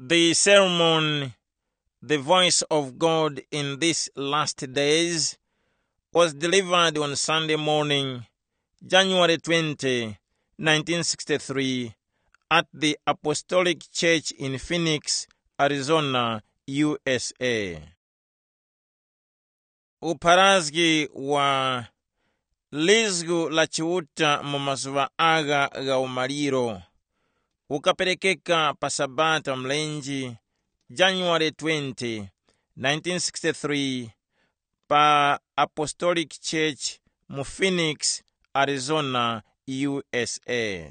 The sermon, The Voice of God in These Last Days, was delivered on Sunday morning, January 20, 1963, at the Apostolic Church in Phoenix, Arizona, USA. Uparazgi wa lizgu la chiuta mu mazuva aga ga umaliro ukaperekeka pa Sabata mlenji January 20, 1963 pa Apostolic Church mu Phoenix, Arizona, USA.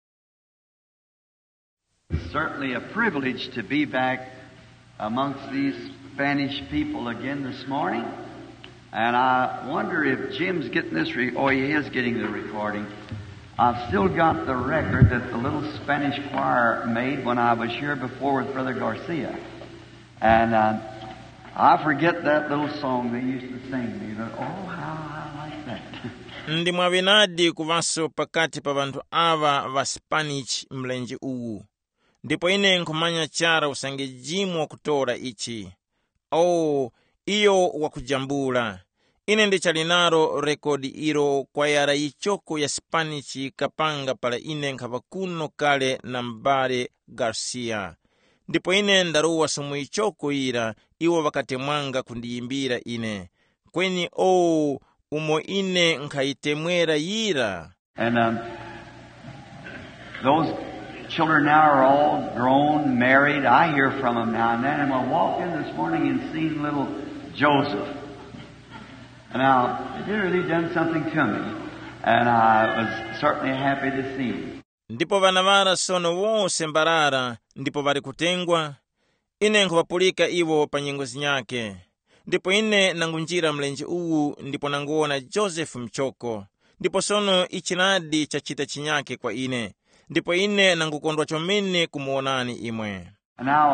It's certainly a privilege to be back amongst these Spanish people again this morning. And I wonder if Jim's getting this, he is getting the recording. I've still got the record that the little Spanish choir made when I was here before with Brother Garcia. And I forget that little song they used to sing. But, oh, how I like that. Ndi mwavinadi kuvaso pakati pa vantu ava va Spanish mlenji uwu. Ndipo ine nkumanya chara usange jimu wa kutora ichi. Iyo wakujambula. Ine ndichalinaro rekodi iro kwa yara ichoko ya Spanish kapanga pala ine nkavakuno kale na Mbare Garcia. Ndipo ine ndaruwa sumu ichoko ira iwo wakati mwanga kundiimbira ine. Kweni umo ine nkaitemwera ira. And those children now are all grown, married. I hear from them now and then. And I walked in this morning and seen little Joseph. And now, it really done something to me. And I was certainly happy to see him. Ndipo vanavara sono wose mbarara, ndipo vari kutengwa. Ine nkuvapulika iwo pa nyingozi nyake. Ndipo ine nangunjira mlenji uwu, ndipo nanguona Joseph mchoko. Ndipo sono ichinadi chachita chinyake kwa ine. Ndipo ine nangukondwa chomene kumuonani imwe. Now,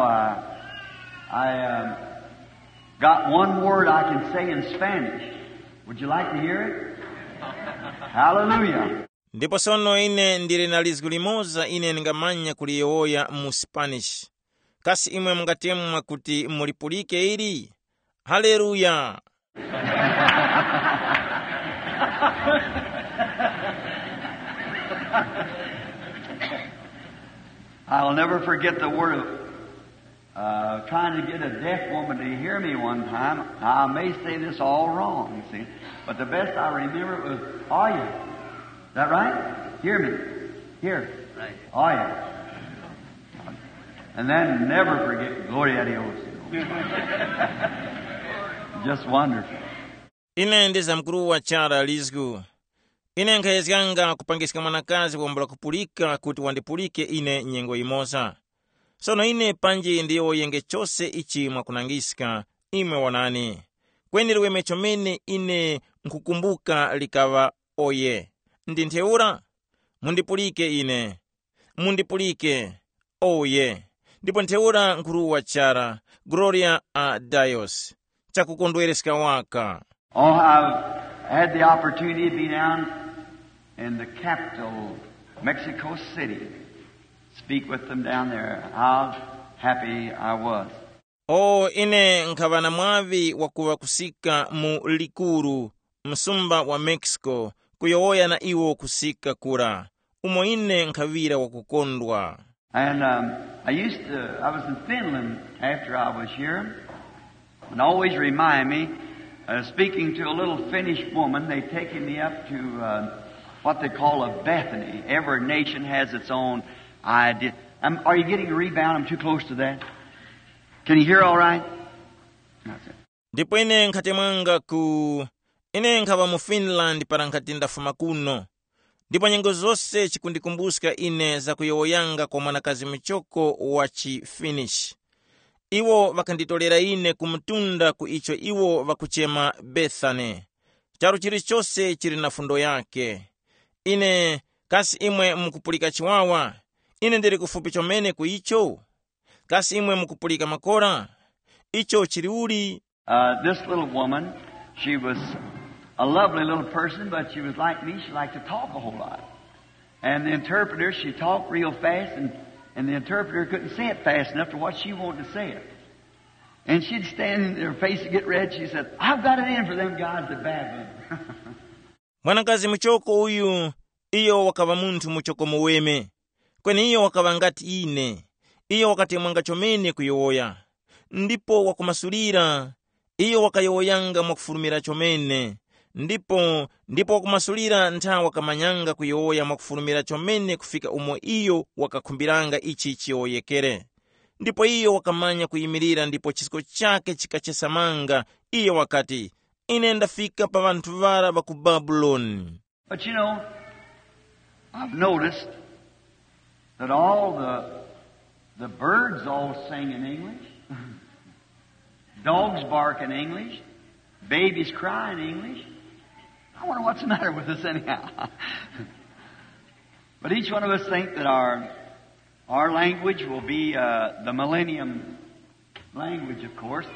I got one word I can say in Spanish. Would you like to hear it? Hallelujah. Ndipo sono ine ndiri na lizgu limoza ine ngamanya kuliyoya mu Spanish. Kasi imwe mngatemwa kuti mulipulike iri. Hallelujah. I'll never forget the word of trying to get a deaf woman to hear me one time. I may say this all wrong, you see, but the best I remember was, "Oye." Is that right? Hear me. Hear. Right. Oye. And then never forget, Gloria a Dios. Just wonderful. Ine ndiza mkuru wa chara lizgu. Ine nkayezganga kupangisika mwanakazi kuombola kupulika kuti wandipulike ine nyengo imoza. Sono ine panji ndiyo yenge chose ichi mwakunangisika imwe wanani. Kweni liwe mechomene ine nkukumbuka likava oye. Ndinteura? Mundipulike ine. Mundipulike. Oye. Ndipo nteura nkuru wa chara. Gloria a Dios. Chakukondwereska waka. I've had the opportunity to be down in the capital, Mexico City. Speak with them down there. How happy I was. Ine nkavana mwavi wakuwa kusika mu likuru, msumba wa Mexico, kuyoya na iwo kusika kura. Umo ine nkavira wakukondwa. And I was in Finland after I was here, and always remind me, speaking to a little Finnish woman, they taken me up to what they call a Bethany. Every nation has its own idea. Are you getting a rebound? I'm too close to that. Can you hear all right? That's it. Ndipo ine nkatemanga ine nkava mu Finland para nkatinda fuma kuno. Ndipo nyengo zose chikundikumbuska ine za kuyoyanga kwa mwanakazi mchoko wa Finnish. Iwo vakanditolera ine kumtunda ku icho iwo vakuchema Bethany. Charu chiri chose chiri na fundo yake. Ine kasi imwe mukupulika chiwawa. Ine ndiri kufupi chomene ku icho. Kasi imwe mukupulika makora. Icho chiri uli. This little woman, she was a lovely little person, but she was like me. She liked to talk a whole lot. And the interpreter, she talked real fast, and and the interpreter couldn't say it fast enough to what she wanted to say it. And she'd stand in her face to get red. She said, I've got it in for them guys at Babylon. Mwanakazi muchoko uyu, iyo wakava munthu muchoko muweme. Kweni iyo wakava ngati ine. Iyo wakati mwanga chomene kuyoya. Ndipo wakumasulira. Iyo wakayoyanga mwakufulumira chomene. Ndipo wakumasulira nthawi wakamanyanga kuyoya mwakufulumira chomene kufika umo iyo wakakhumbiranga ichi chiyoyekere. Ndipo iyo wakamanya kuyimirira ndipo chisiko chake chikachesamanga. Iyo wakati, ine ndafika pa vanthu vara va ku Babuloni. But you know, I've noticed that all the birds all sing in English. Dogs bark in English. Babies cry in English. I wonder what's the matter with us anyhow. But each one of us think that our language will be the millennium language, of course.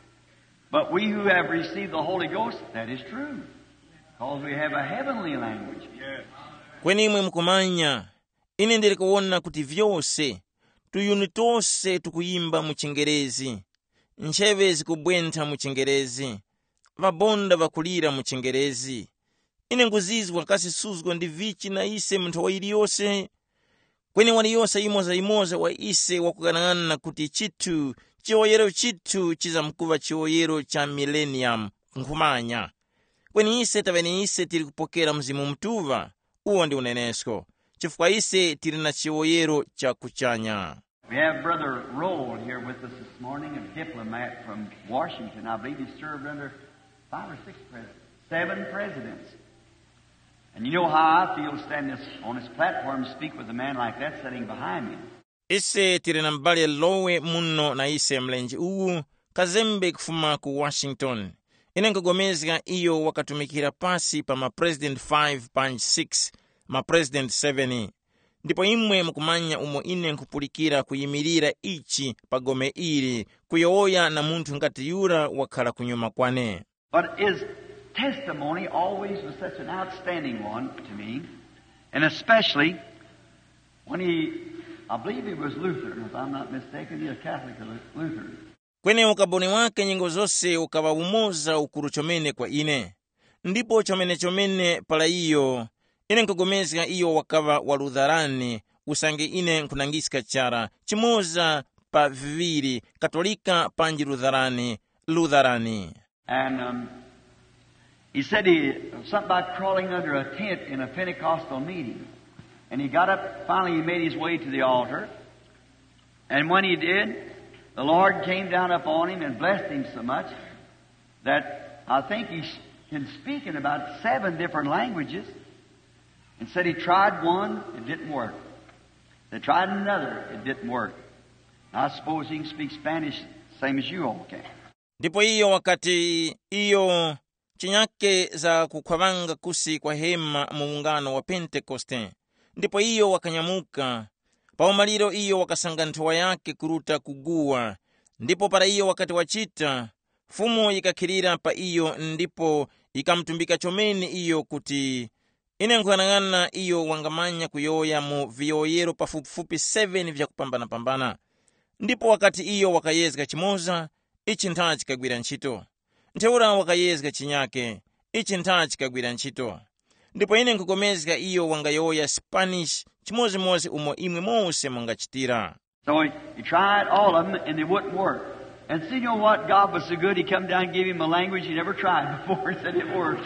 But we who have received the Holy Ghost, that is true. Because we have a heavenly language. Kweni imwe mkumanya, ine ndiri kuona kuti vyose, tuyuni tose tukuyimba mu Chingerezi. Ncheve zikubwentha mu Chingerezi. Vabonda vakulira mu Chingerezi. Ine nguzizwa kasisuzwa ndi vichi na ise mnthu wa iliyose. Kweni waliyose imoza wa ise wakukanangana kuti chitu, chiwoyero chitu chizamkuva chiwoyero cha millennium nkumanya. Kweni ise taveni ise tiri kupokera mzimu mtuva, uwo ndi unenesko. Chifukwa ise tiri na chiwoyero cha kuchanya. We have Brother Roll here with us this morning, a diplomat from Washington. I believe he served under 5 or 6 presidents, 7 presidents. And you know how I feel standing on this platform to speak with a man like that sitting behind me. Ise tiri na mbali lowe muno na ise mlenji uwu, kazembe kufuma ku Washington. Ine nkagomezga iyo wakatumikira pasi pa ma President 5.6, ma President 7. Ndipo imwe mkumanya umo ine nkupulikira kuyimirira ichi pagome ili, kuyoya na muntu ngati yura wakhala kunyuma kwane. But his testimony always was such an outstanding one to me, and especially when I believe he was Lutheran, if I'm not mistaken, he was Catholic or Lutheran. Kweni ukaboni wake nyingo zose ukaba umoza ukuru chomene kwa ine. Ndipo chomene pala iyo, ine nkagomezga iyo wakava waludharani, usange ine nkunangisika chara, chimoza pa viviri, katolika panji Lutherani. And he said something about crawling under a tent in a Pentecostal meeting. And he got up, finally he made his way to the altar. And when he did, the Lord came down upon him and blessed him so much that I think he can speak in about 7 different languages. And said he tried one, it didn't work. They tried another, it didn't work. I suppose he can speak Spanish same as you all can. Ndipo iyo wakati iyo chinyake za kukwavanga kusi kwa hema muungano wa Pentekoste. Ndipo iyo wakanyamuka. Pa umaliro iyo wakasanga nthowa yake kuruta kuguwa. Ndipo para iyo wakati wachita, fumo ikakirira pa iyo ndipo ikamtumbika chomene iyo kuti ine nkwanangana iyo wangamanya kuyoya mu viyoyero pafupifupi 7 vya kupambana. Ndipo wakati iyo wakayezga chimoza, ichi ntha chikagwira ntchito. Ntheura wakayezga chinyake, ichi ntha chikagwira ntchito. Ndipo ine nkugomezga iyo wangayoya Spanish, chimozi umo imwe mose mungachitira. So he tried all of them and they wouldn't work. And see, you know what? God was so good, he come down and gave him a language he never tried before. He said it works.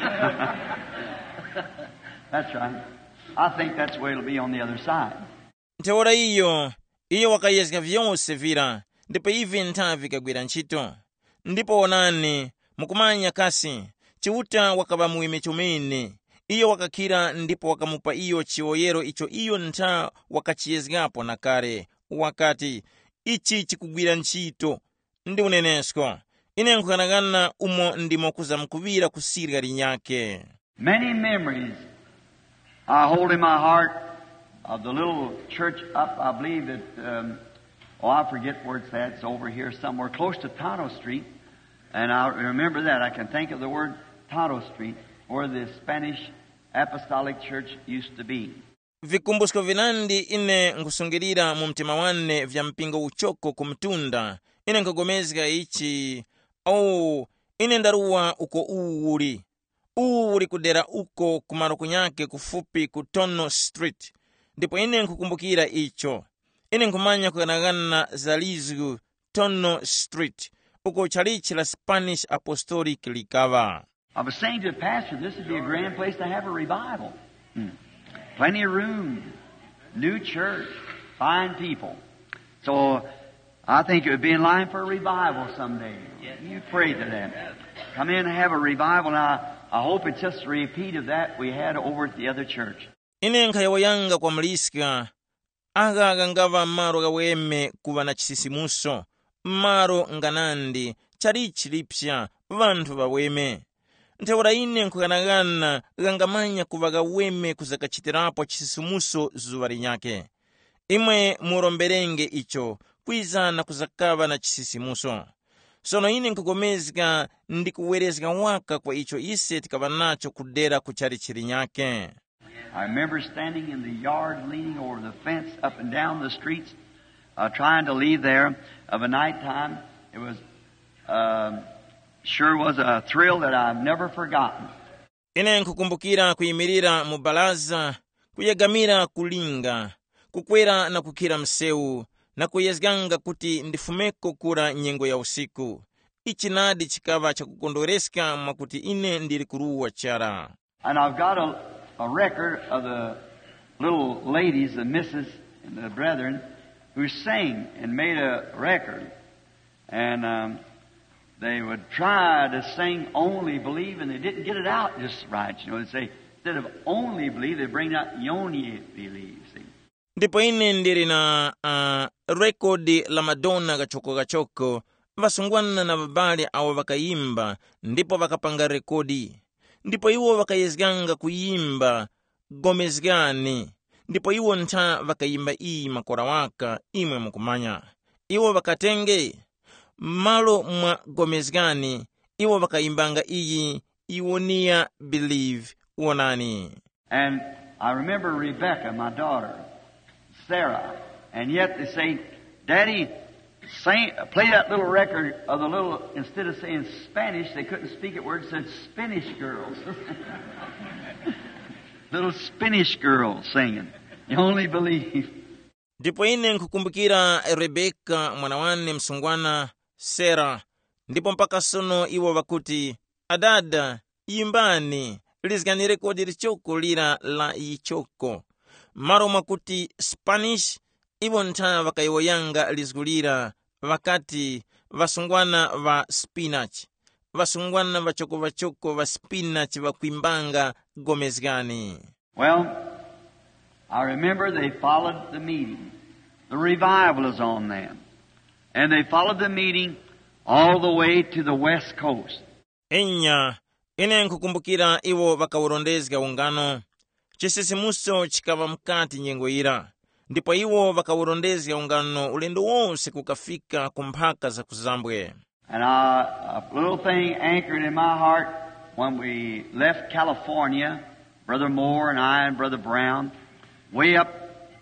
That's right. I think that's the way it'll be on the other side. Ntheura iyo wakayezga vyonse vira, ndipo ivi ntha vikagwira ntchito. Ndipo onani, mukumanya kasi, chiuta wakaba muime chomene. Iyo wakakira ndipo wakamupa iyo chiwoyero icho iyo ntha wakachiyezgapo na kare. Wakati, ichi chikugwira ntchito. Ndi unenesko. Ine nkukanagana umo ndimo kuzamkuvira kusirga linyake. Many memories I hold in my heart of the little church up, I believe that, I forget where it's at. It's over here somewhere close to Tonto Street. And I remember that. I can think of the word Tonto Street, where the Spanish Apostolic Church used to be. Vikumbusko vinandi ine nkusungirira mu mtima wane vya mpingo uchoko kumtunda ine nkagomezga ichi ine ndaruwa uko uwuri kudera uko kumaro kunyake kufupi ku Tono Street. Ndipo ine nkukumbukira icho ine nkumanya kukanagana zalizgu Tono Street uko chalichi la Spanish Apostolic likava. I was saying to the pastor, this would be a grand place to have a revival. Plenty of room, new church, fine people. So I think it would be in line for a revival someday. You pray to that. Come in and have a revival. Now, I hope it's just a repeat of that we had over at the other church. Ine nkayawayanga kwa mliska aga ngava maro gaweme kuva na chisisimuso maro nganandi charichi lipsya vantu vaweme. Nteura ine nkukanagana gangamanya kuva gaweme kuzakachitirapo chisisimuso zuvari nyake. Imwe muromberenge icho kuizana kuzakava na chisisimuso. Sono ine nkugomezga ndikuwerezga waka kwa icho ise tikava nacho kudera kucharichiri nyake. I remember standing in the yard leaning over the fence up and down the streets trying to leave there of a night time. It was sure was a thrill that I've never forgotten. Ine nkukumbukira kuyimirira mu balaza kuyegamira kulinga kukwera na kukira mseu na kuyezganga kuti ndifumeko kura nyengo ya usiku. Ichinadi chikava cha kukondoreska makuti ine ndiri kuruwa chara. And I've got a record of the little ladies, the missus and the brethren, who sang and made a record. And they would try to sing Only Believe, and they didn't get it out just right. You know, they'd say, instead of Only Believe, they bring out Yoni Believe. See? Ndipo ine ndiri na rekodi la Madonna gachoko vasungwana na babali awo vakayimba ndipo vakapanga rekodi. Ndipo iwo vakayezganga kuyimba gomezgani. Ndipo iwo nta vakayimba ii makora waka imwe mukumanya. Iwo vakatenge malo mwa gomezgani. Iwo vakayimbanga iyi Ionia Believe uonani. And I remember Rebecca, my daughter, Sarah, and yet they say, Daddy, play that little record of the little, instead of saying Spanish, they couldn't speak it where it said Spanish girls. Little Spanish girls singing. You only believe. Ndipo ine nkukumbukira Rebecca mwanawane msungwana Sarah. Ndipo mpaka sono iwo vakuti adada yimbani lizgani rekodi lichoko lira la ichoko. Maro makuti Spanish iwo nta vakayiwoyanga lizgulira vakati vasungwana va spinach. Vasungwana vachoko va spinach vakuimbanga gomezgani. Well, I remember they followed the meeting. The revival is on them. And they followed the meeting all the way to the west coast. Enya, ine nkukumbukira iwo vakawurondezga ungano. Chisisimuso chikava mkati nyengo ira. Ndipo iwo vakawurondezga ungano ulendo wonse kukafika kumpaka za kuzambwe. And a little thing anchored in my heart when we left California, Brother Moore and I and Brother Brown, way up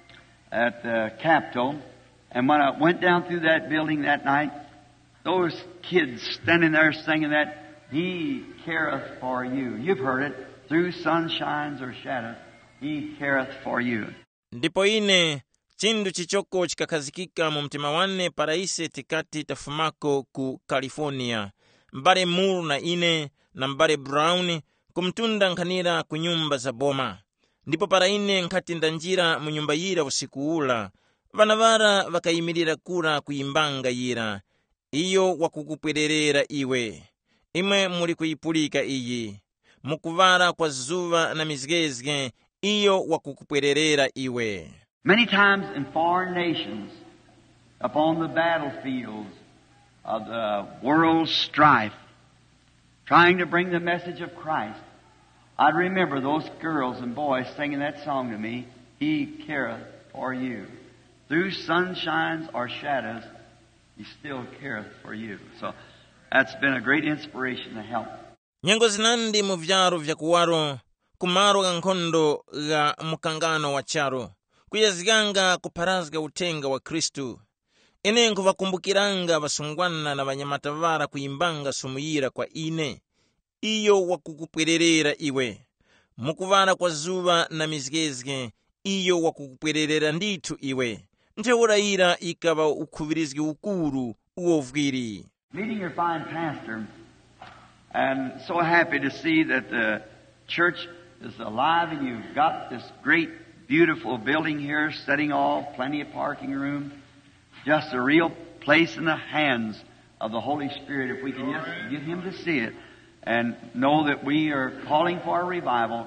at the Capitol. And when I went down through that building that night, those kids standing there singing that, He careth for you. You've heard it. Through sunshines or shadows, He careth for you. Ndipo ine chindu chichoko chikakazikika mu mtima wane paraise tikati tafumako ku California. Mbare Moore na ine na mbare Brown kumtunda nkanira ku nyumba za boma. Ndipo para ine nkati ndanjira mu nyumba yira usiku ula. Vanavara vakayimirira kura kuyimbanga yira. Iyo wakukupwererera iwe. Imwe muri kuyipulika iyi. Mukuvara kwa zuva na mizgezge. Iyo wakukupwererera iwe. Many times in foreign nations, upon the battlefields of the world's strife, trying to bring the message of Christ, I'd remember those girls and boys singing that song to me, He careth for you. Through sunshines or shadows, He still careth for you. So that's been a great inspiration to help. Nyengo zinandi mu vyaro vya kuwaro kumaro ga nkhondo ga mukangano wa charo kuyazikanga kupharazga uthenga wa Khristu. Ine nkuvakumbukiranga vasungwana na vanyamatavara kuimbanga sumuyira kwa ine iyo wakukupwererera iwe mukuvara kwa zuva na mizgezge iyo wakukupwererera ndithu iwe ntheurayira ikava ukhuvirizgi ukuru uovwiri. Meeting your fine pastor, and so happy to see that the church is alive and you've got this great, beautiful building here, setting all, plenty of parking room. Just a real place in the hands of the Holy Spirit if we can just get Him to see it and know that we are calling for a revival.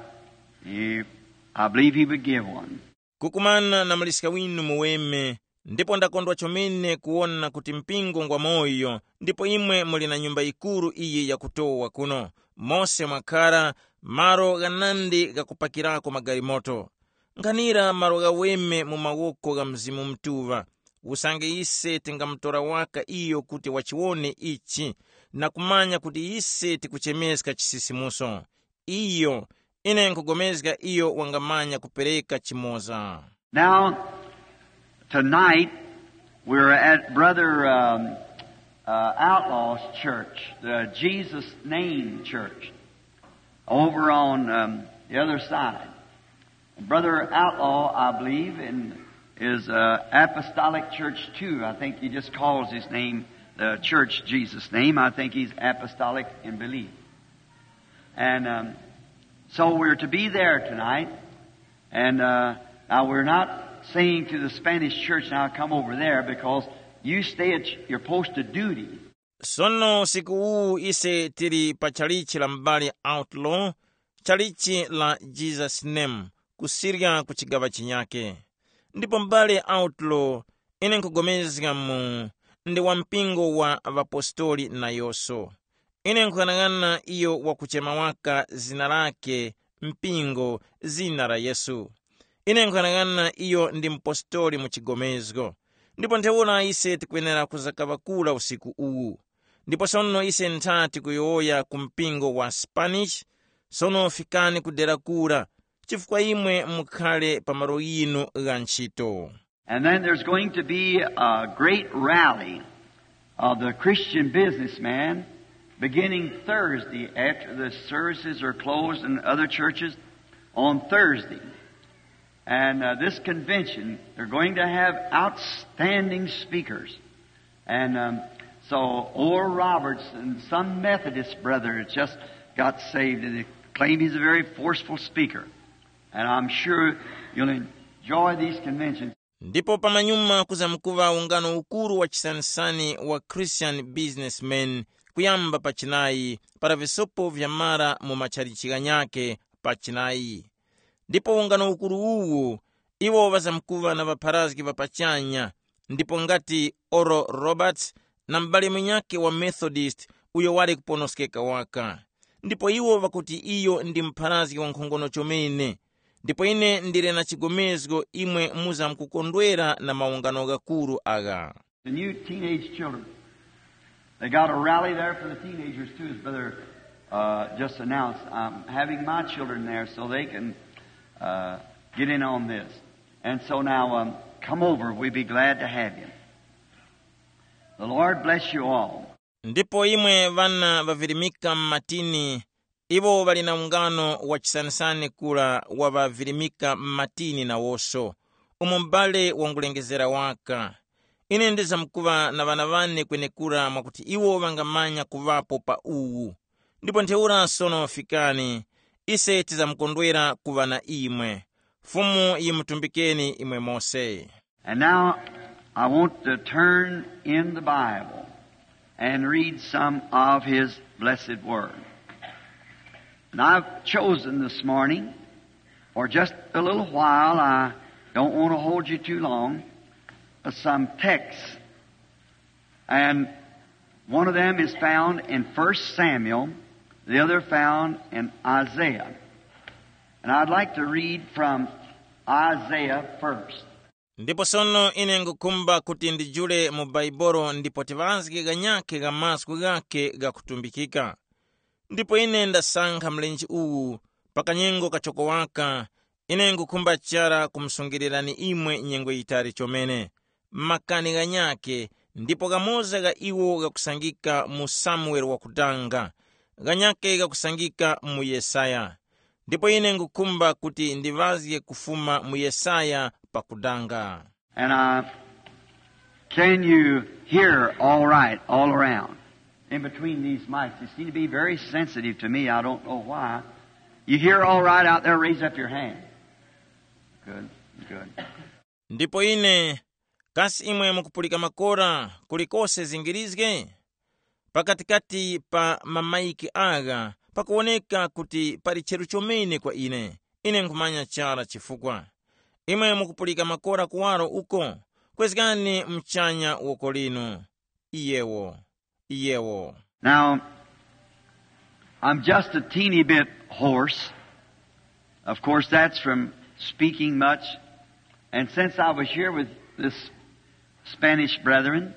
I believe He would give one. Kukumana na malisika winu muweme, ndipo ndakondwa chomene kuona kuti mpingo ngwa moyo, ndipo imwe muli na nyumba ikuru iyi ya kutowa kuno. Mose mwakara, maro ganandi gakupakirako magari moto. Nganira maro gaweme mumawoko ga mzimu mtuva. Usange ise tingamtora waka iyo kuti wachione ichi, na kumanya kuti ise tikuchemeska chisisimuso. Iyo, ine nkugomezga iyo wangamanya kupereka chimoza. Now, tonight, we're at Brother Outlaw's church, the Jesus Name Church, over on the other side. Brother Outlaw, I believe, is Apostolic Church too. I think he just calls his name the church Jesus Name. I think he's apostolic in belief. And so we're to be there tonight. And now we're not saying to the Spanish church, now come over there, because you stay at your post of duty. Sono siku uu ise tiri pa chalichi la mbali Outlaw, chalichi la Jesus Name, kusirga kuchigava chinyake. Ndipo mbali Outlaw, ine nkugomezga mu, ndi wa mpingo wa vapostoli na yoso. Ine nkukanagana iyo wakuchema waka zina lake mpingo zina la Yesu. Ine nkukanagana iyo ndi mpostoli muchigomezgo. Ndipo nteuna ise tikwenera kuzakavakula usiku uu. Ndipo sono ise ntati kuyoya kumpingo wa Spanish, sono fikani kudera kura, chifukwa imwe mukhale pamaro inu ganchito. And then there's going to be a great rally of the Christian businessmen beginning Thursday after the services are closed in other churches on Thursday. And this convention, they're going to have outstanding speakers. And so Oral Roberts and some Methodist brother has just got saved, and they claim he's a very forceful speaker. And I'm sure you'll enjoy these conventions. Ndipo pamanyuma kuzamkuva ungano ukuru wa chisanisani wa Christian businessmen kuyamba pachinayi para visopo vya mara mu macharichiganyake pachinayi. Ndipo ungano ukuru uwu iwo vazamkuva na vaparazgi vapachanya, ndipo ngati Oral Roberts na mbali mwenyake wa Methodist uyo wale kuponoskeka waka. Ndipo iwo vakuti iyo ndi mparazgi wa nkhongono chomene. Ndipo ine ndire na chigomezgo imwe muza mkukondwera na maungano gakuru aga. The new teenage children. They got a rally there for the teenagers too, as Brother just announced. I'm having my children there so they can get in on this. And so now come over. We'd be glad to have you. The Lord bless you all. Ndipo imwe vana vavirimika matini, ivo valina ungano wa chisanisani kula wa vavirimika matini na woso. Umumbale wangulengezera waka. Ine ndiza mkuva na vana vane kwene kura mwakuti iwo vangamanya kuvapo pa uu. Ndipo nteura sono fikani, ise tiza mkondwera kuva na imwe. Fumu imutumbikeni imwe Mose. And now I want to turn in the Bible and read some of His blessed Word. And I've chosen this morning, for just a little while, I don't want to hold you too long, some texts. And one of them is found in 1 Samuel, the other found in Isaiah. And I'd like to read from Isaiah first. Ndipo sono ine ngukumba kuti ndijule mu Baibolo ndipo tivanzike ganyake ga masku gake ga kutumbikika. Ndipo ine ndasankha mlenji uwu pakanyengo kachokowaka ine ngukhumba chara kumsungirirani imwe nyengo itali chomene makani ganyake ndipo gamoza ga iwo gakusangika mu Samueli wakutanga ganyake gakusangika mu Yesaya ndipo ine ngukhumba kuti ndivazye kufuma mu Yesaya pakudanga. And can you hear all right all around? In between these mics, they seem to be very sensitive to me. I don't know why. You hear all right out there? Raise up your hand. Good, good. Ndipo ine kasi imwe mukupulika makora kulikose zingirizge pakatikati pa mamaiki aga pakuoneka kuti pali cheru chomene kwa ine nkumanya chara chifukwa imwe mukupulika makora kuwaro uko kwezikani mchanya woko lino iyewo. Now, I'm just a teeny bit hoarse. Of course, that's from speaking much. And since I was here with this Spanish brethren,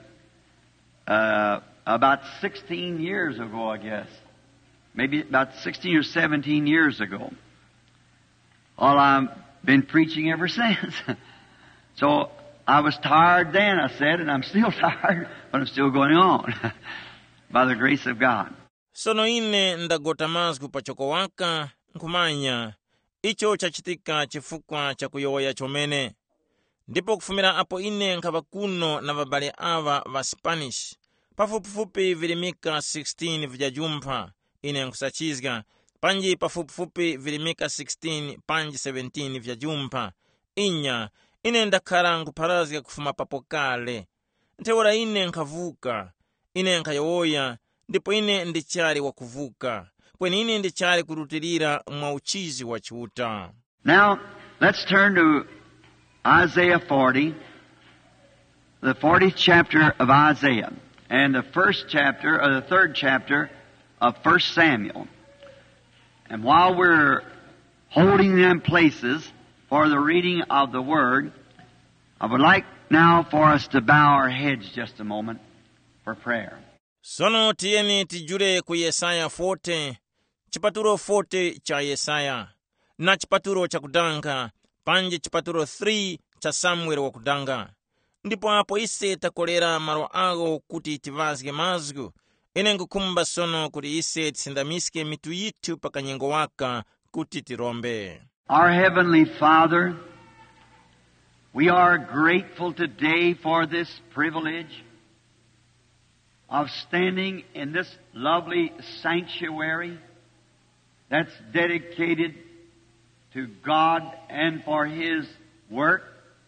about 16 years ago, I guess, maybe about 16 or 17 years ago, I've been preaching ever since. So I was tired then, I said, and I'm still tired, but I'm still going on by the grace of God. Sono ine ndagota mazgu pachokowaka nkumanya icho chachitika chifukwa chakuyoya chomene. Ndipo kufumira apo ine nkava kuno na vabale ava va Spanish pafupifupi vilimika 16 vijajumpa ine nkusachizga panji pafupifupi vilimika 16 panji 17 vijajumpa inya ine ndakhala nkuparazga kufuma papo kale ntewora ine nkavuka ine nkayowoya ndipo ine ndichali wakuvuka kweni ine ndichali kurutirira mwa uchizi wa chiuta. Now let's turn to Isaiah 40, the 40th chapter of Isaiah, and the first chapter, or the third chapter of 1 Samuel. And while we're holding them places for the reading of the Word, I would like now for us to bow our heads just a moment for prayer. Sono tiyeni tijure ku Yesaya 40, chipaturo 40 cha Yesaya, na chipaturo cha kudanga, panji chipaturo 3 cha Samueli wa kudanga. Ndipo apo ise takolera maro ago kuti tivazge mazgu, ine ngukumba sono kuti ise tisindamiske mitu yitu pakanyengo waka kuti tirombe. Our Heavenly Father, we are grateful today for this privilege of standing in this lovely sanctuary that's dedicated to God and for His work.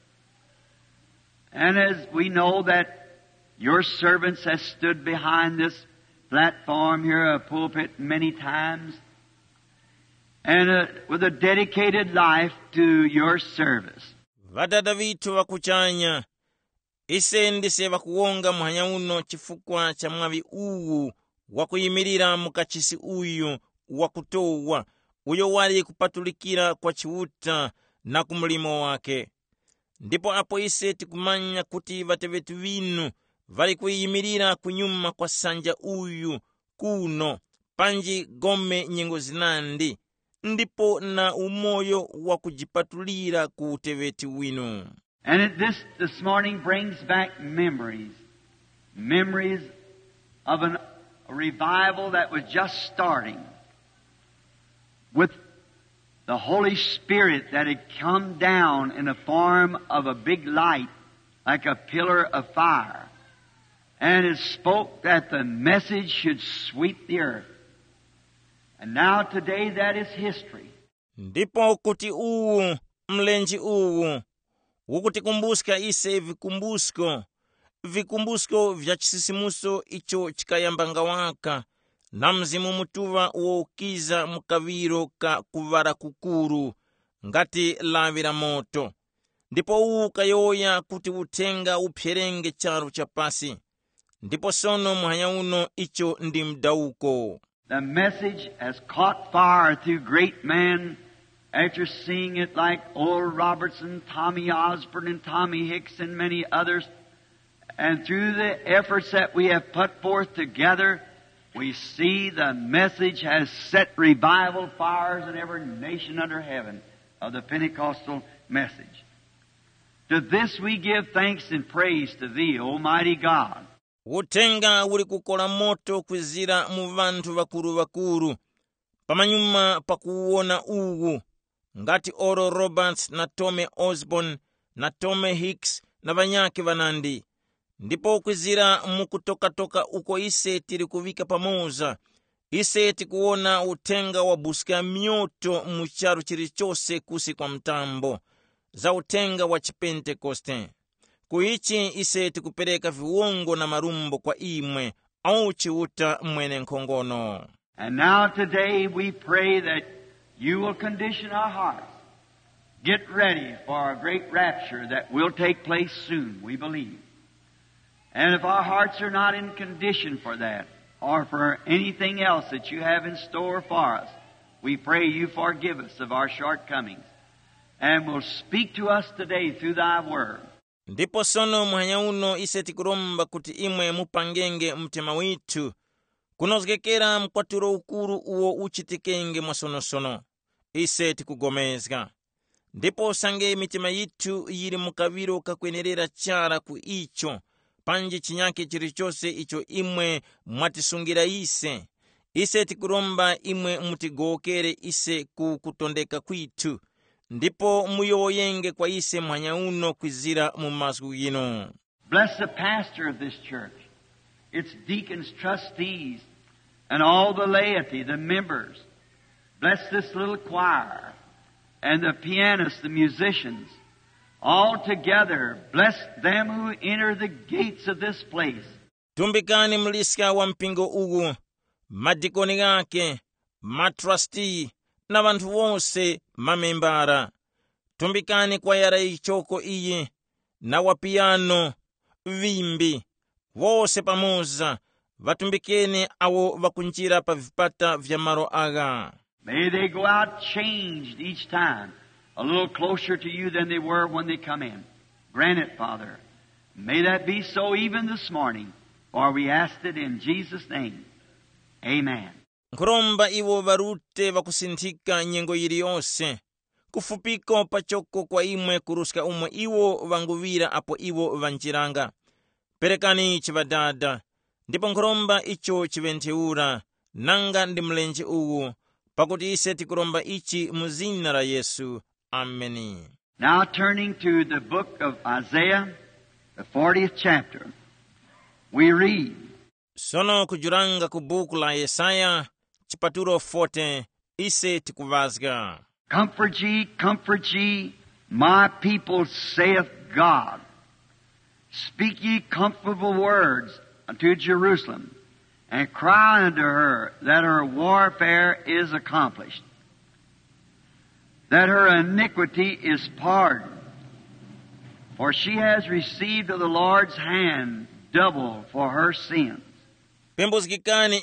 And as we know that your servants have stood behind this platform here, a pulpit, many times, and with a dedicated life to your service. Vadada vitu wakuchanya, ise ndise wakuwonga muhanya uno chifukwa cha mwavi uwu wakuyimirira mukachisi uyu wakutowa uyo wali kupatulikira kwa chiuta na kumulimo wake. Ndipo apo ise tikumanya kuti vatevetu vinu vali kuyimirira kunyuma kwa sanja uyu kuno panji gome nyengo zinandi ndipo na umoyo wa kujipatulira ku teveti winu. And this morning brings back memories of a revival that was just starting with the Holy Spirit that had come down in the form of a big light like a pillar of fire and it spoke that the message should sweep the earth. And now today that is history. Ndipo kuti uwu mlenji uwu ukutikumbuska ise vikumbusko vya chisisimuso icho chikayambanga waka na mzimu mutuva uokiza mukaviro ka kuvara kukuru ngati lavira moto. Ndipo uwu kayoya kuti utenga upyerenge charo cha pasi. Ndipo sono muhanya uno icho ndi mdauko. The message has caught fire through great men after seeing it like Oral Robertson, Tommy Osborne, and Tommy Hicks, and many others. And through the efforts that we have put forth together, we see the message has set revival fires in every nation under heaven of the Pentecostal message. To this we give thanks and praise to Thee, Almighty God. Utenga uli kukola moto kwizira mu vantu vakuru pamanyuma pakuona uwu ngati Oral Roberts na Tommy Osborne na Tommy Hicks na vanyake vanandi. Ndipo kwizira mukutokatoka uko ise tiri kuvika pamoza, ise tikuona utenga wa buska mioto mucharu chirichose kusi kwa mtambo za utenga wa Chipentekoste. Kuichi ise tikupereka viwongo na marumbo kwa imwe au chiuta mwene nkongono. And now today we pray that you will condition our hearts. Get ready for a great rapture that will take place soon, we believe. And if our hearts are not in condition for that, or for anything else that you have in store for us, we pray you forgive us of our shortcomings, and will speak to us today through Thy Word. Ndipo sono mwanya uno ise tikuromba kuti imwe mupangenge mtima witu, kunozgekera mkwaturo ukuru uo uchitikenge mwasonosono, ise tikugomezga. Ndipo sange mitima yitu yiri mukaviro kakwenerera chara ku icho, panji chinyake chirichose icho imwe mwatisungira ise tikuromba imwe mutigokere ise kutondeka kwitu, ndipo muyoyenge kwa ise mwanya uno kwizira mu masiku gino. Bless the pastor of this church, its deacons, trustees, and all the laity, the members. Bless this little choir, and the pianists, the musicians. All together, bless them who enter the gates of this place. Tumbikani mliska wa mpingo ugu, madikoni gake, matrustee, na vantu wose mamembara. Tumbikani kwa yara ichoko iyi, na wapiano, vimbi, wose pamoza, vatumbikeni awo vakunjira pa vipata vya maro aga. May they go out changed each time, a little closer to you than they were when they come in. Grant it, Father. May that be so even this morning, for we asked it in Jesus' name. Amen. Nkuromba iwo varute vakusinthika nyengo yiri yose, kufupiko pachoko kwa imwe kuruska umwe iwo vanguvira apo iwo vanjiranga. Perekani chivadada, ndipo nkuromba icho chiventeura, nanga ndi mlenje uwu, pakuti ise tikuromba ichi muzina la Yesu. Amen. Now turning to the book of Isaiah, the 40th chapter, we read, Sono kujuranga ku buku la Yesaya, chipaturo 40, ise tikuvazga. Comfort ye, my people, saith God. Speak ye comfortable words unto Jerusalem, and cry unto her that her warfare is accomplished, that her iniquity is pardoned, for she has received of the Lord's hand double for her sins. Pembuzikikani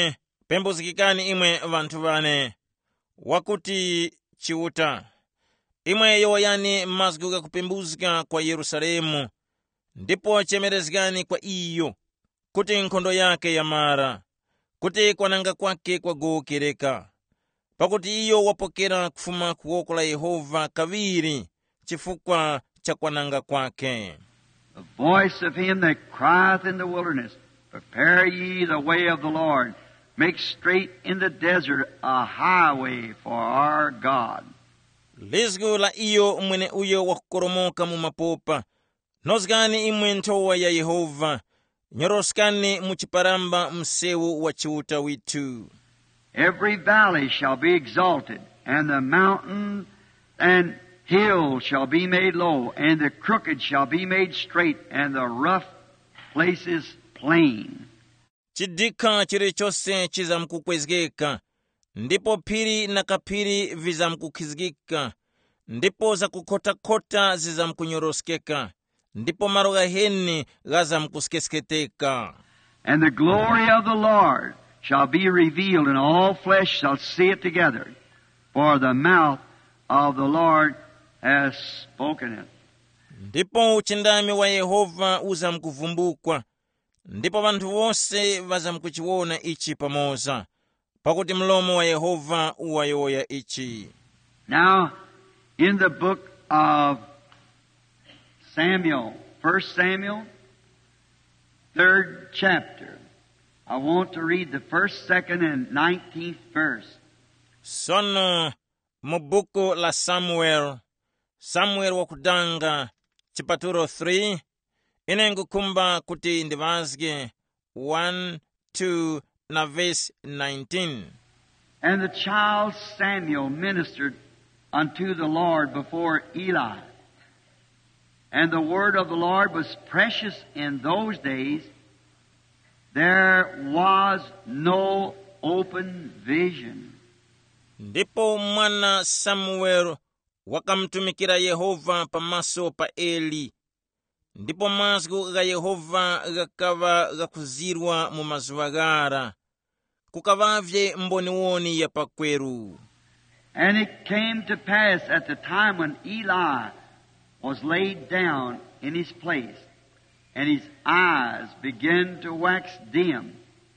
imwe vantu vane, wakuti chiuta. Imwe yoyani mazguga kupembuzika kwa Yerusalemu, ndipo chemerezgani kwa iyo, kuti nkondo yake yamara, kuti kwananga kwake kwa gokereka. Pakuti iyo wapokera kufuma kuwoko la Yehova kaviri, chifukwa cha kwananga kwake. The voice of him that crieth in the wilderness, prepare ye the way of the Lord, make straight in the desert a highway for our God. Lizgu la iyo mwene uyo wakukoromoka mu mapopa, nozgani imwe ntowa ya Yehova, nyoroskani muchiparamba msewu wa chiuta witu. Every valley shall be exalted, and the mountain and hill shall be made low, and the crooked shall be made straight, and the rough places plain. Chidika chirichose chizamkukwezgeka, ndipo piri na kapiri vizamkukizgika, ndipo za kukota zizamkunyoroskeka, ndipo maroga heni gazamkuskesketeka. And the glory of the Lord shall be revealed, and all flesh shall see it together, for the mouth of the Lord has spoken it. Ndipo uchindami wa Yehova uzamkuvumbukwa, ndipo vanthu vonse vazamkuchiona ichi pamoza, pakuti mlomo wa Yehova uwayoya ichi. Now, in the book of Samuel, 1 Samuel, 3rd chapter, I want to read the 1st, 2nd, and 19th verse. Sono mu buku la Samuel wakudanga chipaturo 3, ine ngukumba kuti ndivazge 1, 2 na verse 19. And the child Samuel ministered unto the Lord before Eli. And the word of the Lord was precious in those days. There was no open vision. Ndipo mwana Samuel wakamtumikira Yehova pamaso pa Eli. Ndipo mazgu ga Yehova gakava gakuzirwa mu mazuwa gara, kukavavye mboniwoni ya pakweru. And it came to pass at the time when Eli was laid down in his place, and his eyes began to wax dim,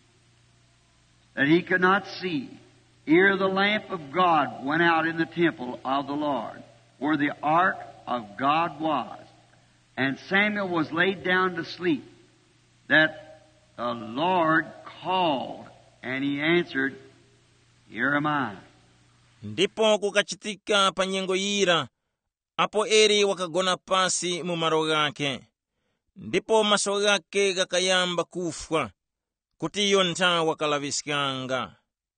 that he could not see, ere the lamp of God went out in the temple of the Lord, where the ark of God was. And Samuel was laid down to sleep, that the Lord called, and he answered, Here am I. Ndipo kukachitika pa nyengo ira, apo Eli wakagona pasi mu malo gake. Ndipo maso gake gakayamba kufwa, kuti iyo nthawi kalavisikanga.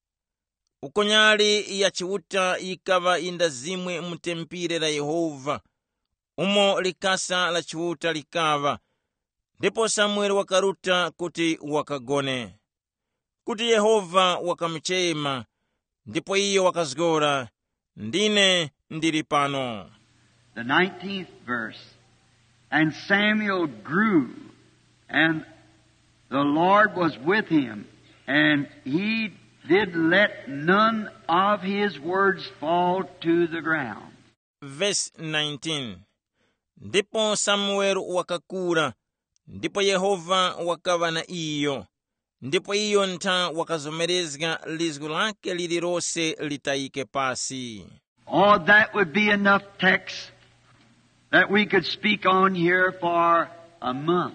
Ukonyali ya chiuta ikava inda zimwe mutempire la Yehova, umo likasa la chiuta likava. Ndipo Samuel wakaruta kuti wakagone, kuti Yehova wakamchema, ndipo iyo wakazgora, ndine ndili pano. The 19th verse. And Samuel grew, and the Lord was with him, and he did let none of his words fall to the ground. Verse 19. Ndipo Samuel wakakura, ndipo Yehova wakava na iyo, ndipo iyo nta wakazomerezga lizgu lake lilirose litaike pasi. Oh, that would be enough text that we could speak on here for a month.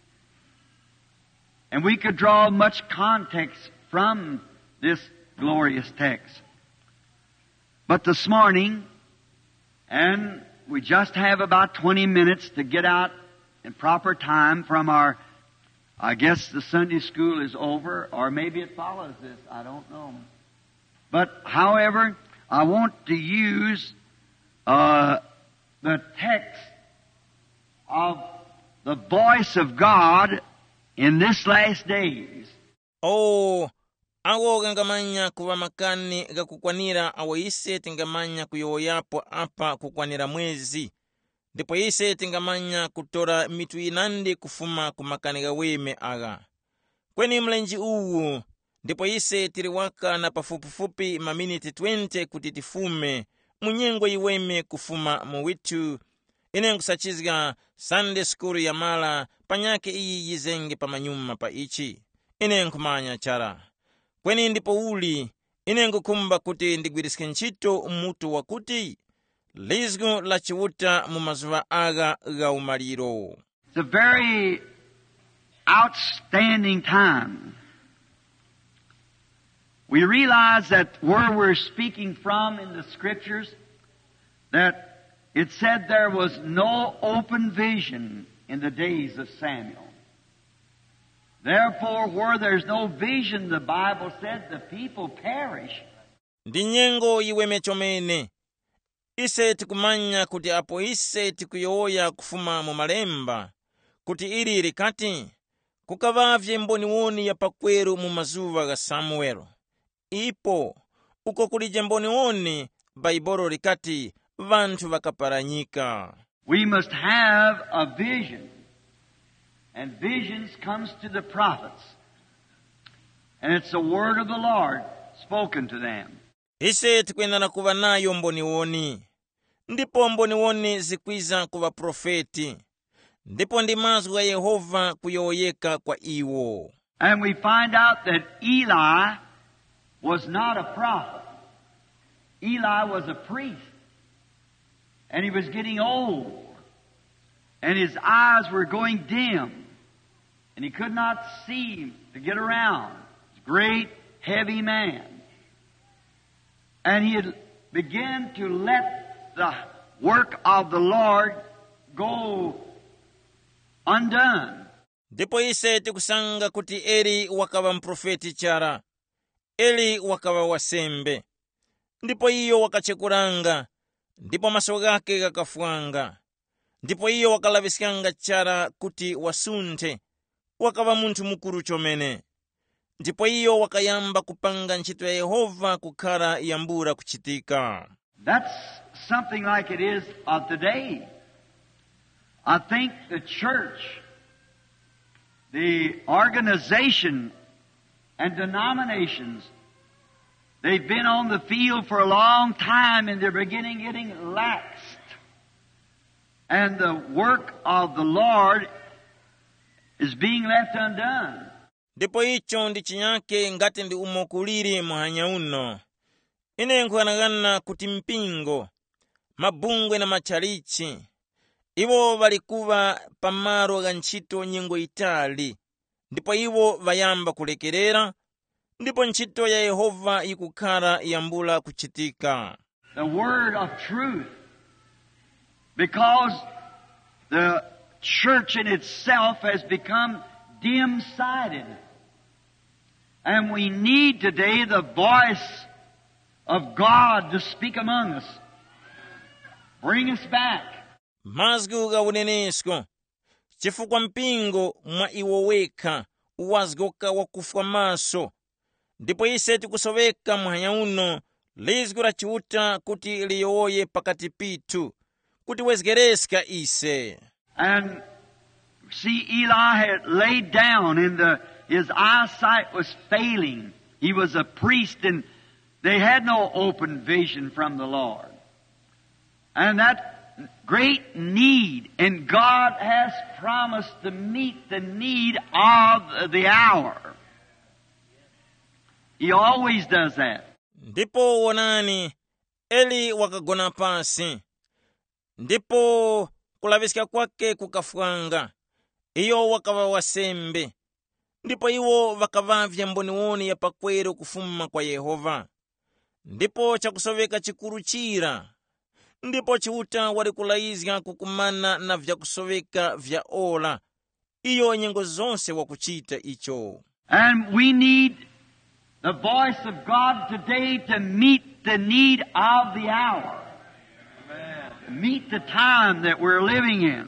And we could draw much context from this glorious text. But this morning, and we just have about 20 minutes to get out in proper time from our, I guess the Sunday school is over, or maybe it follows this, I don't know. But however, I want to use the text of the voice of God in this last days. Oh, awo gangamanya kuwa makani gakukwanira awo ise tingamanya kuyoyapo apa kukwanira mwezi. Ndipo ise tingamanya kutora mitu inandi kufuma kumakani gaweme aga. Kweni mlenji uwu, ndipo ise tiriwaka na pafupi maminiti 20 kutitifume, munyengo iweme kufuma mwitu. Ine nkusachizga Sunday school ya mala, panyake iyi yizenge pa manyuma pa ichi. Ine nkumanya chara. Kweni ndipo uli, ine ngukumba kuti ndigwiriske nchito mutu wakuti, lizgu la chiuta mu mazuwa aga ga umaliro. It's a very outstanding time. We realize that where we're speaking from in the Scriptures, that it said there was no open vision in the days of Samuel. Therefore, where there's no vision, the Bible said, the people perish. Ndinyengo iweme chomene. Ise tikumanya kuti apo ise tikuyoya kufuma mu malemba, kuti ili rikati, kukavavye mboniwoni ya pakweru mu mazuwa ga Samuel. Ipo, uko kulije mboniwoni, Baibolo rikati, vantu vakaparanyika. We must have a vision. And visions comes to the prophets. And it's the word of the Lord spoken to them. Ise tikwendana kuva nayo mboniwoni. Ndipo mboniwoni zikwiza kuva profeti. ndipo ndi mazwi a Yehova kuyoyeka kwa iwo. And we find out that Eli was not a prophet. Eli was a priest. And he was getting old. And his eyes were going dim. And he could not see to get around. He was a great, heavy man. And he had begun to let the work of the Lord go undone. Ndipo ise tikusanga kuti Eli wakava mprofeti chara. Eli wakava wasembe. Ndipo iyo wakachekuranga. Ndipo maso gake gakafwanga. Ndipo iyo wakalavisikanga chara kuti wasunthe. Wakava munthu mukuru chomene. Ndipo iyo wakayamba kupanga ntchito ya Yehova kukhala yambura kuchitika. That's something like it is of today. I think the church, the organization and denominations, they've been on the field for a long time and they're beginning getting laxed. And the work of the Lord is being left undone. Ndipo icho ndi chinyake ngati ndi umokuliri muhanya uno. Ine nkwanagana kuti mpingo, mabungwe na machalichi, iwo valikuva pamaro ga ntchito nyengo itali, ndipo iwo vayamba kulekerera, ndipo ntchito ya Yehova ikukhala yambula kuchitika. The word of truth, because the church in itself has become dim-sighted. And we need today the voice of God to speak among us. Bring us back. Mazgu ga unenesko, chifukwa mpingo mwa iwo wekha, uwazgoka wakufwa maso. Ndipo ise tikusoweka muhanya uno, lizgu la chiuta kuti liyoye pakati pitu, kuti wezgereska ise. And see, Eli had laid down and his eyesight was failing. He was a priest and they had no open vision from the Lord. And that great need, and God has promised to meet the need of the hour. He always does that. Ndipo wonani, Eli wakagona pasi. Ndipo kulavisika kwake kukafwanga. Iyo wakava wasembe. Ndipo iwo vakavavya mboniwoni ya pakwero kufuma kwa Yehova. Ndipo chakusoveka chikuru chira. Ndipo chiuta walikulaiziga kukumana na vya kusoveka vya ola. Iyo nyengo zonse wakuchita icho. And we need the voice of God today to meet the need of the hour. Amen. Meet the time that we're living in.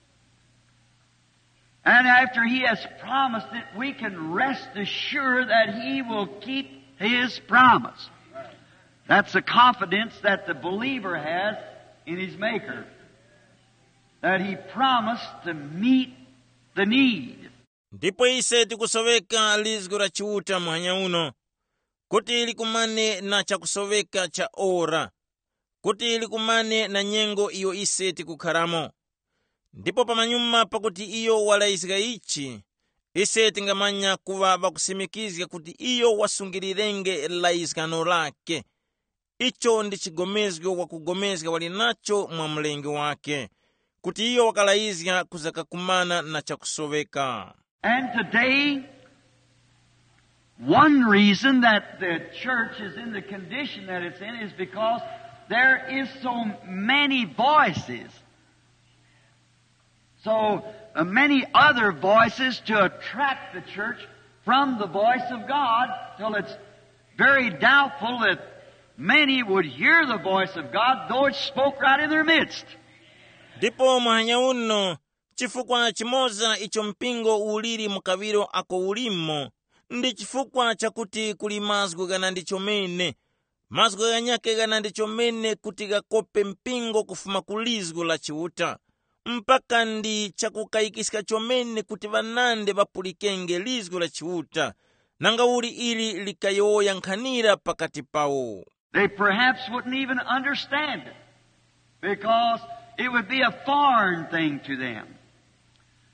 And after He has promised it, we can rest assured that He will keep His promise. That's the confidence that the believer has in his Maker. That He promised to meet the need. Ndipo ise tikusoveka lizgu la chiuta muhanya uno, kuti likumane na chakusoveka cha ora, kuti likumane na nyengo iyo ise tikukharamo. Ndipo pamanyuma pakuti iyo walaizika ichi, ise tingamanya kuva vakusimikizika kuti iyo wasungirirenge laizikano lake. Icho ndi chigomezgo wakugomezga walinacho mwa mlengi wake, kuti iyo wakalaizika kuzakakumana na chakusoveka. And today, one reason that the church is in the condition that it's in is because there is so many voices. So many other voices to attract the church from the voice of God, till it's very doubtful that many would hear the voice of God, though it spoke right in their midst. Ndipo muhanya uno, chifukwa chimoza icho mpingo uliri mukaviro ako ulimo, ndi chifukwa chakuti kuli mazgu gana ndi chomene. Mazgu ganyake gana ndi chomene kuti gakope mpingo kufuma kulizgu la chiuta. Mpaka ndi chakukayikisika chomene kuti vanande vapulikenge lizgu la chiuta. Nanga uli ili likayoya nkhanira pakati pawo. They perhaps wouldn't even understand it, because it would be a foreign thing to them.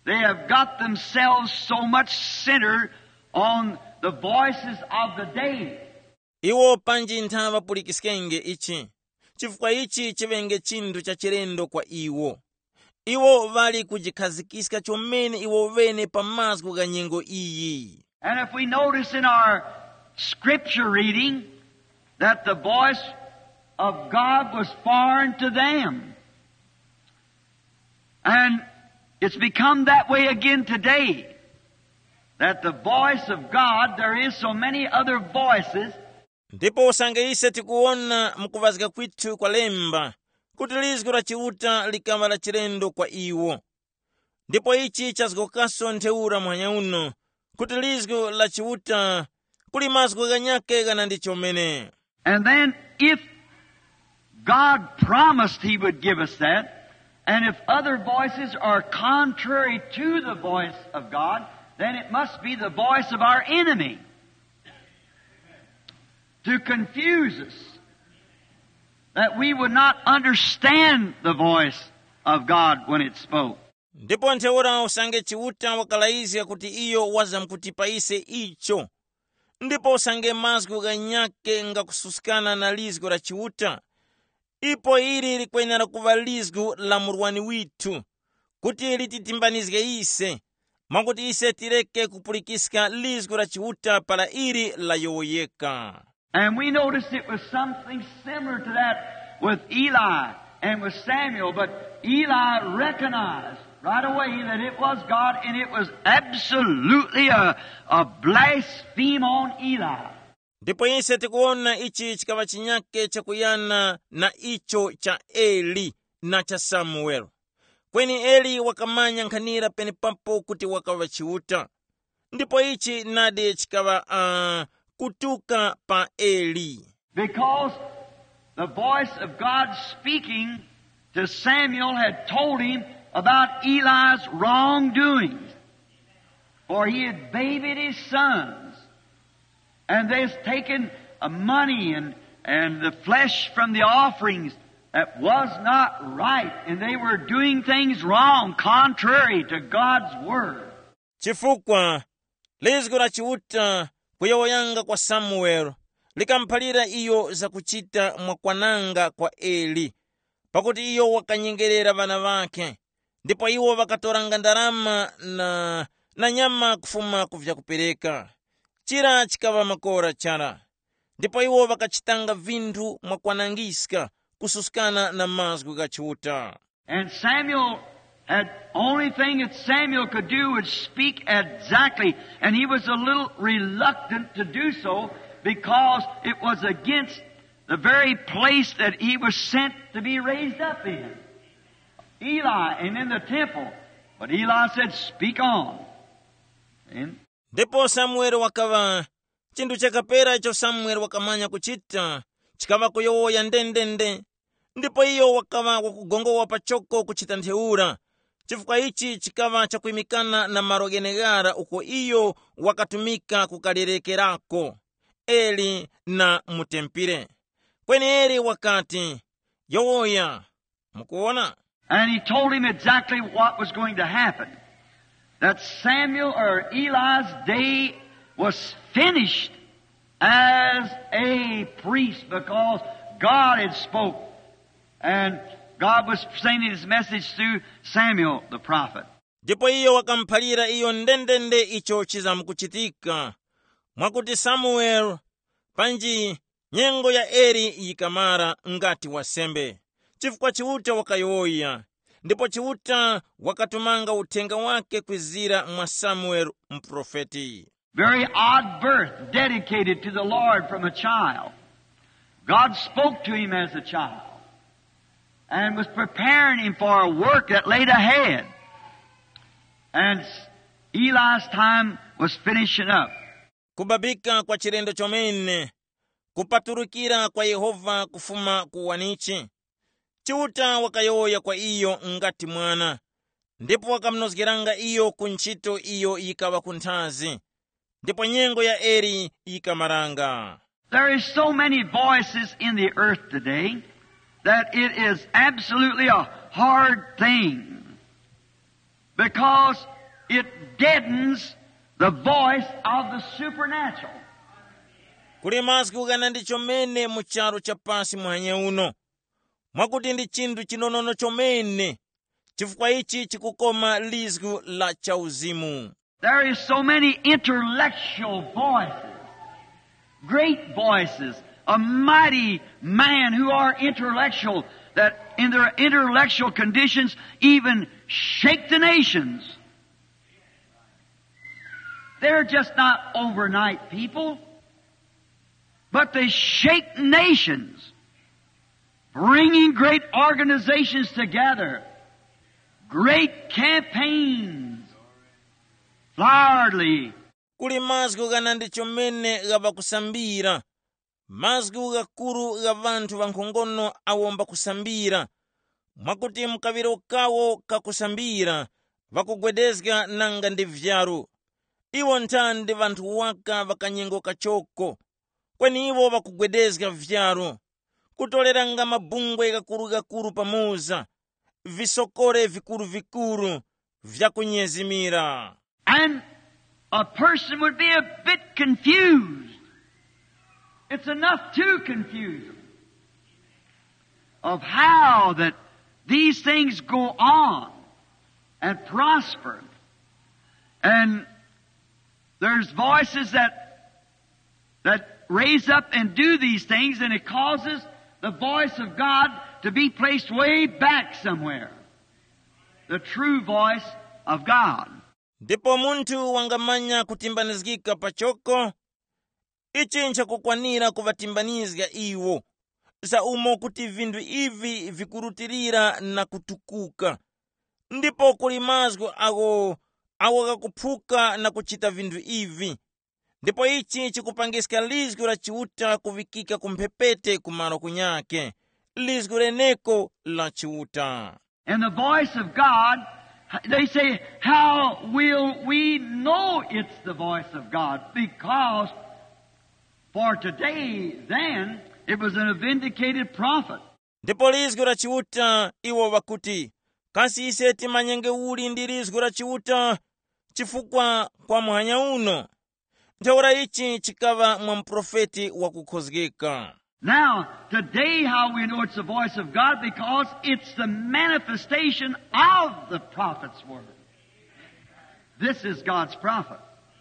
They have got themselves so much centered on the voices of the day. Iwo panji nthava pulikisikenge ichi. Chifukwa ichi chivenge chinthu cha chilendo kwa iwo. Iwo vali kujikhazikisika chomene iwo vene pamaziko ga nyengo iyi. And if we notice in our scripture reading that the voice of God was foreign to them. And it's become that way again today. That the voice of God, there is so many other voices. Ndipo usangeise tikuona mukuvazika kwithu kwa lemba, kuti liziko la chiuta likava la chilendo kwa iwo. Ndipo ichi chazikokaso ntheura mwanya uno, kuti liziko la chiuta kuli maziko ganyake gana ndi chomene. And then if God promised He would give us that, and if other voices are contrary to the voice of God, then it must be the voice of our enemy to confuse us, that we would not understand the voice of God when it spoke. Ndipo ntheura usange chiuta wakalaizika kuti iyo wazamkutipaise icho. Ndipo usange maziko ganyake nga kususikana na liziko la chiuta. Ipo ili likwenera kuva liziko la murwani witu, kuti lititimbanizike ise, mwakuti ise tireke kupulikisika liziko la chiuta pala ili la yoyeka. And we noticed it was something similar to that with Eli and with Samuel, but Eli recognized right away that it was God, and it was absolutely a blaspheme on Eli. Ndipo ise tikuona ichi chikava chinyake chakuyana na icho cha Eli na cha Samuel. Kweni Eli wakamanya nkhanira pene papo kuti wakava chiuta. Ndipo ichi nade chikava kutuka pa Eli. Because the voice of God speaking to Samuel had told him about Eli's wrongdoings. For he had babied his sons. And they've taken money and the flesh from the offerings that was not right. And they were doing things wrong, contrary to God's word. Chifukwa liziko la chiuta kuyoyanga kwa Samuel likamphalira iyo zakuchita mwakwananga kwa Eli, pakuti iyo wakanyengerera vana vake, ndipo iwo vakatoranga ndalama na nyama kufuma kuvya kupereka. Chira chikava makora chara. Ndipo iwo vakachitanga vinthu mwakwanangiska kususikana na maziko ga chiuta. And Samuel had only thing that Samuel could do was speak exactly, and he was a little reluctant to do so because it was against the very place that he was sent to be raised up in. Eli and in the temple. But Eli said, "Speak on." And Ndipo Samuel wakava chindu chakapera icho Samuel wakamanya kuchita chikava kuyowoya ndendende. Ndipo iyo wakava wakugongowa pachoko kuchita ntheura. Chifukwa ichi chikava chakuimikana na marogenegara uko iyo wakatumika kukalirekerako Eli na mutempire. Kweni Eli wakati yowoya mukuona. And he told him exactly what was going to happen. That Samuel or Eli's day was finished as a priest because God had spoke. And God was sending His message through Samuel the prophet. Ndipo iyo wakamphalira iyo ndendende icho chizamukuchitika. Mwakuti Samuel panji nyengo ya Eli yikamara ngati wasembe. Chifukwa chiuta wakayoya. Ndipo chiuta wakatumanga uthenga wake kwizira mwa Samuel mprofeti. Very odd birth dedicated to the Lord from a child. God spoke to him as a child and was preparing him for a work that laid ahead. And Eli's time was finishing up. Kubabika kwa chilendo chomene, kupaturukira kwa Yehova kufuma kuwanichi. Chiuta wakayoya kwa iyo ngati mwana. Ndipo wakamnozgeranga iyo kunchito iyo yikawa kunthazi. Ndipo nyengo ya Eli yikamaranga. There is so many voices in the earth today that it is absolutely a hard thing. Because it deadens the voice of the supernatural. kuli mazwi ukana ndi chomene mu charo cha pansi mwanye uno mwakuti ndi chinthu chinonono chomene chifukwa ichi chikukoma lizgu la chauzimu. There is so many intellectual voices, great voices, a mighty man who are intellectual, that in their intellectual conditions even shake the nations. They're just not overnight people, but they shake nations, bringing great organizations together, great campaigns, largely. Kuli mazwi ukana ndi chomene gabakusambira, mazwi ukakuru ga vantu vankhongono awomba kusambira, mwakuti mkaviro kawo kakusambira, vakugwedezga nanga ndi vyaru. Iwo ntandi vantu waka vakanyengo kachoko, kweni iwo vakugwedezga vyaru, kutoleranga mabungwe gakuru pamuza, visokore vikuru vyakunyezimira. And a person would be a bit confused. It's enough to confuse them of how that these things go on and prosper. And there's voices that raise up and do these things, and it causes the voice of God to be placed way back somewhere. The true voice of God. Ndipo muntu wangamanya kutimbanizgika pachoko, ichi nchakukwanira kuvatimbanizga iwo, za umo kuti vindu ivi vikurutirira na kutukuka. Ndipo kuli mazwi ago kakuphuka na kuchita vindu ivi. Ndipo ichi chikupangiska lizgu la chiuta kuvikika kumphepete kumaro kunyake, lizgu reneko la chiuta. And the voice of God, they say, how will we know it's the voice of God? Because for today, then, it was a vindicated prophet. Ndipo lizgu la chiuta iwo wakuti, kasi iseti manyenge uli ndi lizgu la chiuta, chifukwa kwa mwanya uno. Ntaura ichi chikava mwamprofeti wakukhozgeka. Now, today how we know it's the voice of God, because it's the manifestation of the prophet's word. This is God's prophet.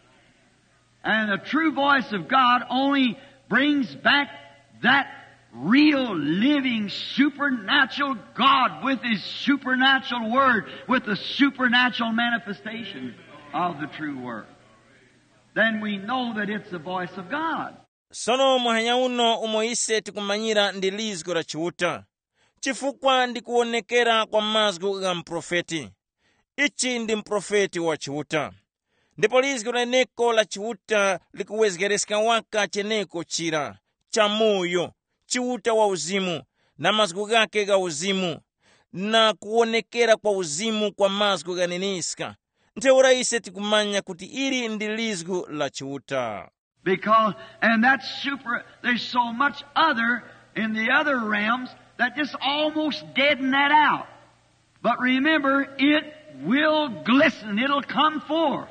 And the true voice of God only brings back that real, living, supernatural God with His supernatural word, with the supernatural manifestation of the true word. Then we know that it's the voice of God. Sono mwanya uno umoise tikumanyira ndi lizgu la chiuta, chifukwa ndi kuonekera kwa mazgu ga mprofeti. Ichi ndi mprofeti wa chiuta. Ndipo lizgu reneko la chiuta likuwezgereska waka cheneko chira, cha moyo, chiuta wa uzimu, na mazgu gake ga uzimu, na kuonekera kwa uzimu kwa mazgu ga neniska. Nteura ise tikumanya kuti iri ndi lizgu la chiuta. Because, and that's there's so much other in the other realms that just almost deaden that out. But remember, it will glisten. It'll come forth.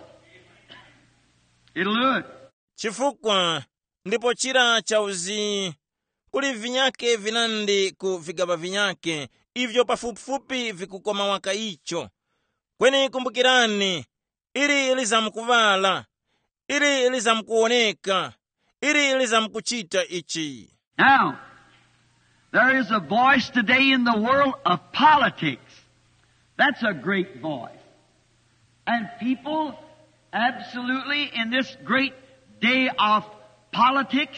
It'll do it. Chifukwa, ndipo chira chauzi, kuli vinyake vinandi ku vigaba vinyake, ivyo pafupi vikukoma waka icho. Kweni kumbukirani, iri ilizamkuvala, iri ilizamkuoneka, iri ilizamkuchita ichi. Now, there is a voice today in the world of politics. That's a great voice. And people absolutely in this great day of politics,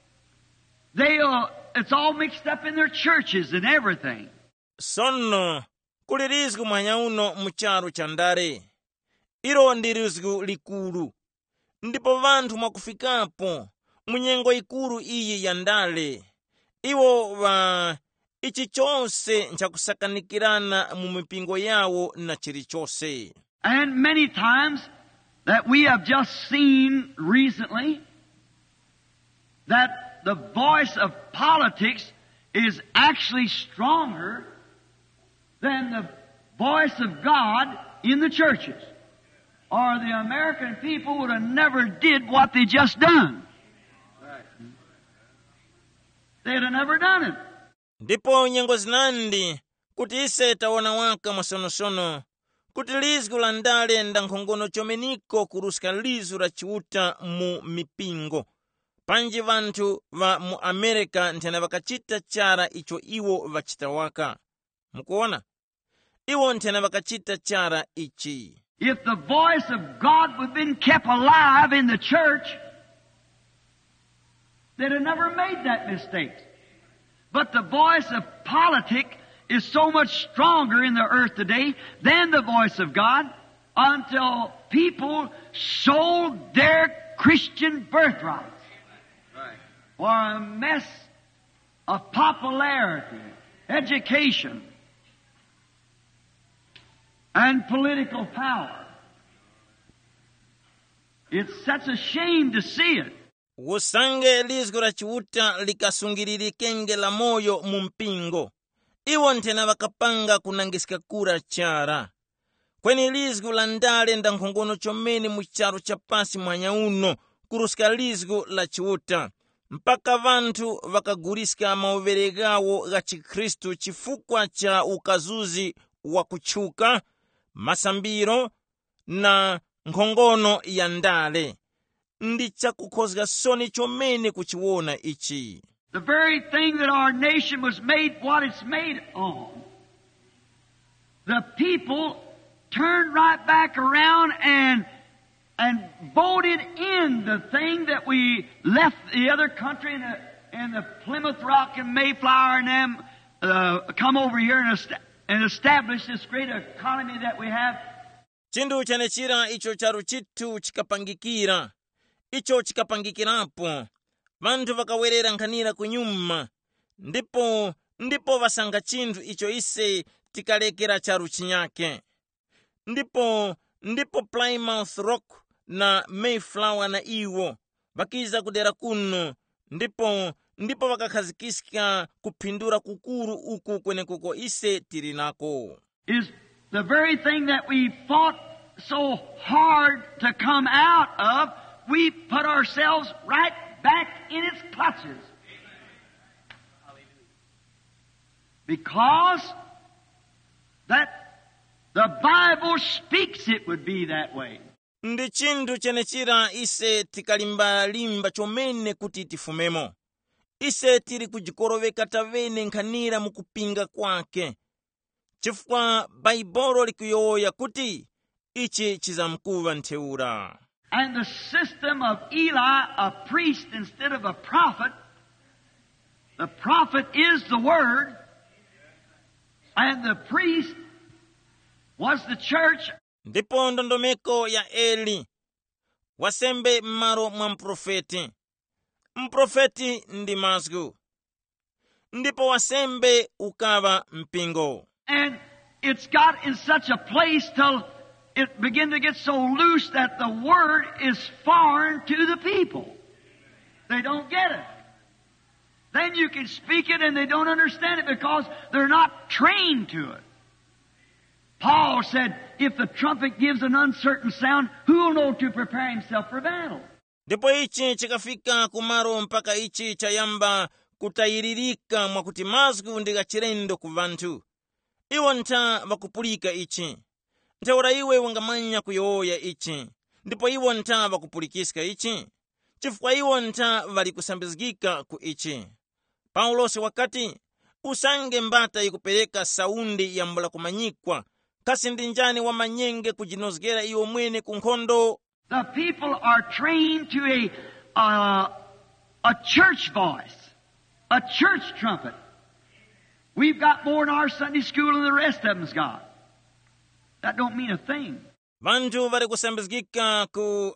it's all mixed up in their churches and everything. Sono, kuli rizgu mwanya uno mucharu chandare. Iro ndi rizgu likulu. Ndipo vantu mwakufikapo, munyengo ikuru iyi yandale. Iwo ichi chose nchakusakanikirana mu mipingo yawo na chiri chose. And many times that we have just seen recently that the voice of politics is actually stronger than the voice of God in the churches. or the American people would have never did what they just done. They'd have never done it. Ndipo nyengo zinandi kuti ise taona waka masonosono kuti lizgu la ndale nda nkhongono chomeniko kuruska lizu la chiuta mu mipingo. Panji vantu va mu Amerika nthena vakachita chara icho iwo vachita waka. Mukuona? Iwo nthena vakachita chara ichi. If the voice of God would have been kept alive in the church, they'd have never made that mistake. But the voice of politics is so much stronger in the earth today than the voice of God, until people sold their Christian birthrights for a mess of popularity, education, and political power. It's such a shame to see it. Wusange lizgu la chiuta likasungiririkenge la moyo mumpingo. Iwo nthena vakapanga kunangisika kura chara. Kweni lizgu la ndale nda nkhongono chomene mu charo cha pasi mwanya uno kuruska lizgu la chiuta. Mpaka vantu vakaguriska mauvere gawo ga Chikristu chifukwa cha ukazuzi wa kuchuka, masambiro na nkhongono ya ndale. Ndicha kukhozga soni chomene kuchiwona ichi. The very thing that our nation was made what it's made on. The people turned right back around and voted in the thing that we left the other country and the Plymouth Rock and Mayflower and them come over here and establish this great economy that we have. Chindu chanechira icho charu chitu chikapangikira. Icho chikapangikirapo. Vantu vakawerera nkhanira kunyuma. Ndipo vasanga chindu icho ise tikalekera charu chinyake. Ndipo Plymouth Rock na Mayflower na iwo vakiza kudera kuno. Ndipo vakakhazikisika kupindura kukuru uku kwenekuko ise tirinako. Is the very thing that we fought so hard to come out of, we put ourselves right back in its clutches. Because that the Bible speaks it would be that way. Ndi chindu chenechira ise tikalimba chomene kuti tifumemo. Ise tiri kujikoroveka tavene nkhanira mukupinga kwake. Chifukwa Baibolo likuyoya kuti ichi chizamkuva ntheura. And the system of Eli, a priest instead of a prophet, the prophet is the Word, and the priest was the church. Ndipo ndondomeko ya Eli, wasembe mmaro mwa mprofeti. Mprofeti ndi mazgu. Ndipo wasembe ukava mpingo. And it's got in such a place till it began to get so loose that the Word is foreign to the people. They don't get it. Then you can speak it and they don't understand it because they're not trained to it. Paul said, if the trumpet gives an uncertain sound, who will know to prepare himself for battle? Ndipo ichi chikafika kumaro mpaka ichi chayamba kutayiririka mwakuti mazgu ndiga chirendo kuvantu. Iwo nta vakupulika ichi. Ntaura iwe wangamanya kuyoya ichi. Ndipo iwo nta vakupulikiska ichi. Chifukwa iwo nta valikusambizgika ku ichi. Paulosi wakati usange mbata ikupeleka saundi ya mbula kumanyikwa. Kasi ndinjani wa manyenge kujinozgera iyo mwene kunkhondo. The people are trained to a church voice, a church trumpet. We've got more in our Sunday school than the rest of them's got. That don't mean a thing. Vantu vari kusambizgika ku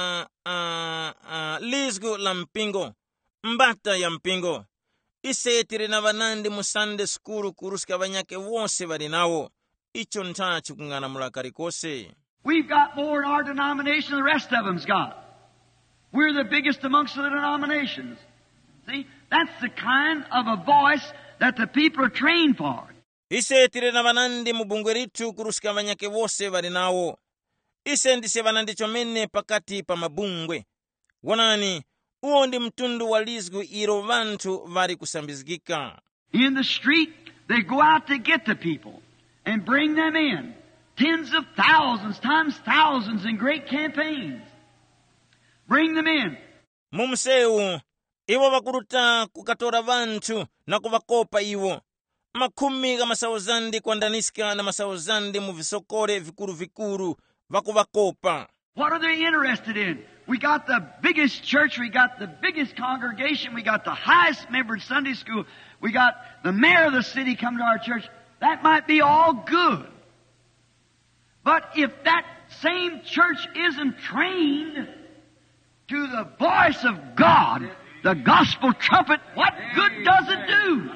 lizgu la mpingo, mbata ya mpingo. Ise tirina vanandi mu Sunday school kuruska vanyake wose vari nawo. Icho nta chikungana mulakari kose. We've got more in our denomination than the rest of them's got. We're the biggest amongst the denominations. See, that's the kind of a voice that the people are trained for. Ise tirina vanandi mu bungwe ritu kuruska vanyake wose vari nawo. ise ndisevana ndi chomene pakati pa mabungwe. Wonani, uwo ndi mtundu wa lizgu ilo vanthu vari kusambizikika. In the street, they go out to get the people and bring them in. Tens of thousands, times thousands in great campaigns. Bring them in. Mumsewu, iwo vakuruta kukatora vanthu na kuvakopa iwo. Makhumi ka masauzandi kuandaniska na masauzandi mu visokole vikuru vakuvakopa. What are they interested in? We got the biggest church, we got the biggest congregation, we got the highest membered Sunday school, we got the mayor of the city come to our church. That might be all good. But if that same church isn't trained to the voice of God, the gospel trumpet, what good does it do?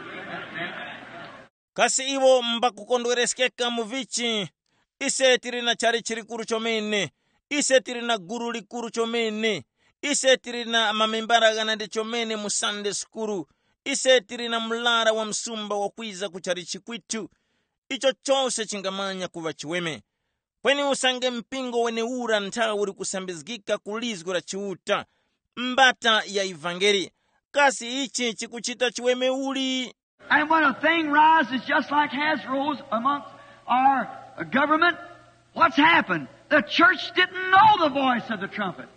Kasi iwo mbakukondwereskeka muvichi, ise tiri na chari chirikuru chomene, ise tiri na guru likuru chomene, ise tiri na mamembara ndi chomene mu Sunday school, ise tiri na mlara wa msumba wa kwiza kuchari chikwitu, icho chose chingamanya kuva chiweme. Kweni usange mpingo wene ura nthawi uri kusambizgika kulizgu la chiuta, mbata ya evangeli, kasi ichi chikuchita chiweme uli. And when a thing rises just like has rose amongst our government, what's happened? The church didn't know the voice of the trumpet.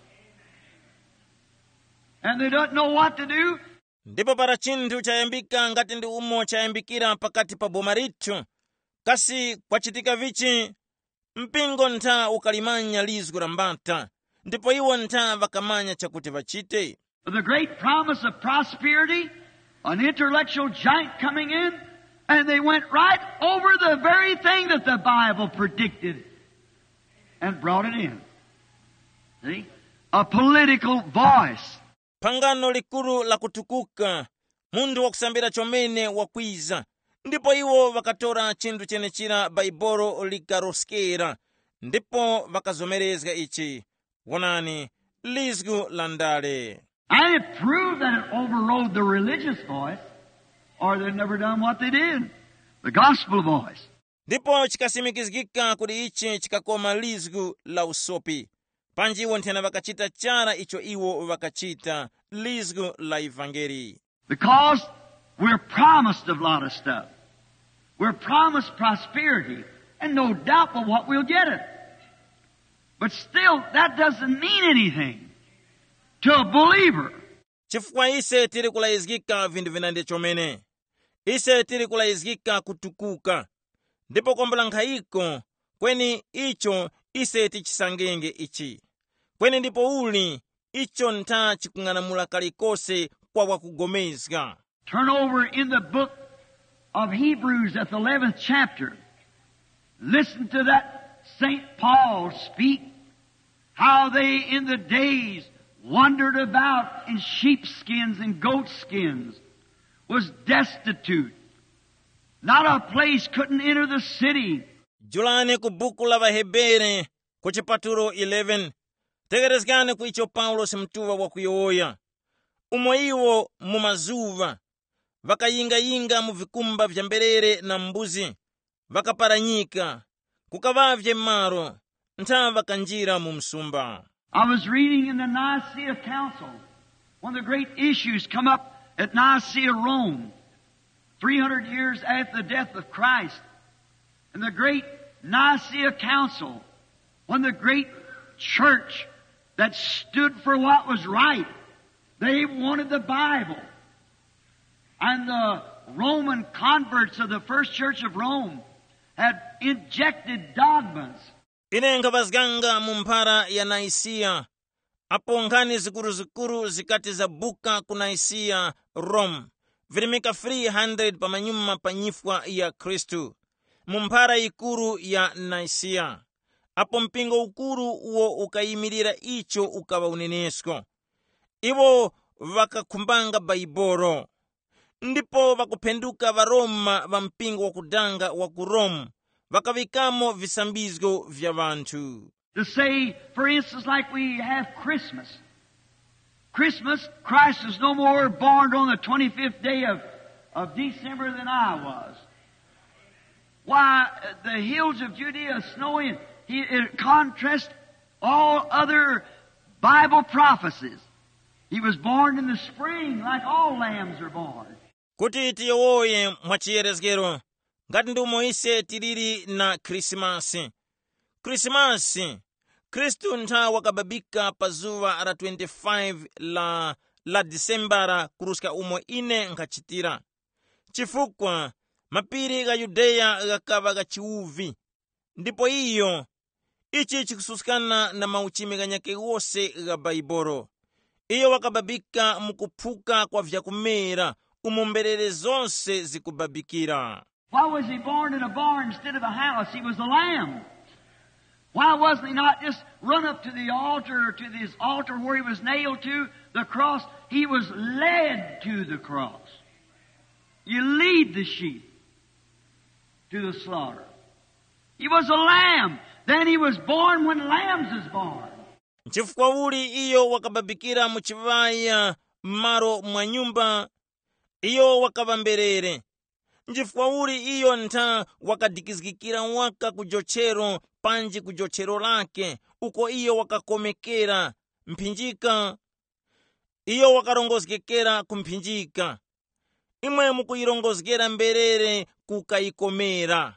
And they don't know what to do. Ndipo para chinthu chayambika ngati ndi umo chayambikira pakati pa boma rithu. Kasi kwachitika vichi, mpingo ntha ukalimanya lizgu la mbata. Ndipo iwo ntha vakamanya chakuti vachite. The great promise of prosperity, an intellectual giant coming in, and they went right over the very thing that the Bible predicted and brought it in. See? A political voice. Pangano likuru la kutukuka, mundu wakusambira chomene wakwiza. Ndipo iwo vakatora chindu chenechira baibolo likaroskera. Ndipo vakazomerezga ichi. Wonani, lizgu landale. And it proved that it overrode the religious voice, or they'd never done what they did, the gospel voice. Ndipo chikasimikizgika kuti ichi chikakoma lizgu la usopi. Panji iwo nthena vakachita chara icho iwo vakachita lizgu la evangeli. Because we're promised a lot of stuff. We're promised prosperity, and no doubt but what we'll get it. But still, that doesn't mean anything to a believer. Chifukwa ise tiri kulaizgika vindu vinande chomene. Ise tiri kulaizgika kutukuka. Ndipo kombala nkhaiko, kweni icho ise tichisangenge ichi. Kweni ndipo uli, icho nta chikung'anamula kalikose kwa wakugomezga. Turn over in the book of Hebrews at the 11th chapter. Listen to that St. Paul speak, how they in the days wandered about in sheepskins and goatskins, was destitute. Not a place, couldn't enter the city. Julani ku buku la Vahebere, ku chipaturo 11, tegerezgane ku icho Paulo simtuwa wa kuyoya. Umo iwo mumazuva, vakayinga mu vikumba vya mberere na mbuzi, vakaparanyika, kukavavye maro, ntha vakanjira mu msumba. I was reading in the Nicaea Council, one of the great issues come up at Nicaea, Rome, 300 years after the death of Christ. And the great Nicaea Council, when the great church that stood for what was right, they wanted the Bible. And the Roman converts of the first church of Rome had injected dogmas. Inenga vazganga mumpara ya Naisia, apo nkhani zikuru zikati zabuka ku Naisia, Rome, virimika 300 pamanyuma panyifwa ya Kristu. Mumpara ikuru ya Naisia, apo mpingo ukuru uwo ukayimirira icho ukava unenesko. Iwo vakakumbanga baiboro. Ndipo vakupenduka varoma va mpingo wakudanga wa ku Rome, vakavikamo visambizgo vya vantu. To say, for instance, like we have Christmas. Christmas, Christ is no more born on the 25th day of December than I was. Why, the hills of Judea are snowy. In contrast, all other Bible prophecies. He was born in the spring like all lambs are born. Kuti tiyowoye mwachiyerezgero, ngati ndumo ise tilili na Krismasi. Krismasi, Kristu nthawi wakababika pa zuwa la 25 la Disembara kuruska umo ine nkachitira. Chifukwa mapiri ga Yudeya gakava gachiuvi. Ndipo iyo, ichi chikususikana na mauchimi ganyake wose ga Baibolo. Iyo wakababika mukuphuka kwa vyakumera, umumberere zonse zikubabikira. Why was he born in a barn instead of a house? He was a lamb. Why wasn't he not just run up to the altar or to this altar where he was nailed to the cross? He was led to the cross. You lead the sheep to the slaughter. He was a lamb. Then he was born when lambs is born. Chifukwa uli iyo wakababikira muchivaya maro mwa nyumba, iyo wakavamberere. Chifukwa uli iyo nta wakadikizikira waka kujochero panji kujochero lake, uko iyo wakakomekera mpinjika, iyo wakarongozgekera kumpinjika. Imwe mukuyirongozgera mberere kukayikomera.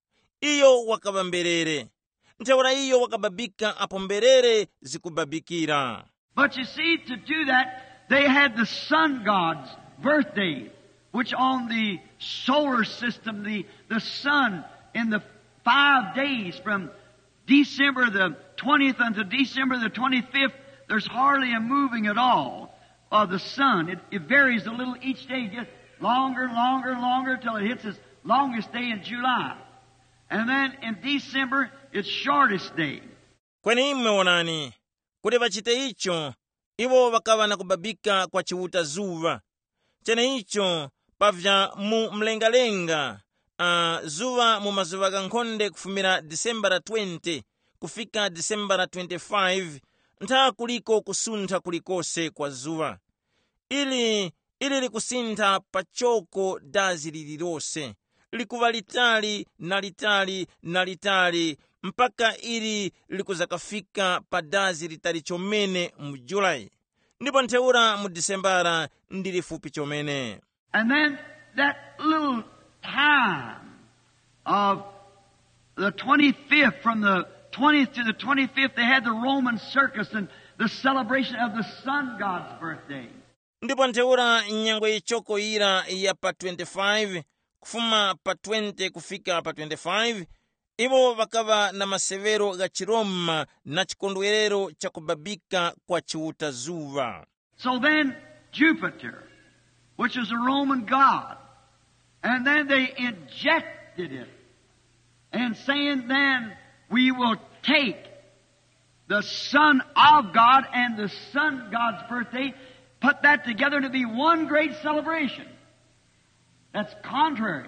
Iyo wakavamberere. Nthaura iyo wakababika apo mberere zikubabikira. But you see, to do that, they had the sun god's birthday, which on the solar system, the sun in the 5 days from December the 20th until December the 25th, there's hardly a moving at all of the sun. It varies a little each day, just longer, till it hits its longest day in July. And then in December, its shortest day. Kweni imwe onani, kuti vachite icho, iwo wakava na kubabika kwa chiwuta zuva. Chene icho, pavya mu mlengalenga, zuva mu mazuva gankhonde kufumira December 20, kufika December 25, ntha kuliko kusuntha kulikose kwa zuva. Ili likusintha pachoko dazi lililose. Likuva litali na litali mpaka ili likuzakafika pa dazi litali chomene mu Julai. Ndipo ntheura mu Disembara ndili fupi chomene. And then that little time of the 25th, from the 20th to the 25th, they had the Roman circus and the celebration of the sun god's birthday. Ndipo ntheura nyango ichoko ira ya pa 25, kufuma pa 20 kufika pa 25, iwo wakava na masevero ga Chiroma na chikondwerero cha kubabika kwa chiwuta zuva. So then Jupiter, which is a Roman god, and then they injected it, and saying then we will take the Son of God and the Son God's birthday, put that together to be one great celebration. That's contrary.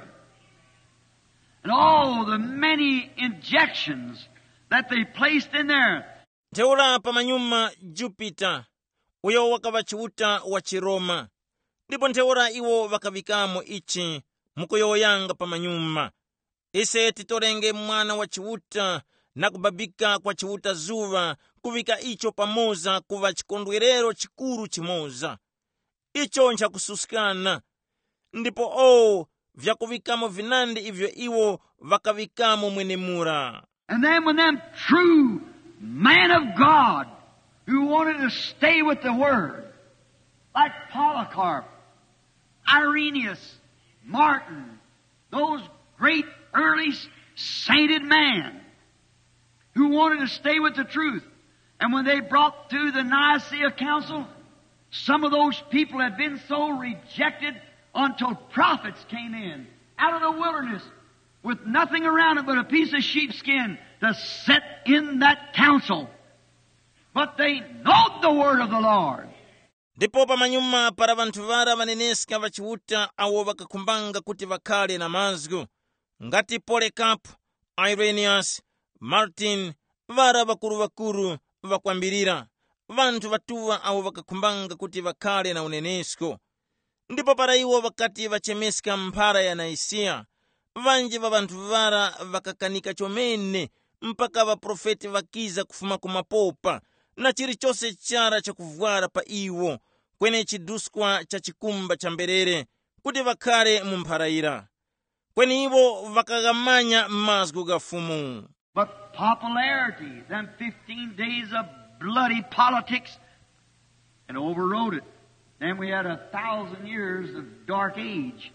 And all the many injections that they placed in there. Ntheura pamanyuma Jupiter, uyo wakava chiwuta wa Chiroma. Ndipo ntheura iwo wakavikamo ichi mukuyoyanga pamanyuma. Ise titorenge mwana wa chiwuta na kubabika kwa chiwuta zuva, kuvika icho pamoza kuva chikondwerero chikuru chimoza. Icho nchakususikana. Ndipo vyakuvikamo vinandi ivyo iwo vakavikamo mwenemura. And then when them true man of God who wanted to stay with the Word, like Polycarp, Irenaeus, Martin, those great early sainted men who wanted to stay with the truth. And when they brought through the Nicaea Council, some of those people had been so rejected until prophets came in out of the wilderness with nothing around it but a piece of sheepskin to sit in that council. But they know the word of the Lord. Ndipo pamanyuma para vanthu vara vaneneska vachiwuta awo vakakumbanga kuti vakhale na mazgu. Ngati Polycarp, Irenaeus, Martin, vara vakuru vakwambirira. Vanthu vatuva awo vakakumbanga kuti vakhale na unenesko. Ndipo para iwo vakati vachemeska mphara ya Naisia, vanji va vanthu vara vakakanika chomene mpaka vaprofeti vakiza kufuma kumapopa na chilichonse chara chakuvwala pa iwo kwene chiduskwa cha chikumba cha mberere kuti vakhale mumpharaira kwene iwo vakagamanya mazgu ga fumu. But popularity, them 15 days of bloody politics, and overrode it. Then we had 1,000 years of dark age.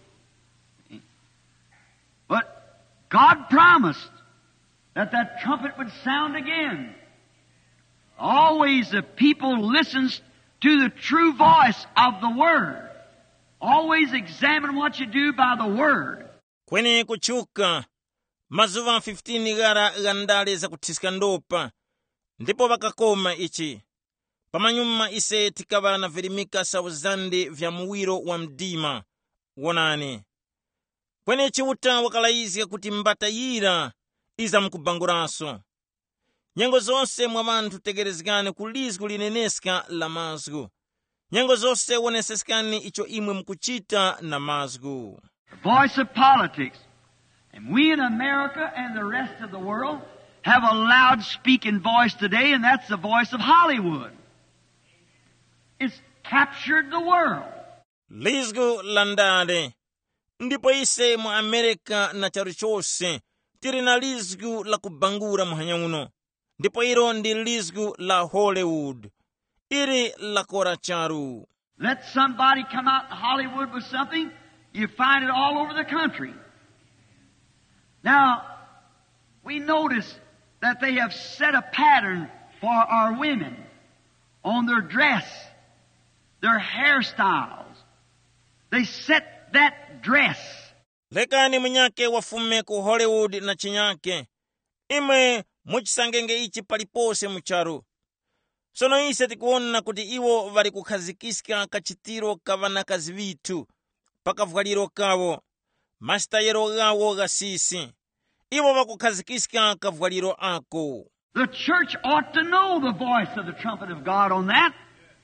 But God promised that trumpet would sound again. Always the people listens to the true voice of the Word. Always examine what you do by the Word. Kwene kuchuka mazuva 15 gara gandale za kuthiska ndopa ndipo vakakoma ichi pamanyuma ise tikava na vilimika sauzande vya muwiro wa mdima wonani kwene chiuta wakalaizika kuti mbatayira iza mkubanguraso nyengo zonse mwa vanthu tegerezekane ku lizgu lineneska la mazgu nyengo zonse wonesesekani icho imwe mkuchita na mazgu. The voice of politics. And we in America and the rest of the world have a loud-speaking voice today, and that's the voice of Hollywood. It's captured the world. Lizgu landale. Ndipo ise mu Amerika na charichose tiri na lizgu la kubangura muhanyauno. Ndipo iro ndi lizgu la Hollywood. Iri la kora charu. Let somebody come out in Hollywood with something, you find it all over the country. Now, we notice that they have set a pattern for our women on their dress, their hairstyles. They set that dress. Lekani mnyake wafume ku Hollywood na chinyake. Ime muchisangenge ichi palipose mucharu. Sono ise tikuona kuti iwo vari kukhazikisika kachitiro kavana kazivitu. Pakavwaliro kawo. Mastayero gawo gasisi. Iwo vakukhazikisika kavwaliro ako. The church ought to know the voice of the trumpet of God on that.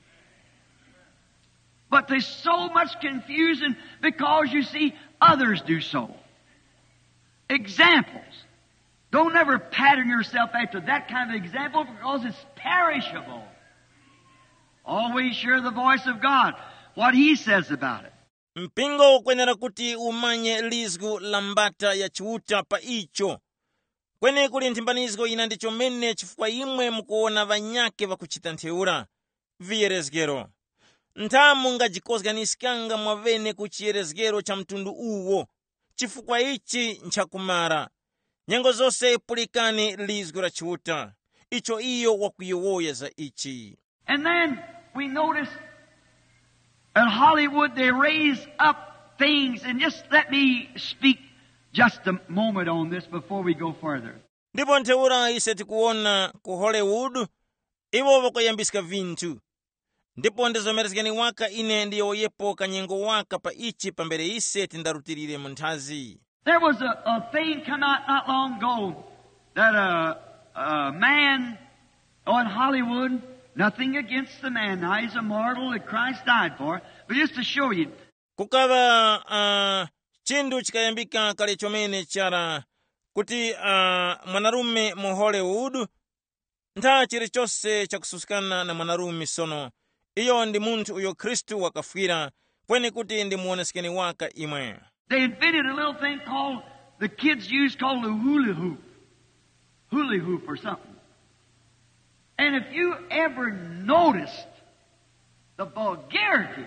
But there's so much confusion because you see others do so. Examples. Don't ever pattern yourself after that kind of example because it's perishable. Always share the voice of God, what He says about it. Mpingo kwenera kuti umanye lizgu lambata ya chiuta pa icho. Kwene kuli ntimbanizgo ina ndicho mene chifukwa imwe mkuona vanyake vakuchita ntheura. Vierezgero. Ntamu nga jikozganisikanga mwavene kuchierezgero cha mtundu uwo. Chifukwa ichi nchakumara. Nyengo zose pulikani lizgu la chiuta. Icho iyo wakuyowoya za ichi. And then we notice at Hollywood they raise up things, and just let me speak just a moment on this before we go further. Ndipo ntheura ise tikuona ku Hollywood, iwo wakuyambisika vintu. Ndipo ndizomerezgeni waka ine ndiyo yepo kanyengo waka pa ichi pambere ise tindarutirire munthazi. There was a thing come out not long ago that a man in Hollywood, nothing against the man, now he's immortal that Christ died for, but just to show you. Kukava chindu chikayambika kale chomene chara kuti mwanarume mu Hollywood nta chilichonse chakususikana na mwanarume sono. Iyo ndi munthu uyo Kristu wakafwira kwene kuti ndi muonesekeni waka imwe. They invented a little thing called, the kids use called the hula hoop. Hula hoop or something. And if you ever noticed the vulgarity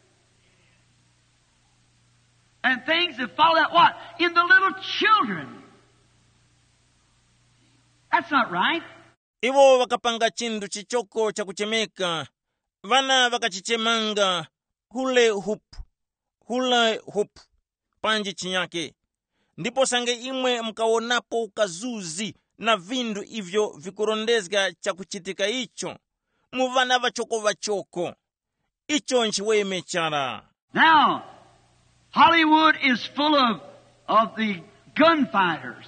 and things that follow that, what? In the little children. That's not right. Iwo wakapanga chindu chichoko cha kuchemeka. Vana vakachichemanga hula hoop. Panji chinyake. Ndipo sange imwe mkaonapo ukazuzi na vindu ivyo vikurondezga cha kuchitika icho. Muvana vachoko. Icho nchiweme chara. Now, Hollywood is full of the gunfighters.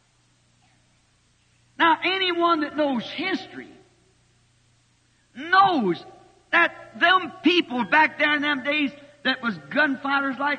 Now, anyone that knows history knows that them people back there in them days that was gunfighters like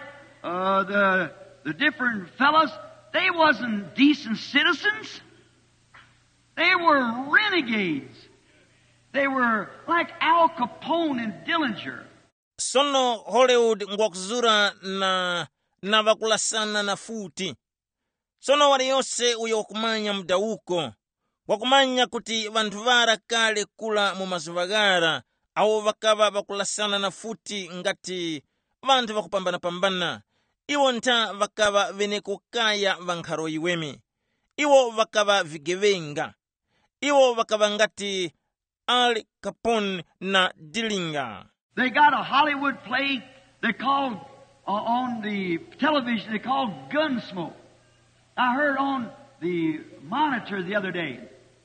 the different fellows, they wasn't decent citizens. They were renegades. They were like Al Capone and Dillinger. Sono Hollywood ngwakuzura na vakulasana na futi. Sono waliyose uyo wakumanya mdauko. Wakumanya kuti vantu vara kale kula mu mazuvagara awo vakava vakulasana na futi ngati vantu vakupambana-pambana. Iwo nta vakava veneko kaya vankharo iweme. Iwo vakava vigevenga. Iwo vakava ngati Al Capone na Dillinger. They got a Hollywood play they called, on the television, they called Gunsmoke. I heard on the monitor the other day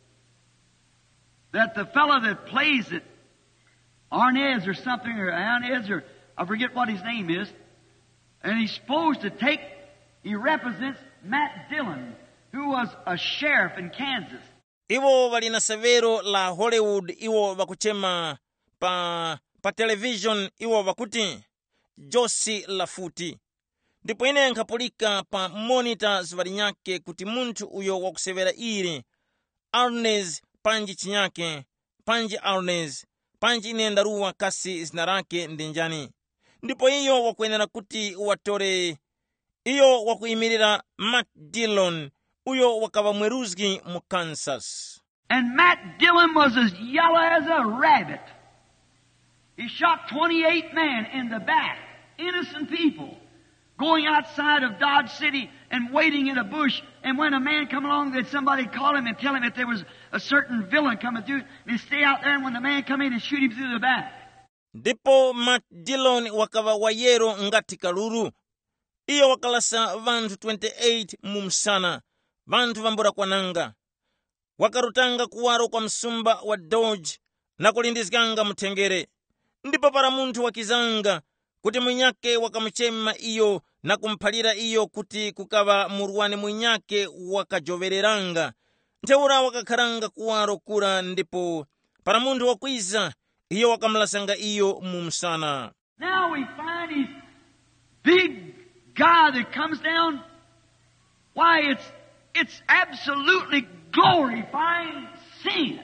that the fellow that plays it, Arnez or something, or Arnez, or I forget what his name is, and he's supposed to he represents Matt Dillon, who was a sheriff in Kansas. Iwo valina severo la Hollywood, iwo vakuchema pa television, iwo vakuti Josi la futi. Ndipo ine nkapulika pa monitors valinyake kuti muntu uyo wakusevera iri Arnez panji chinyake, panji Arnez, panji ine ndaruwa kasi zinarake ndinjani. Ndipo iyo wakuenera kuti watore, iyo wakuimirira Matt Dillon, uyo wakava mweruzgi mu Kansas. And Matt Dillon was as yellow as a rabbit. He shot 28 men in the back, innocent people, going outside of Dodge City and waiting in a bush. And when a man come along, that somebody call him and tell him that there was a certain villain coming through, they stay out there, and when the man come in, and shoot him through the back. Ndipo Matt Dillon wakava wayero ngati kaluru. Iyo wakalasa vantu 28 mumsana, vantu vambura kwananga. Wakarutanga kuwaro kwa msumba wa Dodge na kulindizganga mutengere. Ndipo para muntu wakizanga kuti mwinyake wakamuchema iyo na kumpalira iyo kuti kukava muruwane mwinyake wakajovereranga. Nteura wakakharanga kuwaro kura, ndipo para muntu wakwiza iyo wakamlasanga iyo mumsana. Now we find his big guy that comes down. Why, it's absolutely glorifying sin.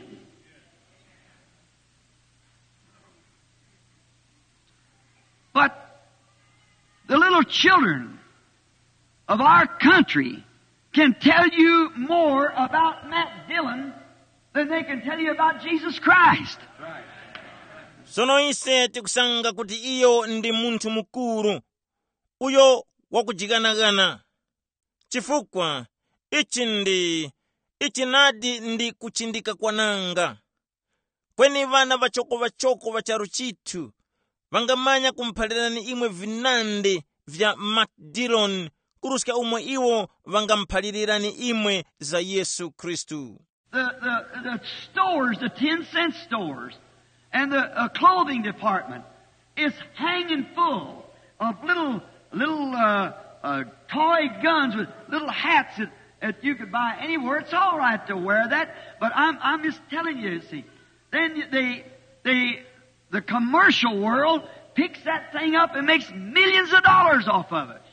But the little children of our country can tell you more about Matt Dillon than they can tell you about Jesus Christ. Right. Sono ise tikusanga kuti iyo ndi muntu mukuru, uyo wakujiganagana. Chifukwa, ichi nadi ndi kuchindika kwananga. Kweni vana vachoko vacharu chitu, vangamanya kumphalirani imwe vinande vya Matt Dillon, kuruska umwe iwo vangamphalirani imwe za Yesu Kristu. The stores, the 10-cent stores, and the clothing department is hanging full of little toy guns with little hats that you could buy anywhere. It's all right to wear that, but I'm just telling you, see. Then the commercial world picks that thing up and makes millions of dollars off of it.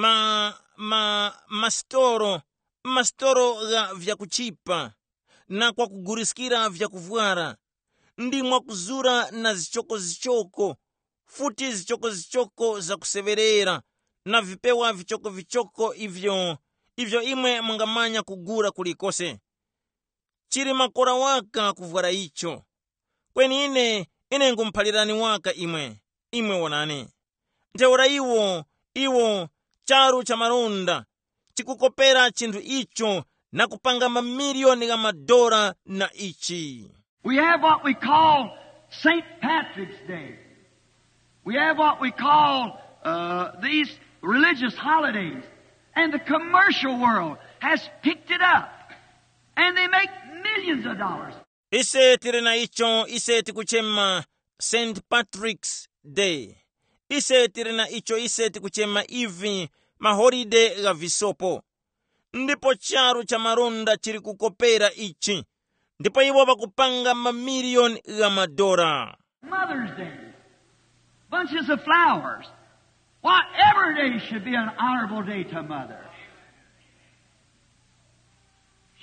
Mastoro ga vya kuchipa na kwa kuguriskira vya kuvwara ndi mwakuzura na zichoko futi zichoko za kuseverera na vipewa vichoko ivyo imwe mungamanya kugura kulikose. Chiri makora waka kuvwara icho. Kweni ine ngumphalirani waka imwe wonane. Nteura iwo charu cha maronda chikukopera chindu icho na kupanga mamilioni ga madora na ichi. We have what we call St. Patrick's Day. We have what we call these religious holidays. And the commercial world has picked it up. And they make millions of dollars. Ise tirena icho, ise tikuchema St. Patrick's Day. Ise tirena icho, ise tikuchema ivi mahoride ga visopo. Ndipo charu cha maronda chiri kukopera ichi. Ndipo iwo bakupanga mamilioni ga madora. Mother's Day. Bunches of flowers. Why, every day should be an honorable day to Mother.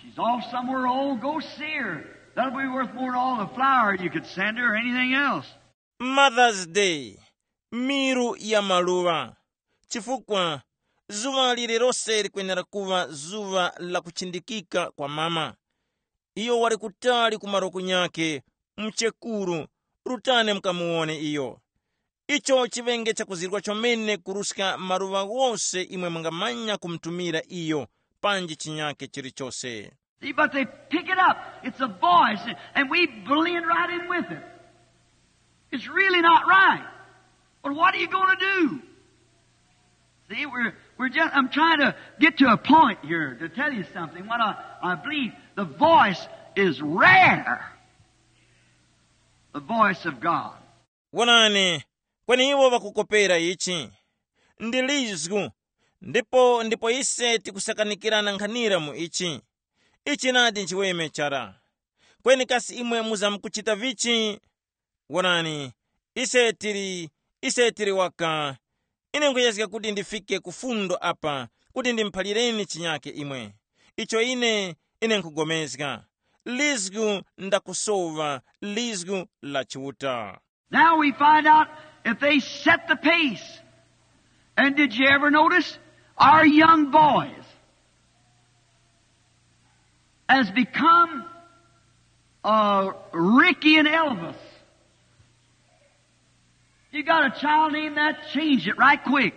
She's off somewhere old. Go see her. That'll be worth more than all the flour you could send her or anything else. Mother's Day, miru ya maluwa. Chifukwa zuwa lililonse likuyenera kuva zuwa la kuchindikika kwa mama. Iyo wali kutali kumaroku nyake, mchekuru, rutane mkamuone iyo. Icho chivenge cha kuzirwa chomene kuruska maruwa wose imwe mangamanya kumtumira iyo, panji chinyake chirichose. See, but they pick it up. It's a voice, and we blend right in with it. It's really not right. But what are you going to do? See, I'm trying to get to a point here to tell you something. What I believe, the voice is rare. The voice of God. Wonani, kweni iwo wakukopera ichi. Ndilizgu, ndipo ise tikusakanikirana nkhanira mu ichi. Ichi nadi nchiweme chara. Kweni kasi imwe muzamkuchita vichi. Wonani, ise tiri waka. Ine nkuyazika kuti ndifike kufundo apa, kuti ndimphalireni chinyake imwe. Icho ine nkugomezga. Lizgu ndakusova, lizgu la chiuta. Now we find out if they set the pace. And did you ever notice our young boys has become Ricky and Elvis. You got a child named that, change it right quick.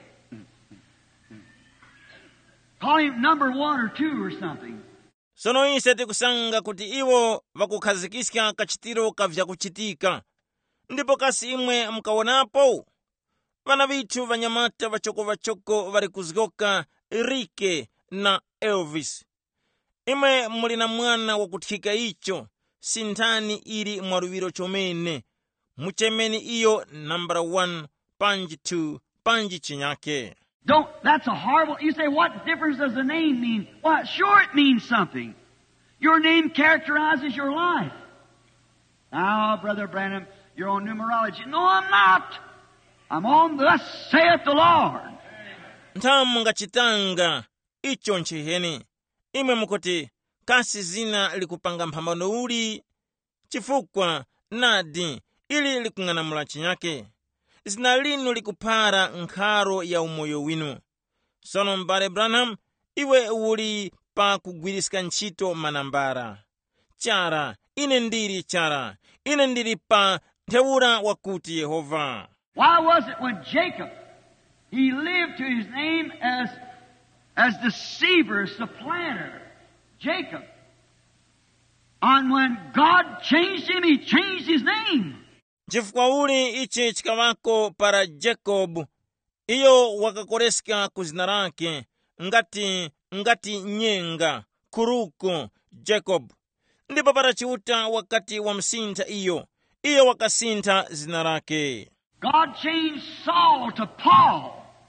Call him number 1 or 2 or something. Sono ise tikusanga kuti iwo vakukhazikisika kachitiro kavyakuchitika. Ndipo kasi imwe mkawonapo. Vana vithu vanyamata vachoko vari kuzigoka Rike na Elvis. Imwe mulina mwana wakuthika icho, sintani iri mwaruwiro chomene. Muchemeni iyo number 1, panji 2, panji chinyake. That's a horrible, you say, what difference does the name mean? Well, sure it means something. Your name characterizes your life. Now, Brother Branham, you're on numerology. No, I'm not. I'm on thus saith the Lord. Ntamu ngachitanga, icho nchiheni. Imwe mukoti, kasi zina likupanga mpambano uli, chifukwa, nadi, ili likung'anamula chinyake. Zina linu likupara nkharo ya umoyo winu. Sono mbale Branham, iwe uli pa kugwiriska nchito manambara. Chara, ine ndiri chara, ine ndiri pa ntheura wakuti Yehova. Why was it when Jacob, he lived to his name as deceiver, supplanter, Jacob. And when God changed him, he changed his name. Chifukwa uli ichi chikawako para Jacob, iyo wakakoreska kuzina lake, ngati nyenga, kuruko, Jacob. Ndipo para chiuta wakati wa msinta iyo wakasinta zina lake. God changed Saul to Paul,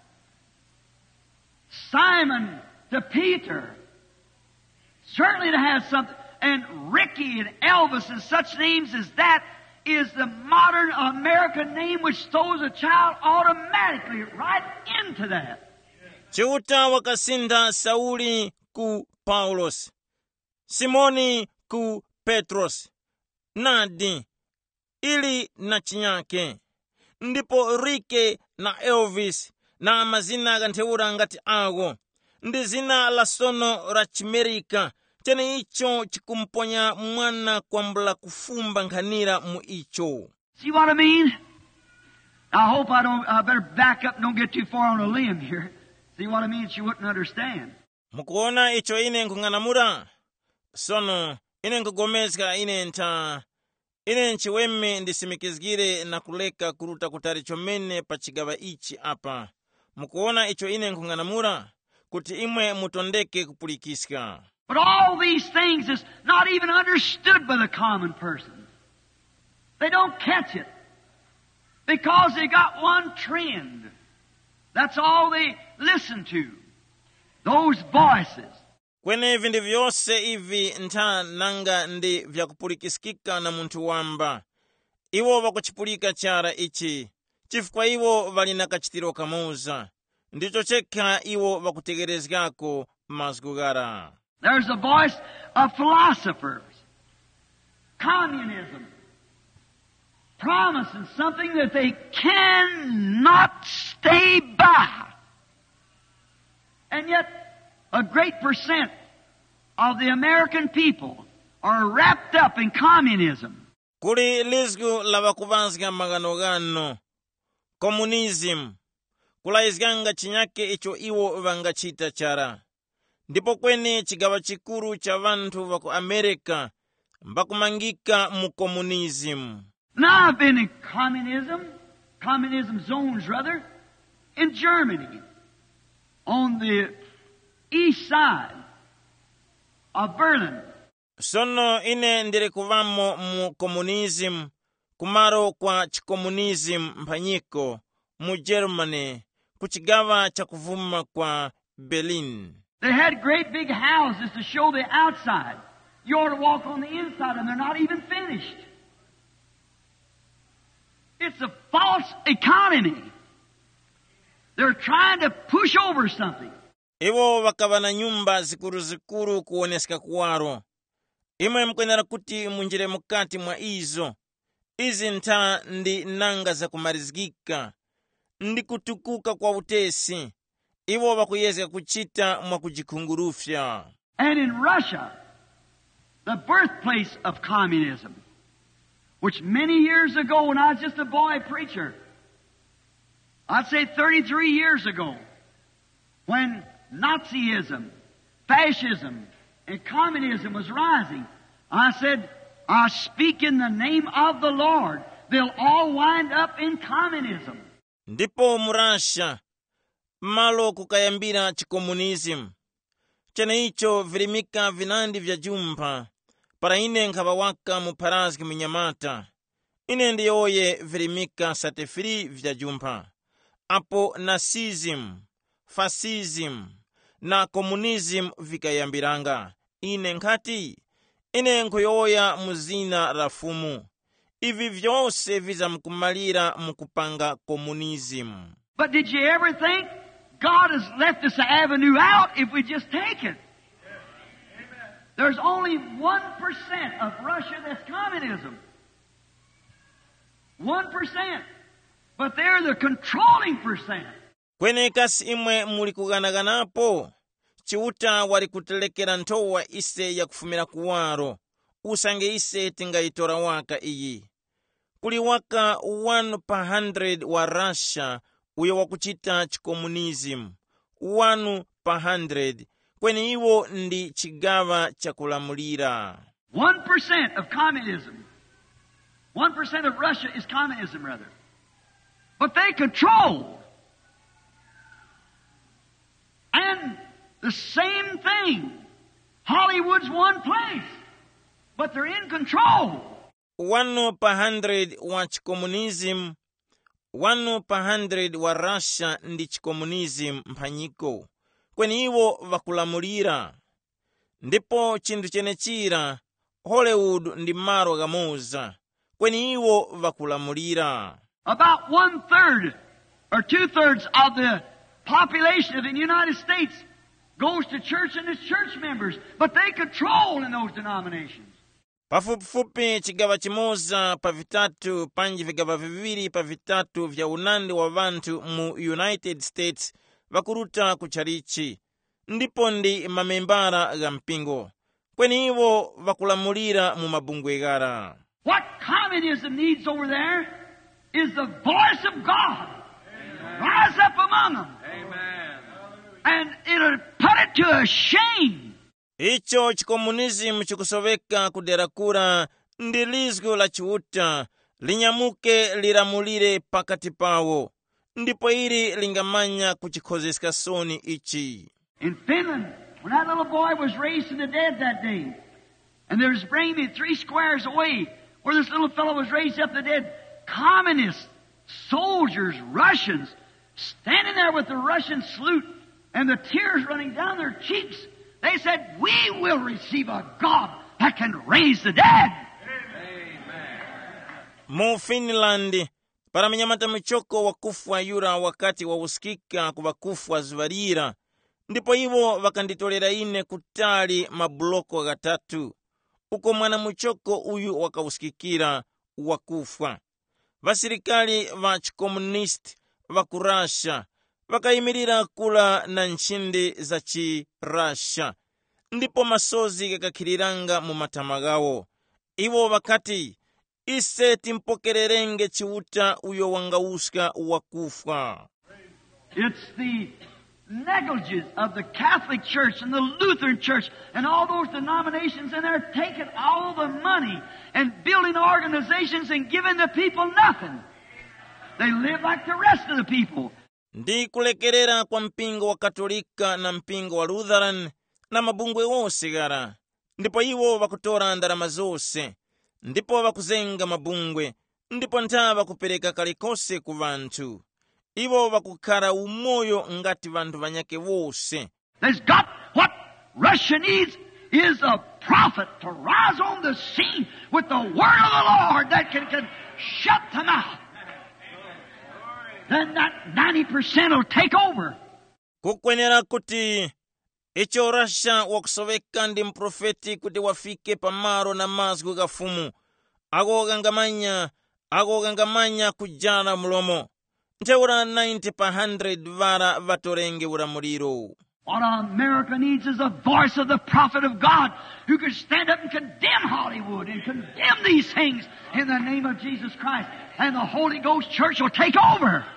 Simon to Peter. Certainly to have something, and Ricky and Elvis and such names as that is the modern American name which throws a child automatically right into that. Chiuta wakasinda Sauli ku Paulos, Simoni ku Petros, nadi, ili na chinyake. Ndipo Rike na Elvis na mazina gantheura ngati ago. Ndi zina la sono la chimerika. Tene icho chikumponya mwana kwambula kufumba nkhanira mu icho. See what I mean? I hope I better back up and don't get too far on a limb here. See what I mean? She wouldn't understand. Mukuona icho ine nkung'anamura. Sono, ine nkugomezga ine nchiweme ndisimikizgire na kuleka kuruta kutari chomene pachigawa ichi apa. Mukuona icho ine nkung'anamura, kuti imwe mutondeke kupulikiska. But all these things is not even understood by the common person. They don't catch it. Because they got one trend. That's all they listen to. Those voices. Kwene hivi ndi vyose hivi nta nanga ndi vyakupulikisikika na muntu wamba. Iwo wakuchipulika chara ichi. Chifukwa iwo valina kachitiro kamuza. Ndicho cheka iwo wakutegerezgako mazgugara. There's the voice of philosophers. Communism. Promising something that they cannot stay by. And yet, a great percent of the American people are wrapped up in communism. Kuli lizgu lava kuvanzika maganogano. Communism. Kula izganga chinyake icho iwo vangachita chara. Ndipo kweni chigawa chikuru cha vantu vaku Amerika mbakumangika mu communism. Now I've been in communism zones rather, in Germany, on the east side of Berlin. Sono ine ndiri kuvamo mu communism kumaro kwa chikomunism mpanyiko mu Germany kuchigawa cha kuvuma kwa Berlin. They had great big houses to show the outside. You ought to walk on the inside and they're not even finished. It's a false economy. They're trying to push over something. Iwo wakava na nyumba zikuru kuoneseka kuwaro. Imwe mkwenera kuti munjire mukati mwa izo. Izi nta ndi nanga za kumarizgika. Ndi kutukuka kwa utesi. Iwo wakuyezeka kuchita mwa kujikungurufya. And in Russia, the birthplace of communism, which many years ago when I was just a boy preacher, I'd say 33 years ago, when Nazism, fascism, and communism was rising, I said, I speak in the name of the Lord. They'll all wind up in communism. Ndipo murasha, malo kukayambira chikomunism. Chene icho virimika vinandi vya jumpa, para ine nkaba waka muparazki minyamata. Ine ndiyoye virimika satefiri vya jumpa. Apo nazism, fascism, na komunism vikayambiranga. Ine nkati, ine nkuyoya muzina rafumu. Ivi vyose viza mkumalira mkupanga komunism. But did you ever think God has left us an avenue out if we just take it? There's only 1% of Russia that's communism. 1%. But they're the controlling percent. Kwene kasi imwe mulikuganaganapo, chiuta wali kutelekera ntowa ise ya kufumira kuwaro, usange ise tingaitora waka iyi. Kuli waka 1/100 wa Russia uyo wakuchita chikomunism. 1/100. Kwene iwo ndi chigawa chakulamulira. 1% of communism. 1% of Russia is communism, rather. But they control. And the same thing. Hollywood's one place. But they're in control. 1/100 wa chikomunism. 1/100 wa Russia ndi chikomunism mpanyiko. Kweni iwo vakulamulira. Ndipo chindu chenechira, Hollywood ndi maro gamoza. Kweni iwo vakulamulira. About 1/3 or 2/3 of the population of the United States goes to church and is church members, but they control in those denominations. Pafupifupi chigawa chimoza pa vitatu panji vigawa viviri pa vitatu vya unandi wa vantu mu United States vakuruta kucharichi. Ndipo ndi mamembara ga mpingo. Kweni iwo vakulamulira mu mabungwegara. What communism needs over there is the voice of God. Amen. Rise up among them. Amen. And it'll put it to a shame. Icho chikomunism chikusoveka kuderakura ndi lizgu la chiuta linyamuke liramulire pakati pawo. Ndipo iri lingamanya kuchikhozesika soni ichi. In Finland, when that little boy was raised from the dead that day, and there was bringing me 3 squares away, where this little fellow was raised up the dead, communist soldiers, Russians, standing there with the Russian salute and the tears running down their cheeks. They said, we will receive a God that can raise the dead. Mu Finland, paramenyamata michoko wakufwa yura wakati wa usikika kuwa kufwa zvarira, ndipo iwo vakanditolera ine kutali mabuloko gatatu, uko mwana muchoko uyu wakausikikira wakufa. Vasilikali va chikomunisti va ku Russia vakayimirira kula na ntchindi za chi Russia, ndipo masozi kakakhiriranga mu matama gawo. Iwo vakati, ise timpokererenge chiuta uyo wangauska wakufa. It's the negligence of the Catholic Church and the Lutheran Church and all those denominations, and they're taking all the money and building organizations and giving the people nothing. They live like the rest of the people. Ndi kulekerera kwa mpingo wa Katolika na mpingo wa Lutheran na mabungwe wose gara, ndipo iwo vakutora ndalama zose, ndipo vakuzenga mabungwe, ndipo ntava kupereka kalikose ku vanthu. Iwo vakukhala umoyo ngati vanthu vanyake wose. There's got what Russia needs is a prophet to rise on the scene with the word of the Lord that can shut them out. Then that 90% will take over. Kukwenera kuti icho Russia wakusoveka ndi mprofeti kuti wafike pamaro na mazgu gafumu, agogangamanya kujana mulomo. Nteura 90 pa 100 vara vatorenge uramuriro. What America needs is a voice of the prophet of God who could stand up and condemn Hollywood and condemn these things in the name of Jesus Christ. And the Holy Ghost Church will take over.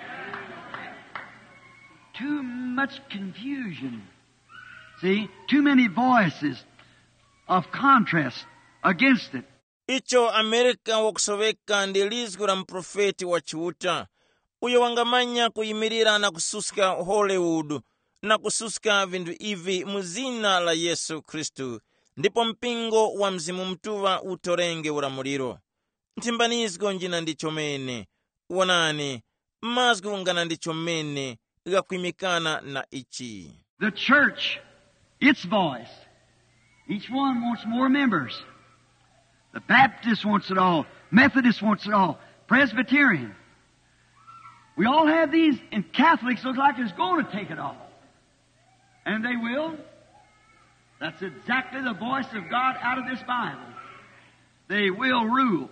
Too much confusion. See, too many voices of contrast against it. Icho Amerika wakusoveka ndi lizgu la mprofeti wa chiuta, uyo wangamanya kuyimirira na kususka Hollywood na kususka vindu ivi muzina la Yesu Kristu, ndipo mpingo wa mzimu mtuva utorenge uramuliro. Ntimbanizgo njina ndicho mene, wanani, mazgu ngana ndicho mene, gakwimikana na ichi. The church, its voice, each one wants more members. The Baptist wants it all, Methodist wants it all, Presbyterian. We all have these, and Catholics look like it's going to take it all. And they will. That's exactly the voice of God out of this Bible. They will rule.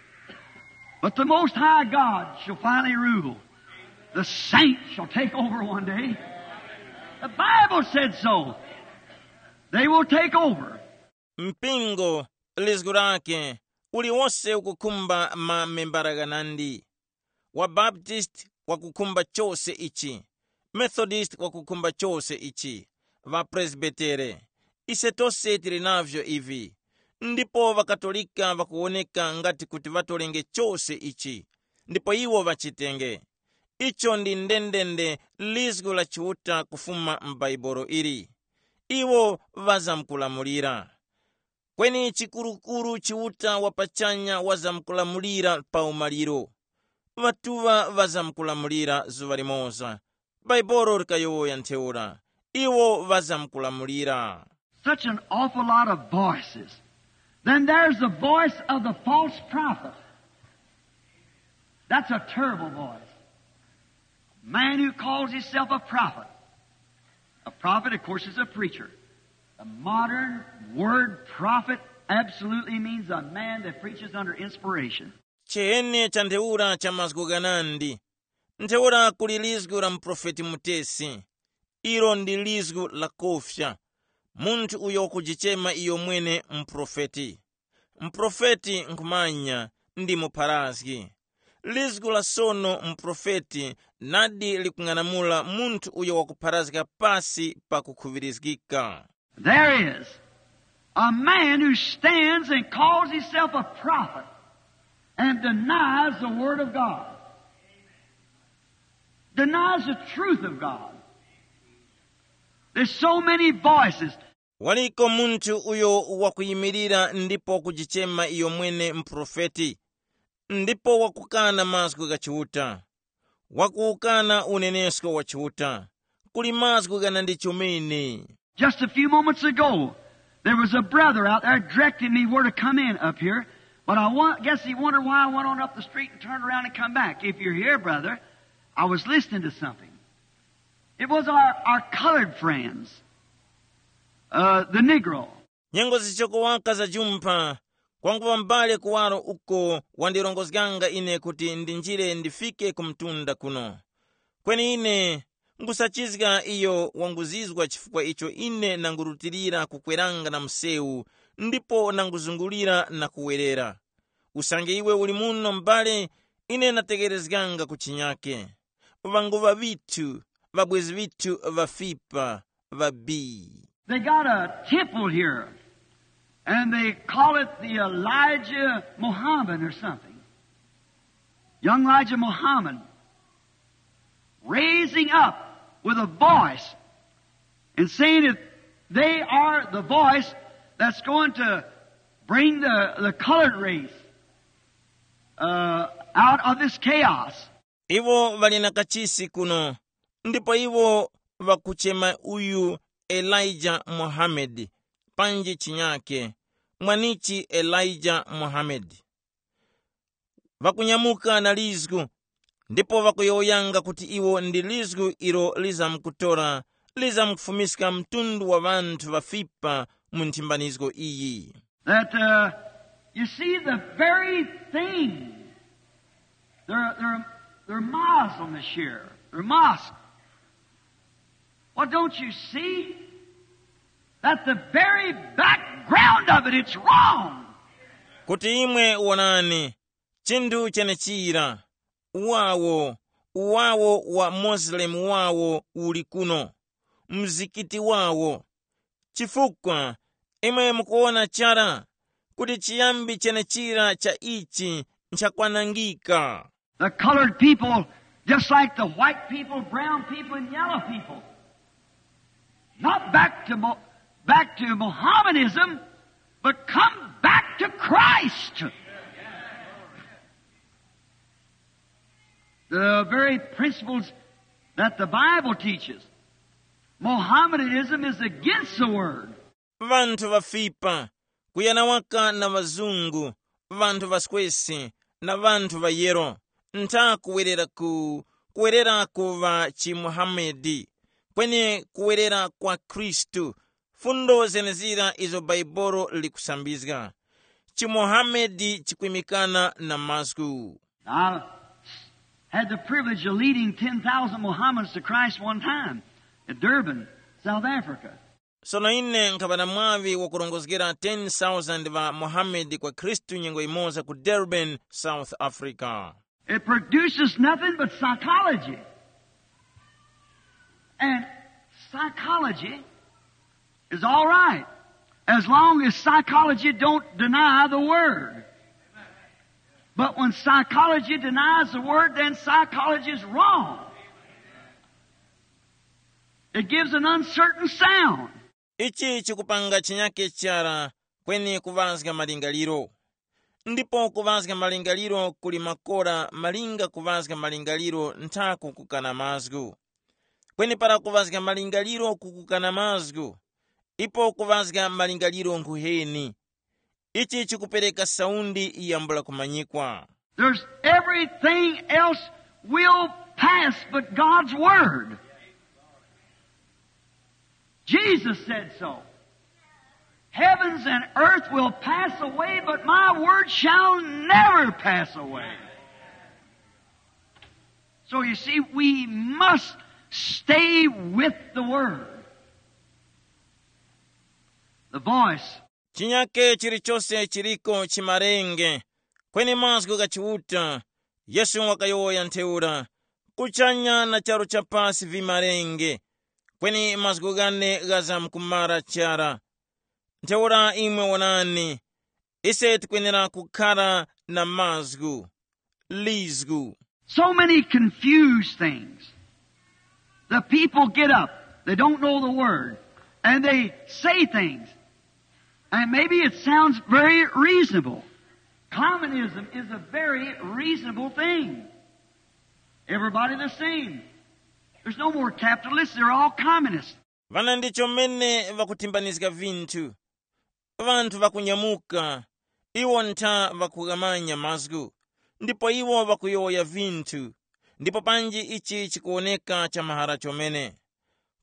But the Most High God shall finally rule. The saints shall take over one day. The Bible said so. They will take over. Mpingo lizgurake uliwose ukukumba membaraganandi. Wa Baptist wakukumba chose ichi, Methodist wakukumba chose ichi, va Presbytere ise tose tilinavyo ivi. Ndipo vakatolika vakuoneka ngati kuti vatolenge chose ichi, ndipo iwo vachitenge. Icho ndi ndendende lizgu la chiuta kufuma mbaibolo ili. Iwo vazamkulamulira. Kweni chikurukuru chiuta wapachanya wazamkulamulira pa umaliro. Vatuva vazamkulamulira zuva limoza. Baibolo likayoya nteura. Iwo vazamkulamulira. Such an awful lot of voices. Then there's the voice of the false prophet. That's a terrible voice. A man who calls himself a prophet. A prophet, of course, is a preacher. The modern word prophet absolutely means a man that preaches under inspiration. Chene cha nteura cha mazgu ganandi. Nteura kuli lizgu la mprofeti mutesi. Ilo ndi lizgu la kofya. Muntu uyo kujichema iyo mwene mprofeti. Mprofeti nkumanya ndi muparazgi. Lizgu la sono mprofeti nadi likung'anamula muntu uyo wakuparazga pasi pa kukuvirizgika. There is a man who stands and calls himself a prophet and denies the Word of God. Denies the truth of God. There's so many voices. Waliko muntu uyo wakuyimirira ndipo kujichema iyo mwene mprofeti. Ndipo wakukana mazgu ga chiuta. Wakukana unenesko wa chiuta. Kuli mazgu ga nandichumini. Just a few moments ago, there was a brother out there directing me where to come in up here. But guess he wondered why I went on up the street and turned around and come back. If you're here, brother, I was listening to something. It was our colored friends, the Negro. nyengo zichokowaka za jumpa kwangu mbale kuwaro uko wandirongozganga ine kuti ndinjire ndifike kumtunda kuno. Kweni ine ngusachizga iyo wanguzizwa chifukwa icho ine nangurutirira kukweranga na mseu ndipo nanguzungulira na kuwerera. Usange iwe uli muno mbale ine nategerezganga kuchinyake. Vangu vabitu, vabwezi vitu vafipa, vabii. They got a temple here, and they call it the Elijah Muhammad or something. Young Elijah Muhammad, raising up with a voice and saying that they are the voice that's going to bring the colored race out of this chaos. Ivo valina kachisi kuno, ndipo ivo vakuchema uyu Elijah Muhammad, panji chinyake, mwanichi Elijah Muhammad. Vakunyamuka na lizgu, ndipo vakuyoyanga kuti iwo ndi lizgu ilo lizamkutora, lizamkufumiska mtundu wa vantu vafipa muntimbanizgo iyi. That, you see the very thing, they're Muslims here, they're mosque. Well, don't you see that the very background of it, it's wrong. Kuti imwe uonani, chindu chenechira, uwawo wa Muslim wawo uli kuno, mzikiti wawo. Chifukwa, imwe mkuona chara, kuti chiyambi chenechira cha ichi nchakwanangika. The colored people, just like the white people, brown people, and yellow people. Not back to Mohammedanism, but come back to Christ. The very principles that the Bible teaches. Mohammedanism is against the Word. Vantu vafipa, kuyanawaka na wazungu, vantu vaskwesi, na vantu vayero, nta kuwerera kuva chi Muhammedi. Kwenye kuwerera kwa Kristu, fundo zenezira izo Baibolo likusambizga. Chi Muhammedi chikwimikana na mazgu. I had the privilege of leading 10,000 Mohammedans to Christ one time at Durban, South Africa. Sono ine nkabana mwavi wakurongozgera 10,000 va Muhammedi kwa Kristu nyengo imoza ku Durban, South Africa. It produces nothing but psychology. And psychology is all right, as long as psychology don't deny the Word. But when psychology denies the Word, then psychology is wrong. It gives an uncertain sound. Ichi chikupanga chinyake chara kwenye kuvazga malingaliro. Ndipo kuvazga malingaliro kuli makora malinga kuvazga malingaliro ntaku kukana mazgu. Kweni para kuvazga malingaliro kukukana mazgu, ipo kuvazga malingaliro nkuheni. Ichi chikupereka saundi iyambula kumanyikwa. There's everything else will pass but God's Word. Jesus said so. Heavens and earth will pass away, but my word shall never pass away. So you see, we must stay with the Word. The voice. Chinyake chirichose chiriko chimarenge, kweni mazgu gachiuta, Yesu wakayoya nteura, kuchanya na charo chapasi vimarenge, kweni mazgu gane gaza mkumara chara. Nteura imwe wanani, ise tukwenera kukara na mazgu, lizgu. So many confused things. The people get up, they don't know the Word, and they say things. And maybe it sounds very reasonable. Communism is a very reasonable thing. Everybody the same. There's no more capitalists, they're all communists. Vana ndicho mene vakutimbanizga vintu. Vantu vakunyamuka, iwo nta vakugamanya mazgu. Ndipo iwo vakuyoya vintu. Ndipo panji ichi chikuoneka cha mahara chomene.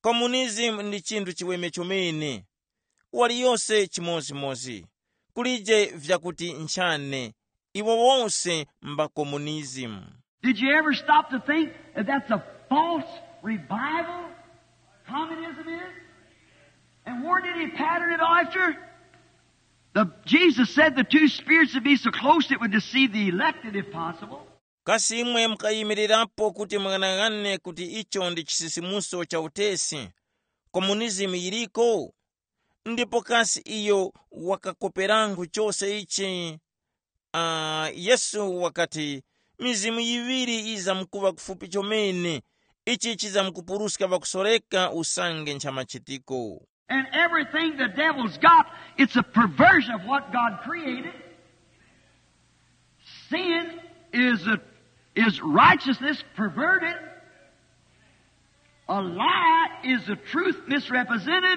Communism ndi chinthu chiweme chomene waliyonse chimozimozi kulije vyakuti nchane iwo wonse mba communism. Did you ever stop to think that that's a false revival? Communism is? And where did he pattern it after? Jesus said the two spirits would be so close it would deceive the elected if possible. Kasi imwe mkayimirirapo kuti mwanangane kuti icho ndi chisisimuso cha utesi communism iliko, ndipo kasi iyo wakakoperangu chose ichi. Yesu wakati mizimu yiviri iza mkuva kufupi chomene ichi chiza mkupuruska vakusoreka usange nchamachitiko. And everything the devil's got, it's a perversion of what God created. Sin is righteousness perverted. A lie is the truth misrepresented.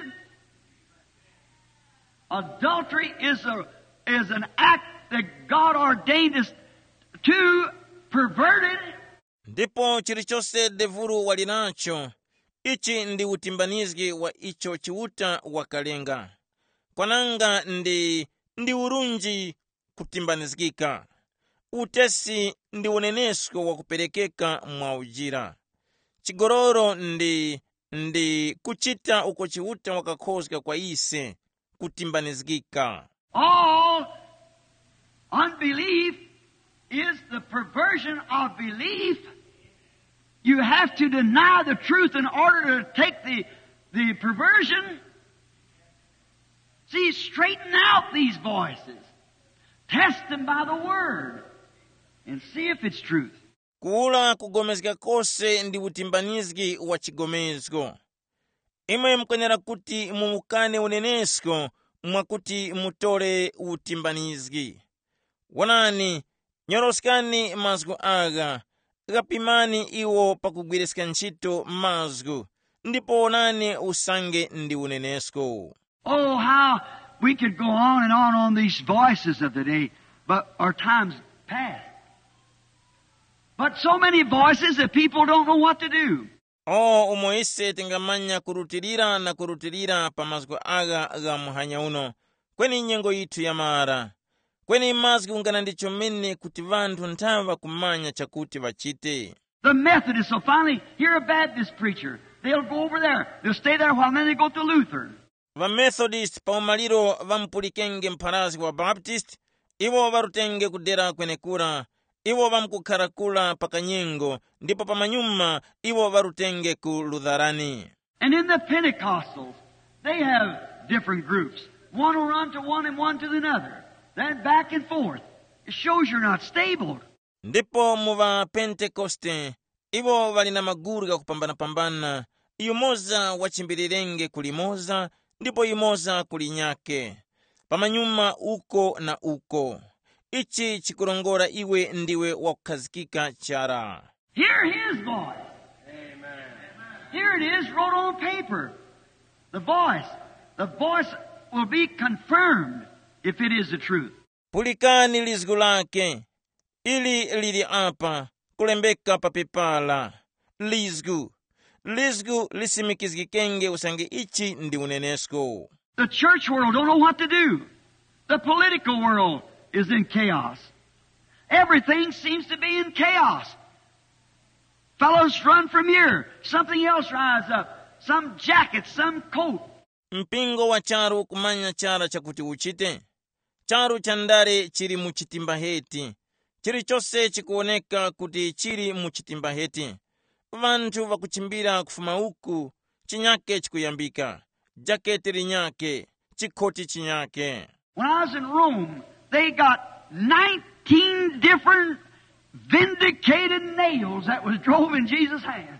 Adultery is an act that God ordained us to perverted. Ndipo chilichose devuru walinacho, ichi ndi utimbanizgi wa icho chiuta wakalenga. Kwananga ndi urunji kutimbanizgika. Utesi ndi unenesko wa kuperekeka mwa ujira. Chigororo ndi kuchita uko chiuta wakakozga kwa ise kutimbanizgika. All unbelief is the perversion of belief. You have to deny the truth in order to take the perversion. See, straighten out these voices. Test them by the Word and see if it's truth. Kuula kugomezga kose ndi utimbanizgi wa chigomezgo. Imwe mkwenera kuti mumukane unenesko mwakuti mutore utimbanizgi. Wanani, nyoroskani mazgu aga, kapimani iwo pakugwireska nchito mazgu, ndipo onani usange ndi unenesko. Oh, how we could go on and on these voices of the day, but our time's past. But so many voices that people don't know what to do. Umoise tengamanya kurutirira na kurutirira pa mazgu aga ga muhanya uno. Kweni nyengo yitu ya mara. Kweni mazgu ungana ndicho mene kuti vantu ntava kumanya chakuti vachite. The Methodists will finally hear a Baptist preacher. They'll go over there. They'll stay there a while, and then they go to Luther. Va Methodist pa umaliro vampulikenge mparazi wa Baptist, iwo varutenge kudera kwenekura, iwo vamkukharakula pakanyengo, ndipo pamanyuma iwo varutenge ku Lutherani. And in the Pentecostals, they have different groups. One will run to one and one to another. Then back and forth. It shows you're not stable. Ndipo muva Pentekoste, iwo valina maguru ga kupambana-pambana, iyumoza wachimbirerenge kulimoza, ndipo imoza kulinyake. Pamanyuma uko na uko. Ichi chikurongora iwe ndiwe wakazikika chara. Hear his voice. Amen. Here it is, wrote on paper. The voice will be confirmed if it is the truth. Pulikani lizgu lake, ili lili apa, kulembeka papepala. Lizgu lisimikizgikenge usange ichi ndi unenesko. The church world don't know what to do. The political world is in chaos. Everything seems to be in chaos. Fellows run from here. Something else rises up. Some jacket, some coat. Mpingo wa charu kumanya chara chakuti uchite. Charu chandare chiri muchitimba heti. Chiri chose chikuoneka kuti chiri muchitimba heti. Vantu vakuchimbira kufuma uku, chinyake chikuyambika. Jaketi rinyake, chikoti chinyake. When I was in Rome, they got 19 different vindicated nails that was drove in Jesus' hand.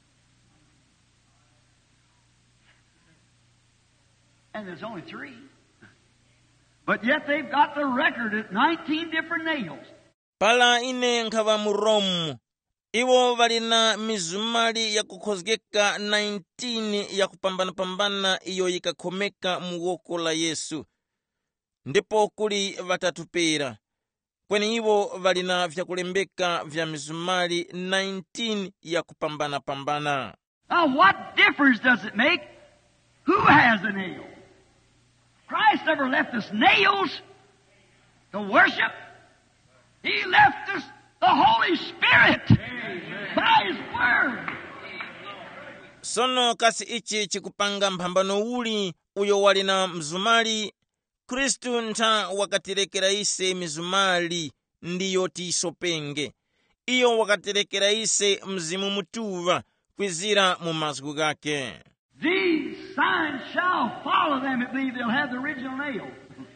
And there's only 3. But yet they've got the record at 19 different nails. Pala ine nkava mu Rome. Iwo valina mizumali ya kukhozgeka 19 ya kupambana-pambana iyo yikakhomeka muwoko la Yesu. Ndipo kuli vatatupera. Kweni iwo valina vyakulembeka vya mizumali 19 ya kupambana-pambana. Now, what difference does it make who has a nail? Christ never left us nails to worship. He left us the Holy Spirit by His Word. Sono kasi ichi chikupanga mphambano uli uyo wali na mzumali. Kristu ntha wakatilekera ise mizumali ndiyo tisopenge. Iyo wakatilekera ise mzimu mutuva kwizira mu mazgu gake. These signs shall follow them that believe. They'll have the original nail.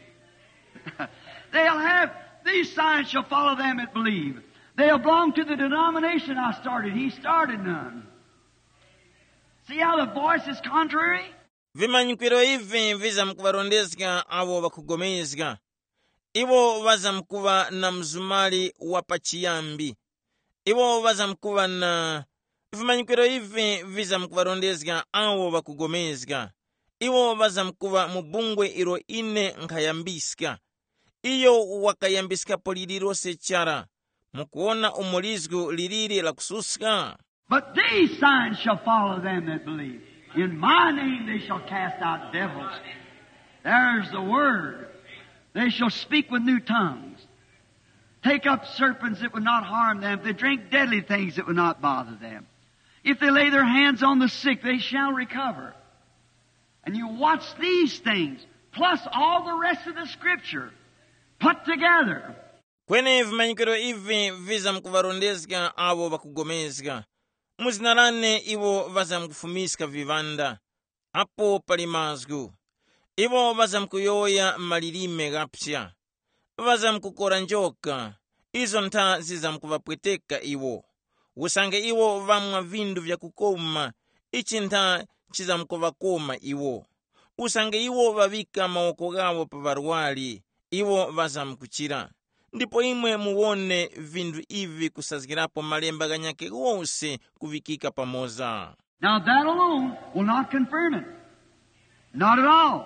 These signs shall follow them that believe. They'll belong to the denomination I started. He started none. See how the voice is contrary? Vimanyikiro ivi vizamkuvarondezga avo vakugomezga. Ivo vazamkuva na mzumali wapachiyambi. Ivo vazamkuva na... Vimanyikiro ivi vizamkuvarondezga avo vakugomezga. Ivo vazamkuva mubungwe iro ine nkayambiska. Iyo wakayambiska poliliro sechara. Mukuona umulizgu liriri la kususka. But these signs shall follow them that believe. In my name they shall cast out devils. There's the word. They shall speak with new tongues. Take up serpents that would not harm them. If they drink deadly things that would not bother them. If they lay their hands on the sick, they shall recover. And you watch these things, plus all the rest of the Scripture, put together. Kwene vimanyikiro ivi vizamkuvarondezga avo vakugomezga. Muzinalane ivo vazamkufumiska vivanda. Apo pali mazgu. Ivo vazamkuyoya malilime gapsya. Vazamkukora njoka. Izo ntha zizamkuvapweteka iwo. Usange iwo vamwa vindu vya kukoma. Ichi ntha chizamkuvakoma iwo. Usange iwo vavika maoko gawo pavarwali. Iwo vazamkuchira. Ndipo imwe muwone vindu ivi kusazgirapo malemba ganyake wose kuvikika pamoza. Now that alone will not confirm it. Not at all.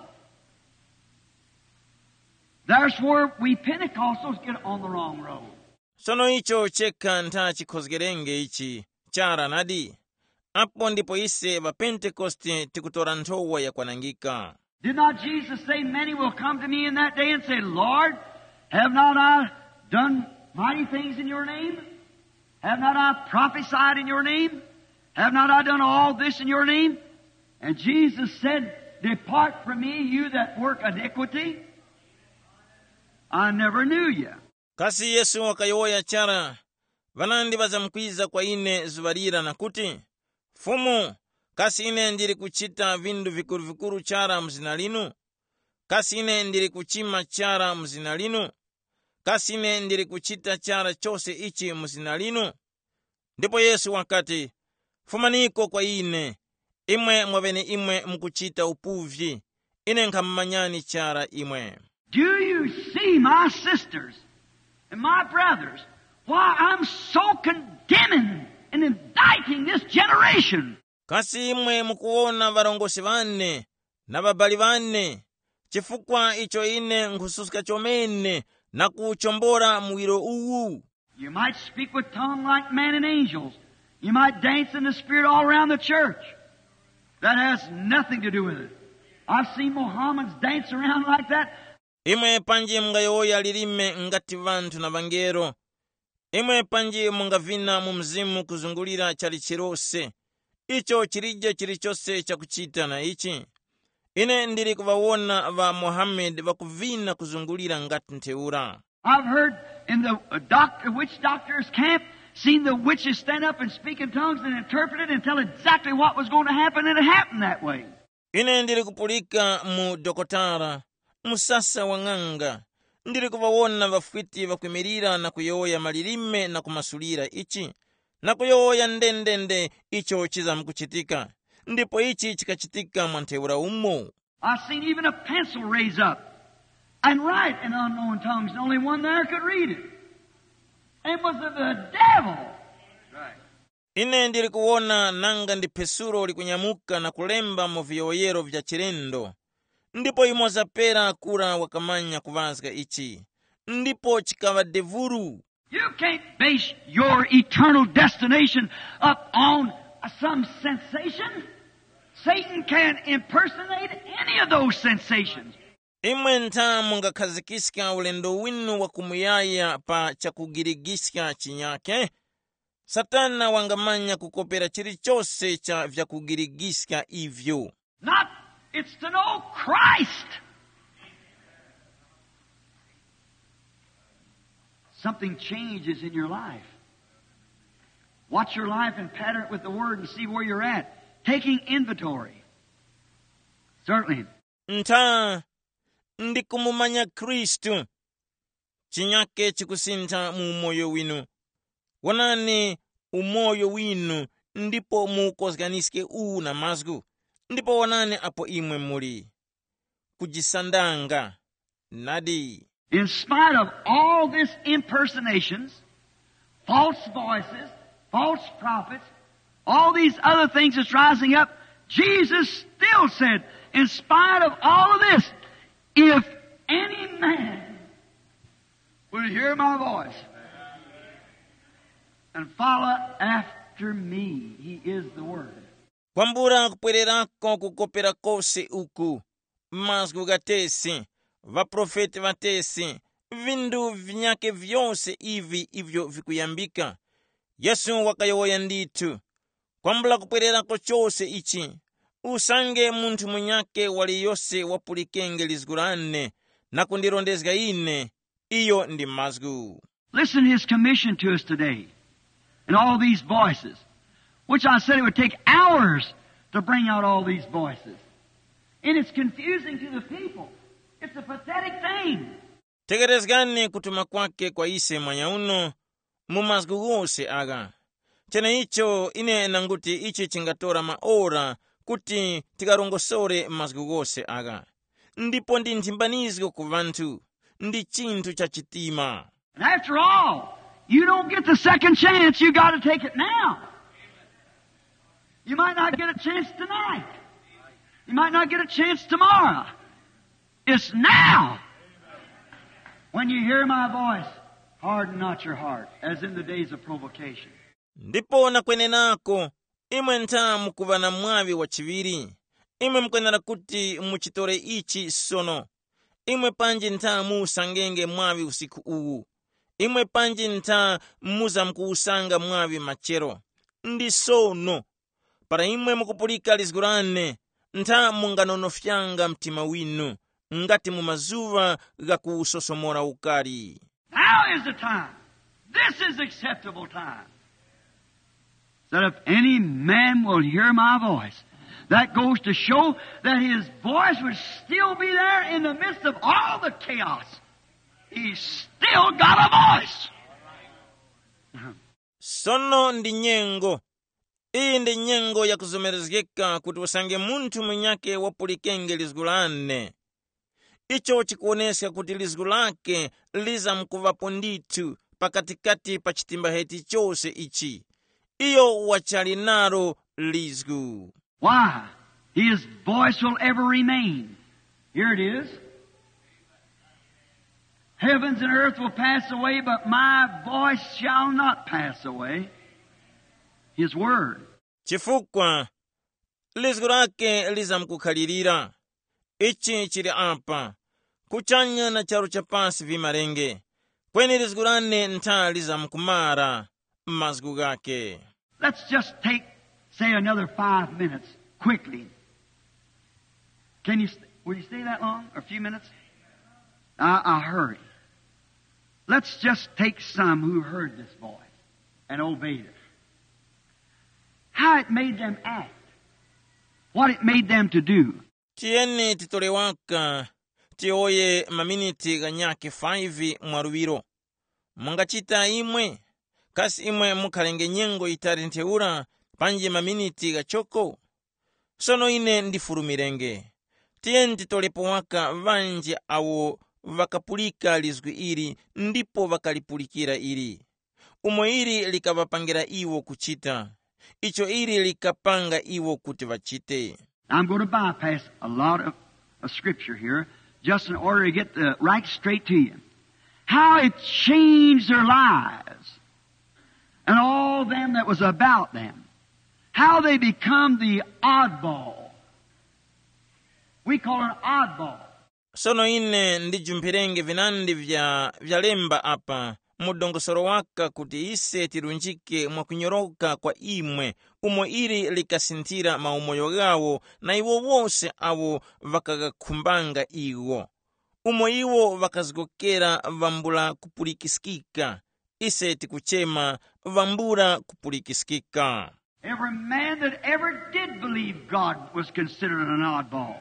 That's where we Pentecostals get on the wrong road. Sono icho cheka ntha chikhozgerenge ichi chara nadi. Apo ndipo ise va Pentekoste tikutora nthowa ya kwanangika. Did not Jesus say, many will come to me in that day and say, Lord, have not I done mighty things in your name? Have not I prophesied in your name? Have not I done all this in your name? And Jesus said, depart from me, you that work iniquity. I never knew you. Kasi Yesu wakayoya chara. Vanandi vazamkwiza kwa ine zuvalira na kuti, Fumu, kasi ine ndiri kuchita vindu vikuru vikuru chara mzina linu? Kasi ine ndiri kuchima chara mzina linu? Kasi ine ndiri kuchita chara chose ichi mzina linu? Ndipo Yesu wakati, fumaniko kwa ine, imwe mwavene imwe mkuchita upuvyi, ine nkammanyani chara imwe. Do you see, my sisters and my brothers, why I'm so condemning and indicting this generation? Kasi imwe mukuona varongosi vane na babali vane, chifukwa icho ine nkususka chomene na kuchombora mwiro uwu. You might speak with tongue like men and angels. You might dance in the Spirit all around the church. That has nothing to do with it. I've seen Mohammedans dance around like that. Imwe panji mungayoya lilime ngati vantu na vangero. Imwe panji mungavina mu mzimu kuzungulira chali chirose. Icho chirija chilichose cha kuchita na ichi. Ine ndiri kuvawona va Mohammed vakuvina kuzungulira ngati nteura. I've heard in the witch doctor's camp, seen the witches stand up and speak in tongues and interpret it and tell exactly what was going to happen, and it happened that way. Ine ndiri kupulika mu dokotara, musasa wanganga. Ndiri kuvawona vafwiti vakwimirira na kuyoya malilime na kumasulira ichi. Na kuyoya ndendende icho chizamkuchitika. Ndipo ichi chikachitika mwanteura umo. I've seen even a pencil raise up and write in unknown tongues, and only one there could read it. It was the devil. Right. Ine ndiri kuona nanga ndi pesuro likunyamuka na kulemba mu viyoyero vya chilendo. Ndipo imoza pera kura wakamanya kuvazga ichi. Ndipo chikava devuru. You can't base your eternal destination up on some sensation. Satan can impersonate any of those sensations. imwe ntamu ngakhazikisika ulendo winu wa kumuyaya pa chakugirigisika chinyake. Satana wangamanya kukopera chilichonse cha vyakugirigisika ivyo. Not, it's to know Christ. Something changes in your life. Watch your life and pattern it with the Word and see where you're at. Taking inventory. Certainly. Nta ndi kumumanya Kristu. Chinyake chikusinta mu moyo winu. Wanani umoyo winu ndipo mukozganiske na mazgu. Ndipo wanani apo imwe muli. Kujisandanga. Nadi. In spite of all this impersonations, false voices, false prophets, all these other things that's rising up, Jesus still said, in spite of all of this, if any man will hear my voice and follow after me, he is the Word. Kwambura kupwererako kukopera kose uku, mazgu gatesi, vaprofeti vatesi, vindu vinyake vyose ivi ivyo vikuyambika. Yesu wakayoya nditu, kwambula kupwererako chose ichi, usange muntu munyake wali yose wapulikenge lizgurane, na kundirondezga ine, iyo ndi mazgu. Listen his commission to us today, and all these voices, which I said it would take hours to bring out all these voices. And it's confusing to the people. It's a pathetic thing. Tegerezgane kutuma kwake kwa ise mwanyauno, mumazgu gose aga. Tena icho ine nanguti ichi chingatora maora kuti tikarongosore mazgu gose aga. Ndipo ndi ntimbanizgo kuvantu, ndi chintu cha chitima. And after all, you don't get the second chance, you got to take it now. You might not get a chance tonight. You might not get a chance tomorrow. It's now. When you hear my voice, harden not your heart, as in the days of provocation. Ndipo nakwenenako, imwe ntamu kuvana mwavi wa chiviri. Imwe mkwenera kuti muchitore ichi sono. Imwe panji ntamu sangenge mwavi usiku uwu. Imwe panji nta muza mkuusanga mwavi machero. Ndi sono. Para imwe mukupulika lizgurane, nta munganonofyanga mtima winu, ngati mumazuva gakusosomora ukari. Now is the time. This is acceptable time. That if any man will hear my voice, that goes to show that his voice would still be there in the midst of all the chaos. He's still got a voice. Sono ndi nyengo. Iyi ndi nyengo ya kuzomerezgeka kuti usange muntu mwenyake wapulikenge lizgulane. Icho chikuonesha kuti lizgu lake liza mkuvapo nditu pakatikati pa chitimba heti chose ichi. Iyo wachali naro lizgu. Why? His voice will ever remain. Here it is. Heavens and earth will pass away, but my voice shall not pass away. His word. Chifukwa lizgu lake liza mkukhalirira. Ichi chiri apa. Kuchanya na charo chapasi vimarenge. Kweni lizgurane nta liza mkumara mazgu gake. Let's just take, say, another 5 minutes, quickly. Will you stay that long? Or a few minutes? I'll hurry. Let's just take some who heard this voice and obeyed it. How it made them act. What it made them to do. Tieni titolewaka, tioye maminiti ganyake 5 mwaruwiro. Mungachita imwe, kasi imwe mukhalenge nyengo itari nteura, panji maminiti gachoko. Sono ine ndifurumirenge. Tieni titolepo waka vanji awo vakapulika lizgu iri, ndipo vakalipulikira iri. Umo iri likavapangira iwo kuchita. Icho iri likapanga iwo kuti vachite. I'm going to bypass a lot of scripture here, just in order to get the right straight to you. How it changed their lives, and all them that was about them. how they become the oddball. We call it oddball. Sono ine ndijumpirenge vinandi vyalemba apa mudongosoro waka kuti ise tirunjike mwakunyoroka kwa imwe umo ili likasintira maumoyo gawo na iwo wose awo vakakakhumbanga iwo. Umo iwo vakazigokera vambula kupulikisikika. Ise tikuchema vambula kupulikisikika. Every man that ever did believe God was considered an oddball.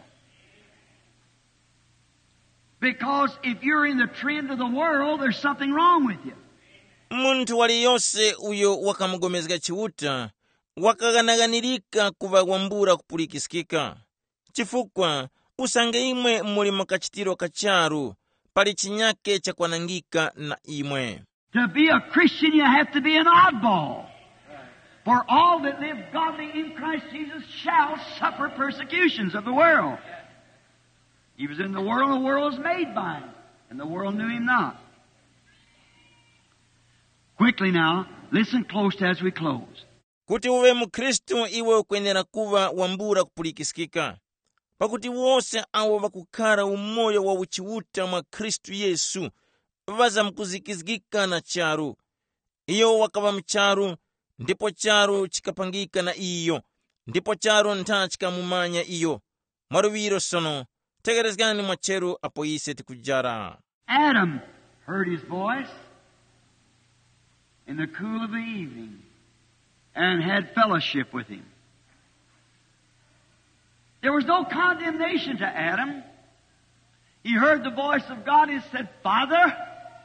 Because if you're in the trend of the world, there's something wrong with you. Muntu waliyose uyo wakamugomezga chiuta, wakaganaganirika kuva wambura kupulikisikika. Chifukwa, usange imwe muli makachitiro kacharu, pali chinyake cha kwanangika na imwe. To be a Christian, you have to be an oddball. For all that live godly in Christ Jesus shall suffer persecutions of the world. He was in the world was made by him, and the world knew him not. Quickly now, listen close as we close. Kuti uwe mukristu iwe ukwenera kuva wambura kupulikisikika. Pakuti wose awo vakukara umoyo wa uchiuta mwa Kristu Yesu, vaza mkuzikizgika na charu. Iyo wakava mcharu, ndipo charu chikapangika na iyo, ndipo charu nta chikamumanya iyo. Maruwiro sono, tegerezgani mwacheru apo ise tikujara. Adam heard his voice in the cool of the evening and had fellowship with him. There was no condemnation to Adam. He heard the voice of God and said, Father,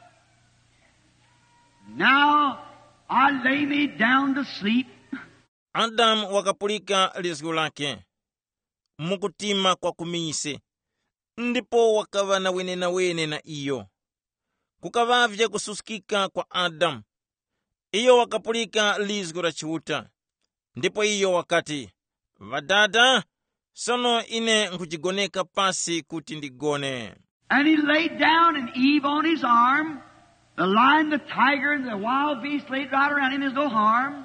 now I lay me down to sleep. Adam wakapulika lizgu lake, mukutima kwa kumise, ndipo wakava na wene na iyo. Kukavavye kususkika kwa Adam. Iyo wakapulika lizgu la chiuta. Ndipo iyo wakati, vadada, sono ine nkujigoneka pasi kuti ndigone. And he laid down and Eve on his arm. The lion, the tiger, and the wild beast laid right around him. There's no harm.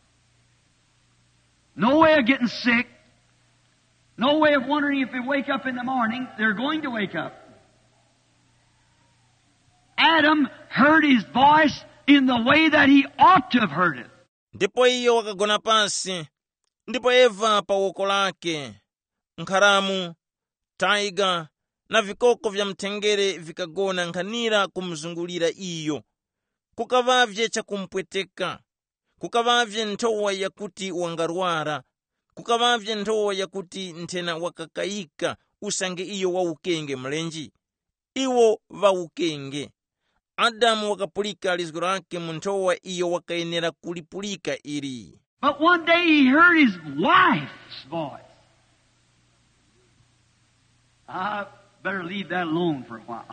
No way of getting sick. No way of wondering if they wake up in the morning. They're going to wake up. Adam heard his voice in the way that he ought to have heard it. Ndipo iyo wakagona pasi. Ndipo Eva pa woko lake. Nkaramu, taiga, na vikoko vya mtengere vikagona nkanira kumzungulira iyo. Kukavavye cha kumpweteka. Kukavavye ntowa ya kuti wangarwara. Kukavavye ntowa ya kuti ntena wakakaika usange iyo wa ukenge mlenji. Iwo va ukenge. Adamu wakapulika lizgu lake muntowa iyo wakaenera kulipulika iri. But one day he heard his wife's voice. I better leave that alone for a while.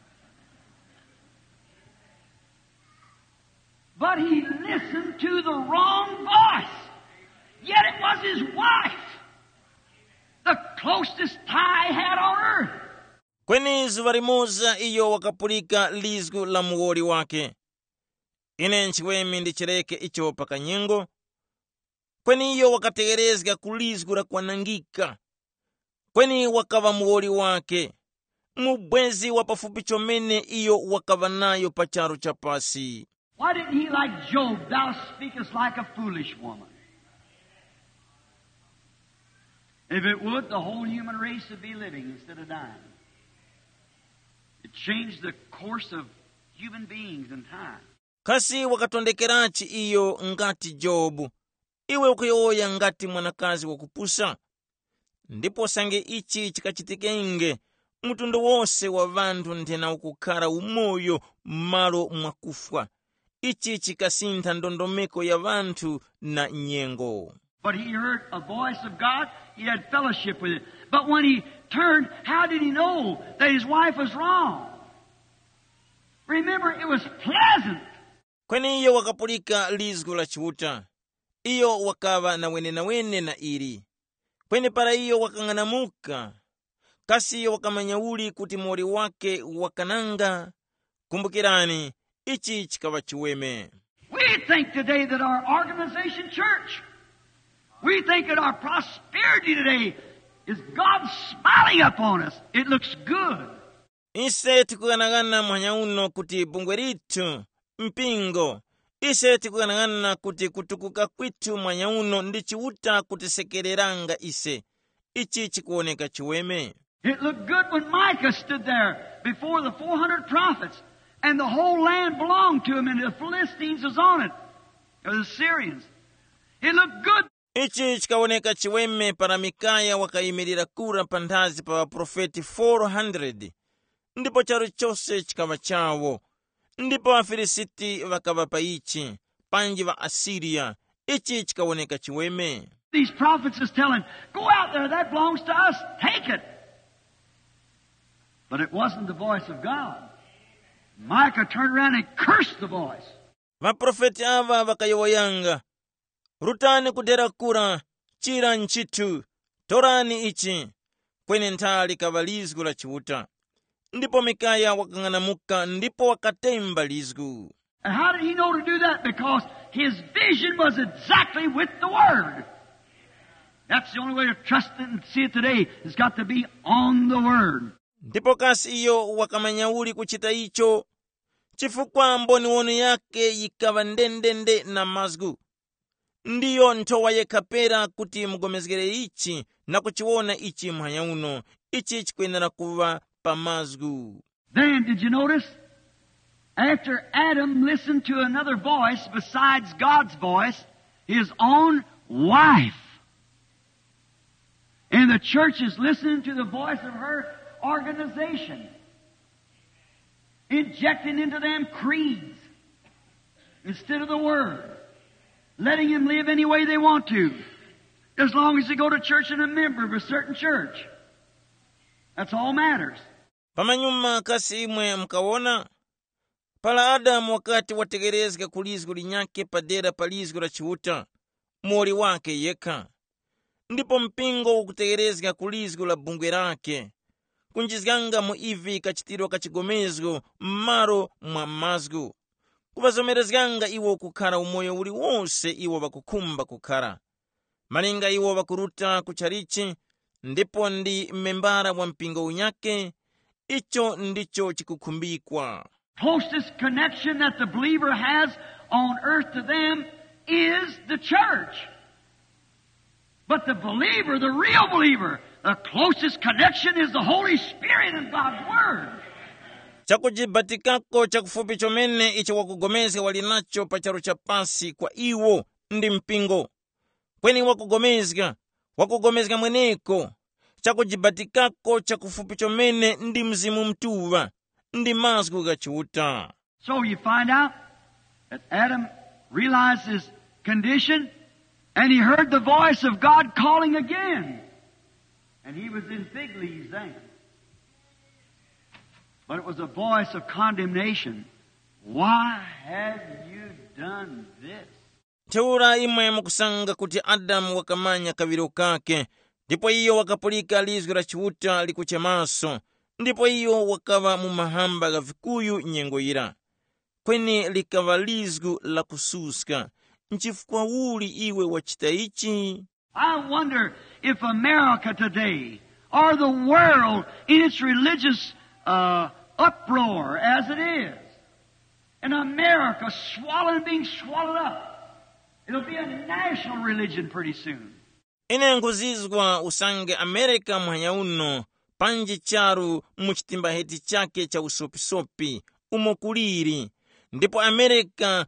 But he listened to the wrong voice. Yet it was his wife. The closest tie he had on earth. Kweni zuva limoza iyo wakapulika lizgu la muwoli wake. Ine nchiwemi ndichireke icho pakanyengo. Kweni iyo wakategerezga kulizgu la kwanangika. Kweni wakava muwoli wake. Mubwezi wapafupi chomene iyo wakava nayo pacharo chapasi. Why didn't he like Job, thou speakest like a foolish woman? If it would, the whole human race would be living instead of dying. It changed the course of human beings in time. Kasi wakatondekerachi iyo ngati Jobu. Iwe ukuyoya ngati mwanakazi wakupusa. Ndipo sange ichi chikachitikenge. Mutundu wose wa vantu ntena ukukara umoyo malo mwakufwa. Ichi chikasintha ndondomeko ya vantu na nyengo. But he heard a voice of God. He had fellowship with it. But when he turned, how did he know that his wife was wrong? Remember, it was pleasant. Kweni iyo wakapulika lizgu la chiuta. Iyo wakava na wene na iri. Kweni para iyo wakanganamuka. Kasi iyo wakamanyauli kuti mori wake wakananga. Kumbukirani, ichi chikava chiweme. We think today that our organization church we think that our prosperity today is God smiling upon us. It looks good. Ise tikuganagana mwanya uno kuti bungwe rithu, mpingo. Ise tikuganagana kuti kutukuka kwitu mwanya uno ndi chiuta kutisekereranga ise. Ichi chikuoneka chiweme. It looked good when Micah stood there before the 400 prophets, and the whole land belonged to him, and the Philistines was on it, or the Syrians. It looked good. Ichi chikaoneka chiweme para Mikaya wakayimirira kura panthazi pa profeti 400. Ndipo charo chose chikava chawo. Ndipo Afilisiti vakava pa ichi, panji va Assyria. Ichi chikaoneka chiweme. These prophets is telling, go out there, that belongs to us, take it. But it wasn't the voice of God. Micah turned around and cursed the voice. Vaprofeti ava vakayowoyanga. Rutani kudera kura, chira nchitu, torani ichi. Kwenye nthali kava lizgu la chiuta. Ndipo Mikaya wakang'anamuka, ndipo wakatemba lizgu. And how did he know to do that? Because his vision was exactly with the Word. That's the only way to trust it and see it today. It's got to be on the Word. Ndipo kasi iyo wakamanyauli kuchita icho. Chifukwa mboni yake yikava ndendende na mazgu. Ndiyo ntowa yekapera kuti mugomezgere ichi na kuchiwona ichi mwanya uno. Ichi chikuendana kuva pa mazgu. Then, did you notice? After Adam listened to another voice besides God's voice, his own wife. And the church is listening to the voice of her organization, injecting into them creeds instead of the Word, letting them live any way they want to, as long as they go to church and a member of a certain church. That's all matters. Pamanyuma kasi imwe mkaona pala Adamu wakati wategerezga kulizgu linyake padera palizgu la chiuta mori wake yeka. Ndipo mpingo ukutegerezga kulizgu la bungwe lake kunjizganga mu ivi kachitirwa kachigomezgo mmaro mwa mazgu. Kuvazomerezganga iwo kukara umoyo uli wonse iwo bakukumba kukara. Malinga iwo bakuruta kucharichi, ndipo ndi membara wa mpingo unyake, icho ndicho chikukumbikwa. Closest connection that the believer has on earth to them is the church. But the believer, the real believer, the closest connection is the Holy Spirit and God's Word. Chakujibatikako chakufupi chomene ichi wakugomezga walinacho pacharo cha pasi kwa iwo ndi mpingo. Kweni wakugomezga mweneko. Chakujibatikako chakufupi chomene ndi mzimu mtuva, ndi mazgu gachuta. So you find out that Adam realized his condition, and he heard the voice of God calling again. And he was in fig leaves then. But it was a voice of condemnation. Why have you done this? Teura imwe mukusanga kuti Adamu wakamanya kaviro kake. Ndipo iyo wakapulika lizgu la chiuta likuchemaso. Ndipo iyo wakava mumahamba gavikuyu nyengoira. Kweni likava lizgu la kususka. Nchifukwa uli iwe wachita ichi. I wonder if America today, or the world in its religious uproar as it is, and America being swallowed up, it'll be a national religion pretty soon. Ine nkuzizwa usange Amerika mwanya uno, panji charu muchitimba heti chake cha usopisopi, umokuliri. Ndipo Amerika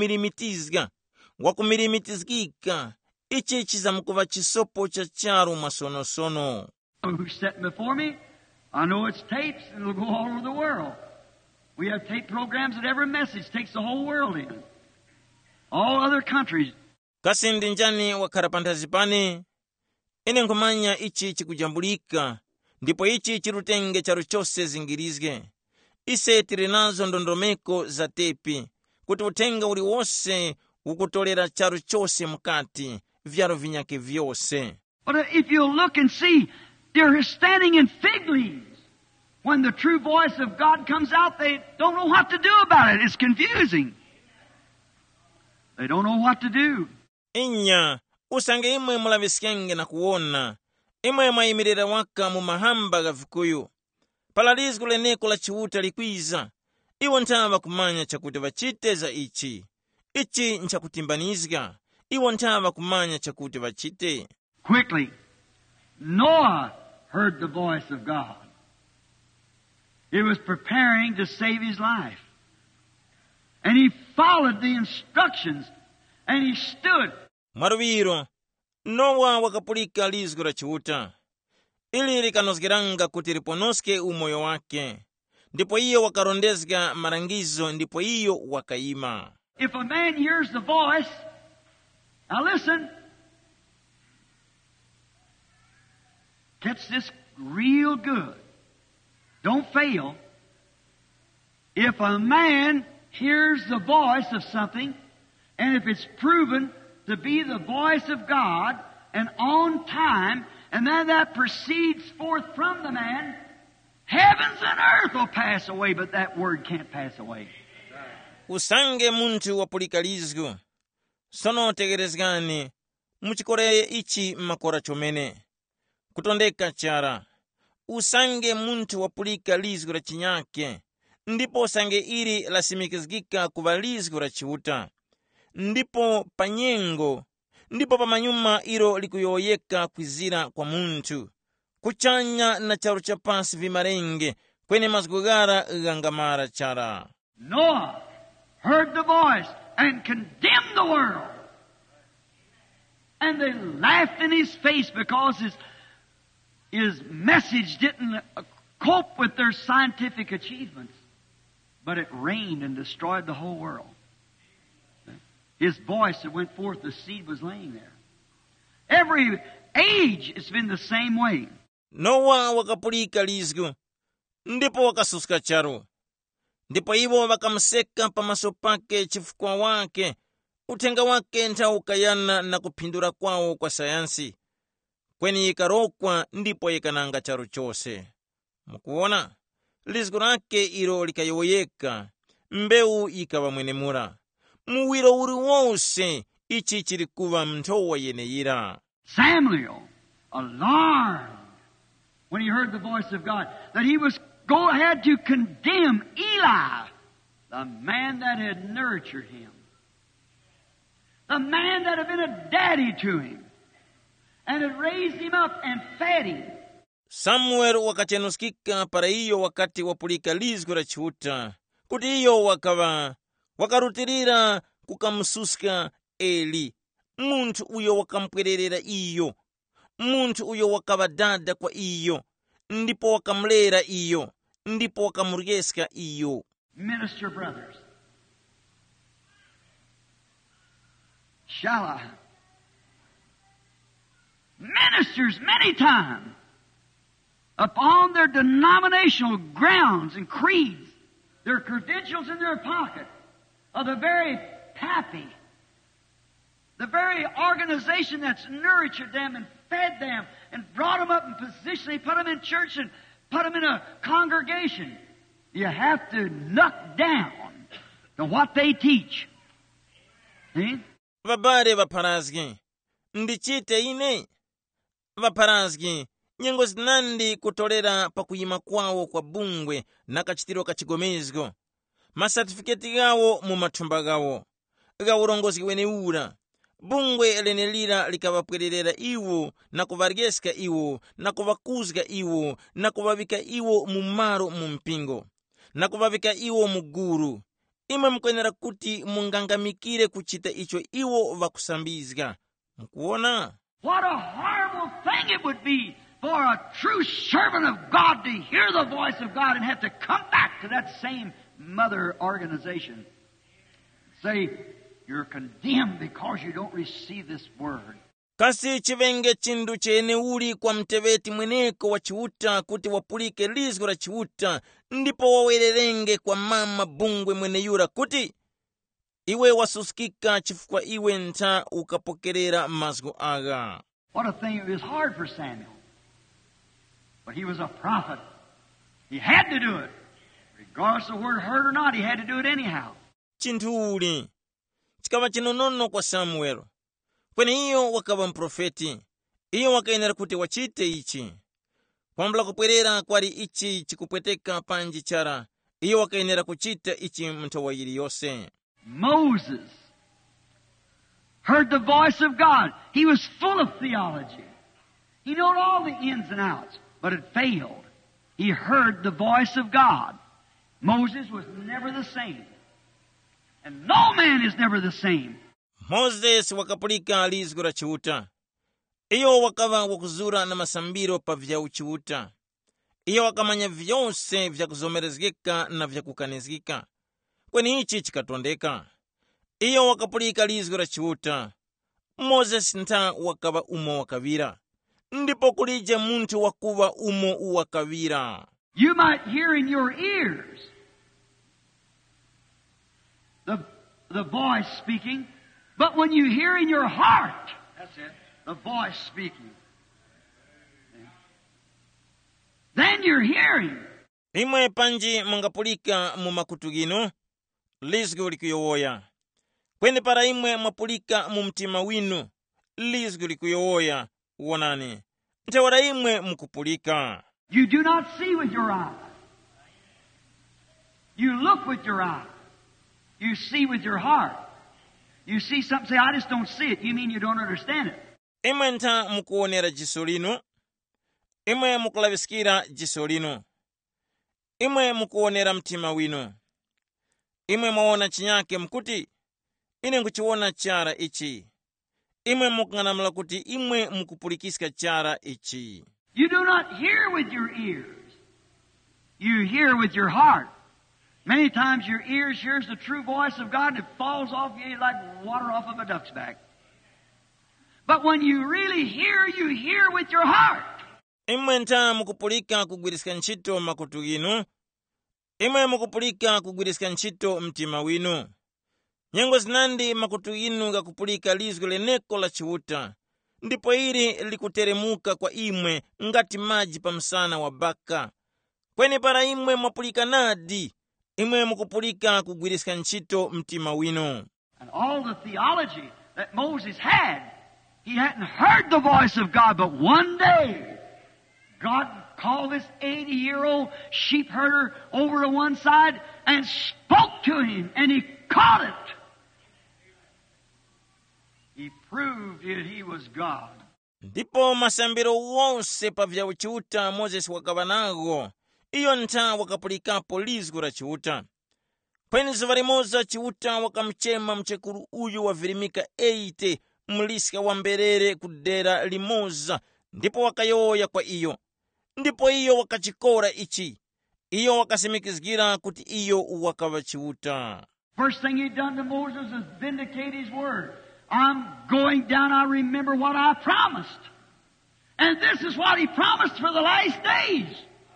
wakumirimitizgika, ichi chizamukuva chisopo cha charu masonosono. Who's sitting before me? I know it's tapes and it'll go all over the world. We have tape programs that every message takes the whole world in. All other countries. Kasi ndi njani wakara pantazi pane? Ine nkumanya ichi chikujambulika, ndipo ichi chirutenge charu chose zingirizge. Ise tirinazo ndondomeko za tepi, kuti utenga uli wose ukutolera charu chose mkati, vyaro vinyake vyose. But if you look and see, they're standing in fig leaves. When the true voice of God comes out, they don't know what to do about it. It's confusing. They don't know what to do. Inya, usange imwe mulavisikenge na kuona, imwe mwayimirira waka mu mahamba ga vikuyu. Pala lizgo leneko la chiuta likwiza, iwo ntava kumanya chakuti vachite za ichi nchakutimbanizga, iwo ntava kumanya chakuti vachite. Quickly, Noah heard the voice of God. He was preparing to save his life. And he followed the instructions, and he stood. Maruviro, Nowa wakapulika lizgo la chiuta, ili likanozgeranga kuti liponoske umoyo wake. Ndipo iyo wakarondezga marangizo, ndipo iyo wakaima. If a man hears the voice, now listen, catch this real good. Don't fail. If a man hears the voice of something, and if it's proven to be the voice of God, and on time, and then that proceeds forth from the man, heavens and earth will pass away, but that word can't pass away. Usange muntu wapulika lizgo, sono tegerezgani, muchikore ichi makora chomene. Kutondeka chara, usange muntu wapulika lizgo la chinyake, ndipo sange iri lasimikizgika kuva lizgo la chiuta. Ndipo panyengo, ndipo pamanyuma iro likuyoyeka kwizira kwa muntu. Kuchanya na charo chapasi vimarenge, kwene mazgugara gangamara chara. Noah heard the voice and condemned the world. And they laughed in his face because his message didn't cope with their scientific achievements. But it rained and destroyed the whole world. His voice that went forth, the seed was laying there. Every age it's been the same way. Nowa wakapulika lizgo, ndipo wakasuska charo. Ndipo iwo wakamseka pamaso pake chifukwa wake, utenga wake ntaukayana na kupindura kwao kwa sayansi. Kweni ikarokwa ndipo ikananga charo chose. Mukuona, lizgo lake ilo likayoyeka, mbeu ikawa mwenemura. Muwiro uri wose, ichi chilikuwa mtowa yeneyira. Samuel, alarmed when he heard the voice of God, that he had to condemn Eli, the man that had nurtured him, the man that had been a daddy to him, and had raised him up and fed him. Samuel wakachenuskika para iyo wakati wapulika lizgo la chiuta, kuti iyo wakarutirira kukamsuska Eli. Muntu uyo wakampwererera iyo. Muntu uyo wakabadada kwa iyo. Ndipo wakamlera iyo. Ndipo wakamurgeska iyo. Minister brothers, shall I? Ministers many times upon their denominational grounds and creeds, their credentials in their pocket, of the very pappy, the very organization that's nurtured them and fed them and brought them up in position. They put them in church and put them in a congregation. You have to knock down to what they teach. See? Vabare vaparazgi, ndichite ine. Vaparazgi, nyengo zinandi kutolera pakuyima kwawo kwa bungwe na kachitiro kachigomezgo. Masatifiketi gawo mu mathumba gawo. Gawurongozi weneura. Bungwe lenelira likavapwererera iwo na kuvargeska iwo na kuvakuzga iwo na kuvavika iwo mumaro mumpingo na kuvavika iwo muguru. Imwe mkwenera kuti mungangamikire kuchita icho iwo vakusambizga. Mkuona? What a horrible thing it would be for a true servant of God to hear the voice of God and have to come back to that same mother organization. Say, you're condemned because you don't receive this word. Kasi chivenge chindu chene uli kwa mteveti mweneko wa chiuta kuti wapulike lizgo la chiuta, ndipo wawererenge kwa mama bungwe mwene yura kuti iwe wasuskika chifukwa iwe nta ukapokerera mazgo aga. What a thing. It was hard for Samuel. But he was a prophet. He had to do it. Regardless of the word heard or not, he had to do it anyhow. Chintuli chikava chinonono kwa Samuel. kweni iyo wakava mprofeti, iyo wakayenera kuti wachite ichi. Kwambala kupwerera kwali ichi chikupweteka panji chara, iyo wakayenera kuchita ichi mnthawi iliyonse. Moses heard the voice of God. He was full of theology. He knew all the ins and outs, but it failed. He heard the voice of God. Moses was never the same. And no man is never the same. Moses wakapulika lizgo la chiuta. Iyo wakava wakuzura na masambiro pa vya uchiuta. Iyo wakamanya vyonse vya kuzomerezgika na vya kukanizgika. Kweni ichi chikatondeka. Iyo wakapulika lizgo la chiuta. Moses nta wakava umo wakavira. Ndipo kulije muntu wakuva umo wakavira. You might hear in your ears the voice speaking, but when you hear in your heart, that's it, the voice speaking, then you're hearing. Imwe panji mungapulika mu makutu gino, lizgo likuyowoya. Kweni para imwe mwapulika mu mtima winu, lizgo likuyowoya, uonani. Ntewara imwe mukupulika. You do not see with your eye. You look with your eye. You see with your heart. You see something, say, I just don't see it. You mean you don't understand it. Imwe nta mukuonera jiso lino. Imwe mukulavisikira jiso lino. Imwe mukuonera mtima wino. Imwe maona chinyake mkuti. Ine nkuchiona chara ichi. Imwe mukang'anamula kuti imwe mukupulikisika chara ichi. You do not hear with your ears. You hear with your heart. Many times your ears hears the true voice of God and it falls off you like water off of a duck's back. But when you really hear, you hear with your heart. Imwe nta mukupulika kugwirisika nchito makutu gino. Imwe mukupulika kugwirisika nchito mtima wino. Nyengo zinandi makutu inu gakupulika lizgo leneko la chiuta. Ndipo ili likuteremuka kwa imwe ngati maji pa msana wa baka. Kweni para imwe mwapulika nadi, imwe mukupulika kugwirisika nchito mtima wino. And all the theology that Moses had, he hadn't heard the voice of God, but one day God called this 80-year-old sheep herder over to one side and spoke to him, and he caught it. He proved that he was God. Ndipo masambiro wonse pa vya uchiuta Moses wakavanago. Iyo nta wakapulikapo lizgo la chiuta. Kweni zivarimoza chiuta wakamchema mchekuru uyu wa virimika 80 mlisika wa mberere kudera limoza. Ndipo wakayoya kwa iyo. Ndipo iyo wakachikora ichi. Iyo wakasimikizgira kuti iyo wakava chiuta. First thing he done to Moses is vindicate his word. I'm going down, I remember what I promised. And this is what he promised for the last days.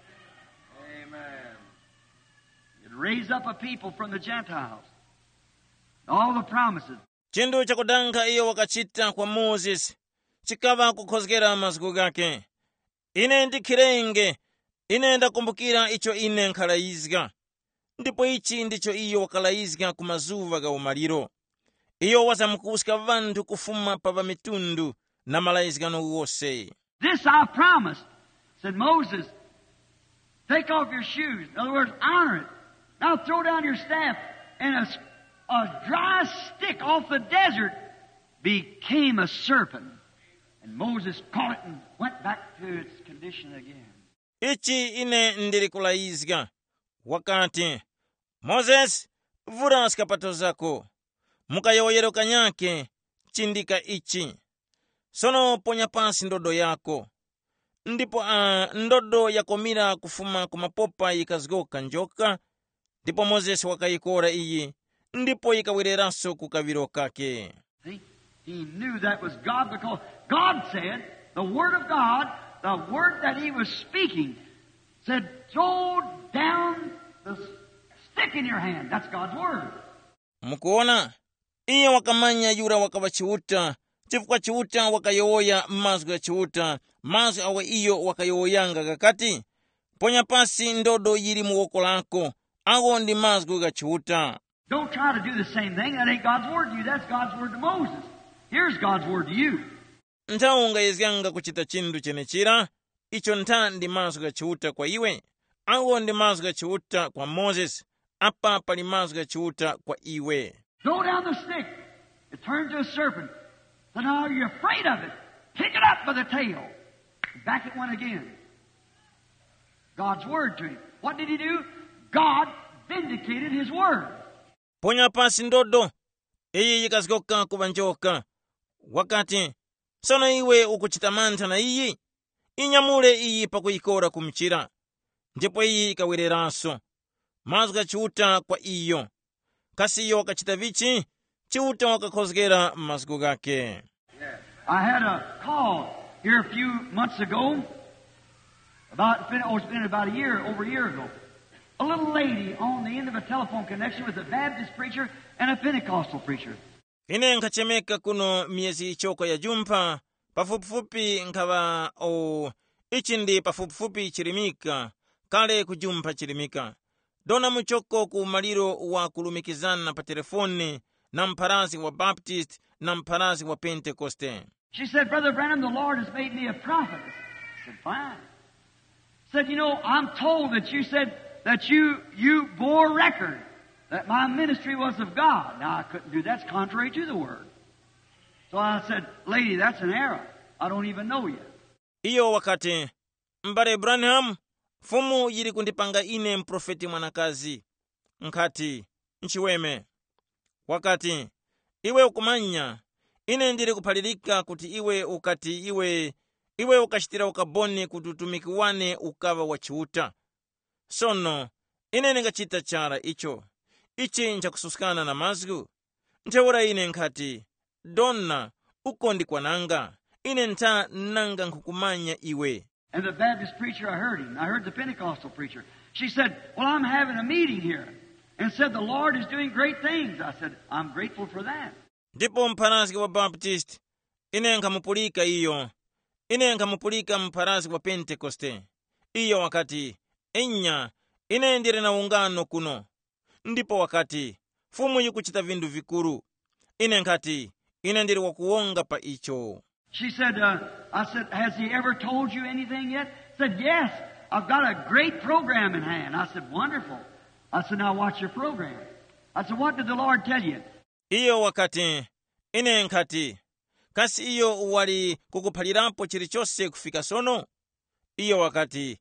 Amen. He'd raise up a people from the Gentiles. All the promises. Chindu chakudanga iyo wakachita kwa Moses. Chikava kukhozgera masiku gake. Ine ndikirenge. Ine ndakumbukira icho ine nkhalayizga. Ndipo ichi ndicho iyo wakalayizga kumazuva ga umaliro. Iyo wasamkusika vantu kufuma pa mitundu na malayizgano wose. This I promised, said Moses. Take off your shoes. In other words, honor it. Now throw down your staff, and a dry stick off the desert became a serpent. And Moses caught it and went back to its condition again. Ichi ine ndilikulayizga. Wakati Moses, vura skapato zako. Mukayoyero kanyake, chindika ichi. Sono ponya pasi ndodo yako. Ndipo ndodo yakomira kufuma kumapopa yikazgoka njoka. Ndipo Moses wakayikora iyi. Ndipo yikawireraso kukaviro kake. See? He knew that was God because God said, the Word of God, the Word that He was speaking, said, throw down the stick in your hand. That's God's Word. Mukuona? Iyo wakamanya yura wakava chiuta. Chifukwa chiuta wakayoya mazgu ya chiuta. Mazgu awa iyo wakayoyanga kakati. Ponya pasi ndodo yiri muwoko lako. Ago ndi mazgu ya chiuta. Don't try to do the same thing. That ain't God's Word to you. That's God's Word to Moses. Here's God's word to you. nthawi ungayezyanga kuchita chinthu chenechira, icho ntha ndi mazwi gachiuta kwa iwe. Awo ndi mazwi gachiuta kwa Moses, apa pali mazwi gachiuta kwa iwe. Throw down the stick. It turned to a serpent. So now you're afraid of it. Pick it up by the tail. Back it went again. God's word to him. What did he do? God vindicated his word. Ponya pasi ndodo, iyi ikazikoka kuba njoka. Wakati, sono iwe ukuchita mantha na iyi, inyamule iyi pakuyikora kumchira. Ndipo iyi ikawereranso. Mazwi gachiuta kwa iyo. Kasi iyo wakachita vichi, chiuta wakakhozekera mazwi gake. I had a call here a few months ago. It's been about over a year ago. A little lady on the end of a telephone connection with a Baptist preacher and a Pentecostal preacher. Ine nkachemeka kuno miezi ichoko ya jumpa, pafupifupi nkava ichi ndi pafupifupi chirimika, kale kujumpa chirimika. Dona muchoko ku maliro wa kulumikizana pa telefoni na mparazi wa Baptist na mparazi wa Pentecoste. She said, Brother Branham, the Lord has made me a prophet. I said, fine. Said, you know, I'm told that you said that you bore record that my ministry was of God. Now, I couldn't do that. That's contrary to the word. So I said, lady, that's an error. I don't even know you. Iyo wakati, mbare Branham, fumu yiri kundipanga ine mprofeti mwanakazi. Nkati, nchiweme. Wakati, iwe ukumanya, ine ndiri kupalirika kuti iwe ukati iwe ukashitira ukaboni kututumikiwane ukava wachiuta. Sono, ine ningachita chara icho. Ichi nchakususkana na mazgu. Nteura ine nkati, donna, ukondi kwa nanga. Ine nta nanga nkukumanya iwe. And the Baptist preacher, I heard him. I heard the Pentecostal preacher. She said, well, I'm having a meeting here. And said, the Lord is doing great things. I said, I'm grateful for that. Ndipo mparazi wa Baptist, ine nkamupulika iyo. Ine nkamupulika mparazi wa Pentecoste. Iyo wakati, ine ndire na ungano kuno. Ndipo wakati, fumu yukuchita vindu vikuru. Ine nkati, ine ndiri wakuonga pa icho. She said, I said, has he ever told you anything yet? Said, yes, I've got a great program in hand. I said, wonderful. I said, now watch your program. I said, what did the Lord tell you? Iyo wakati, ine nkati, kasi iyo wali kukupalirapo chilichose kufika sono? Iyo wakati,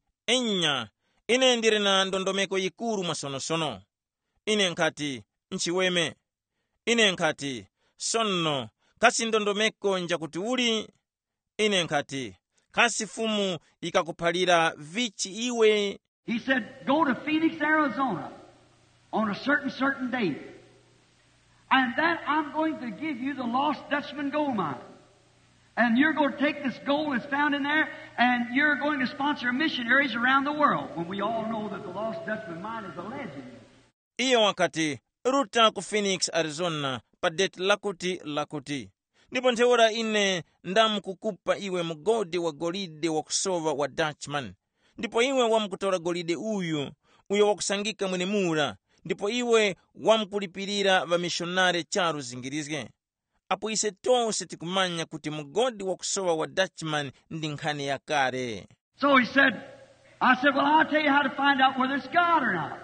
ine ndiri na ndondomeko yikuru masono. Ine nkati, nchiweme. Ine nkati, sono, kasi ndondomeko njakuti uli. Ine nkati, kasi fumu ikakupalira vichi iwe. He said, go to Phoenix, Arizona on a certain date. And then I'm going to give you the Lost Dutchman gold mine. And you're going to take this gold that's found in there, and you're going to sponsor missionaries around the world, when we all know that the Lost Dutchman mine is a legend. Iyo wakati, ruta ku Phoenix, Arizona, pa date lakuti. Ndipo nteora ine ndamu kukupa iwe mgodi wa golide wa kusova wa Dutchman. Ndipo iwe wamkutora golide uyo wakusangika mwene mura. Ndipo iwe wamkulipirira va missionare charu zingirizge. Apo ise tonse tikumanya kuti mgodi wa kusowa wa Dutchman ndi nkhani ya kare. So I said, well, I'll tell you how to find out whether it's God or not.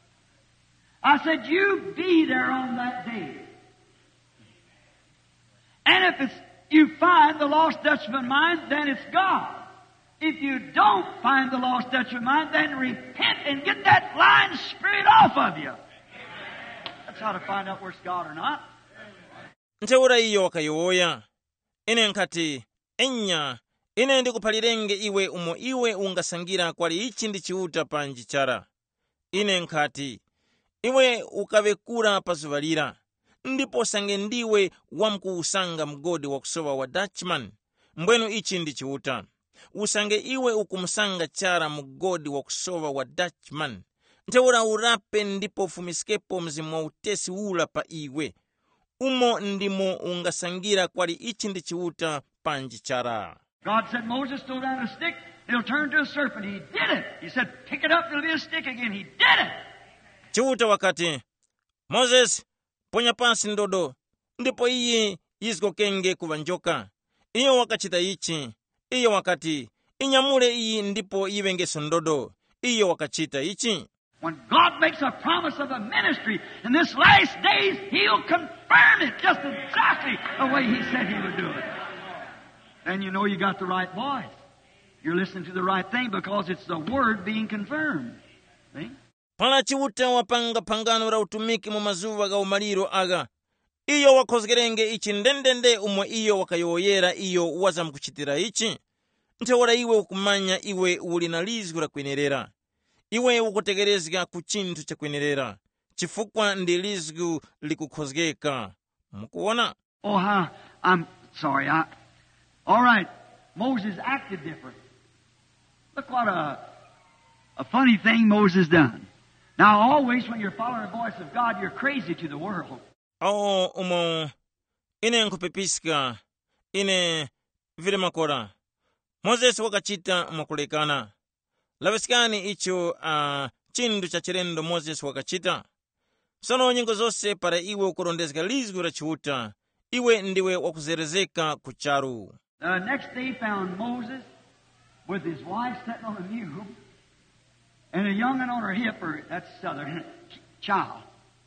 I said, you be there on that day. And if you find the Lost Dutchman mine, then it's God. If you don't find the Lost Dutchman mine, then repent and get that lying spirit off of you. That's how to find out where it's God or not. Nteura iyo wakayowoya. Ine nkati, ine ndikupalirenge iwe umo iwe ungasangira kwali ichi ndi chiuta panji chara. Ine nkati, iwe ukavekura pazuvalira. Ndipo sange ndiwe wamkuusanga mgodi wa kusowa wa Dutchman. Mbwenu ichi ndi chiuta. Usange iwe ukumusanga chara mgodi wa kusowa wa Dutchman. Nteura urape ndipo ufumisikepo mzimu wa utesi ula pa iwe. Umo ndimo ungasangira kwali ichi ndi chiuta panji chara. God said, Moses, throw down a stick, it'll turn to a serpent. He did it. He said, pick it up, it'll be a stick again. He did it. Chiuta wakati, Moses, ponya pansi ndodo, ndipo iye izikokenge kuva njoka. Iyo wakachita ichi. Iyo wakati inyamule iyi ndipo ivengeso ndodo. Iyo wakachita ichi. When God makes a promise of a ministry in this last days, He'll confirm it just exactly the way He said He would do it. Then you know you got the right voice. You're listening to the right thing because it's the Word being confirmed. See? Pala chiuta wapanga pangano ra utumiki mu mazuva ga umaliro aga. Iyo wakozgerenge ichi ndendende umwe iyo wakayoyera iyo waza mkuchitira ichi. Ntewora iwe ukumanya iwe ulina lizgu la kwenerera. Iwe ukutegerezga ku chintu cha kwenerera. Chifukwa ndi lizgu likukozgeka. Mukuona? Oh, I'm sorry. All right. Moses acted different. Look what a funny thing Moses done. Now, always when you're following the voice of God, you're crazy to the world. Ine nkupepiska. Ine vile makora. Moses wakachita makulekana. Lavesikani icho chindu cha chirendo Moses wakachita. Sono nyingo zose para iwe ukorondezga lizgu la chiuta. Iwe ndiwe wakuzerezeka kucharu. The next day found Moses with his wife sitting on a mule and a young'un on her hip, or that's southern child,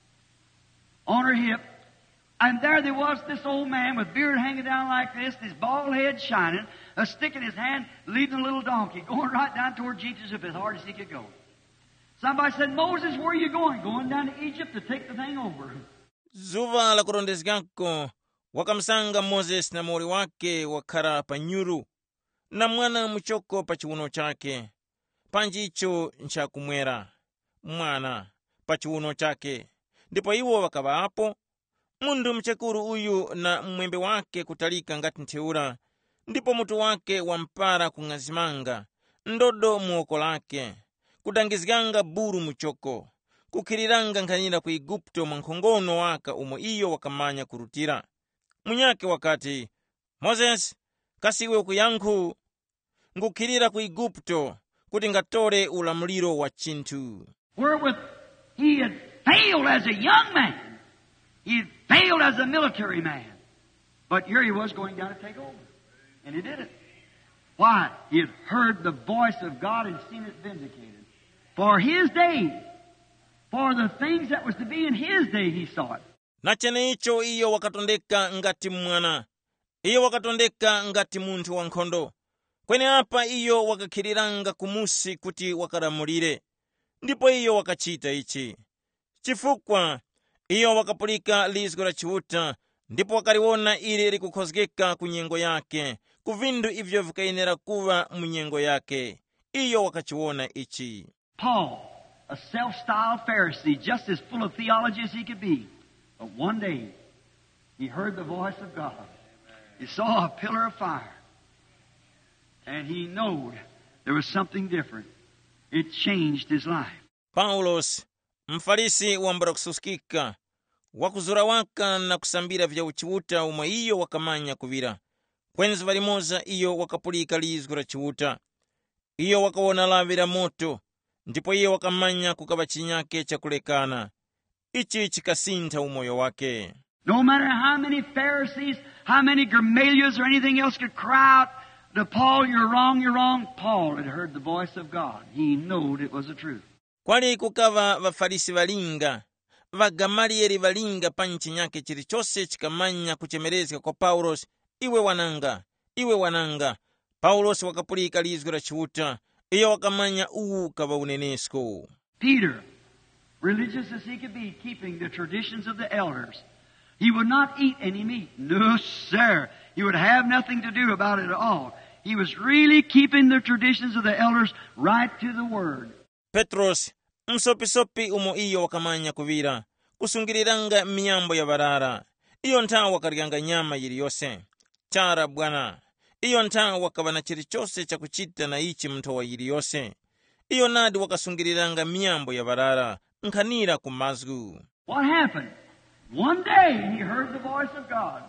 on her hip. And there was this old man with beard hanging down like this, and his bald head shining, a stick in his hand, leading a little donkey, going right down toward Egypt as hard as he could go. Somebody said, Moses, where are you going? Going down to Egypt to take the thing over. Zuva la kurondezgako, wakamsanga Moses na mori wake wakara panyuru, na mwana mchoko pa chiuno chake. Panjicho ncha kumwera, mwana pa chiuno chake. Ndipo iwo wakaba hapo, mundu mchekuru uyu na mwembe wake kutalika ngati nteura. Ndipo mutu wake wampara kungazimanga, ndodo muoko lake. Kudangizganga buru mchoko. Kukiriranga nkanira ku Igupto mwankhongono waka umo iyo wakamanya kurutira. Munyake wakati, Moses, kasiwe ukuyankhu. Ngukirira ku Igupto, kuti ngatore ulamuliro wa chintu. Wherewith he had failed as a young man. He had failed as a military man. But here he was going down to take over. And he did it. Why? He had heard the voice of God and seen it vindicated. For his day, for the things that was to be in his day, he saw it. Na chene icho iyo wakatondeka ngati mwana. Iyo wakatondeka ngati muntu wankhondo. Kwene apa iyo wakakiriranga kumusi kuti wakaramulire. Ndipo iyo wakachita ichi. Chifukwa iyo wakapulika lizgo la chiuta. Ndipo wakariwona ili likukozgeka kunyengo yake. Kuvindu ivyo vikainera kuva munyengo yake. Iyo wakachiwona ichi. Paul, a self-styled Pharisee, just as full of theology as he could be. But one day, he heard the voice of God. He saw a pillar of fire. And he knowed there was something different. It changed his life. Paulos, mfarisi wambara kususkika. Wakuzura waka na kusambira vya uchiuta umwe iyo wakamanya kuvira. Kwenzi valimoza iyo wakapulika lizgo la chiuta. Iyo wakawona lavira moto. Ndipo iyo wakamanya kukaba chinyake cha kulekana. Ichi chikasinta umoyo wake. No matter how many Pharisees, how many Gamaliels or anything else could cry out to Paul, you're wrong, Paul had heard the voice of God. He knowed it was the truth. Kwali kukava vafarisi valinga, vagamalieli valinga panchi nyake chilichose chikamanya kuchemerezeka kwa Paulos, iwe wananga. Paulos wakapulika lizgo la chiuta, iyo wakamanya kava unenesko. Peter, religious as he could be, keeping the traditions of the elders. He would not eat any meat. No, sir. He would have nothing to do about it at all. He was really keeping the traditions of the elders right to the word. Petros, msopi umo iyo wakamanya kuvira, kusungiriranga miyambo ya barara. Iyo ntaa wakariganga nyama yiliyose. Chara bwana. Iyo ntaa wakabana chilichose cha kuchita na ichi mto wa yiliyose. Iyo nadi wakasungiriranga miyambo ya barara. Nkanira kumazgu. What happened? One day he heard the voice of God.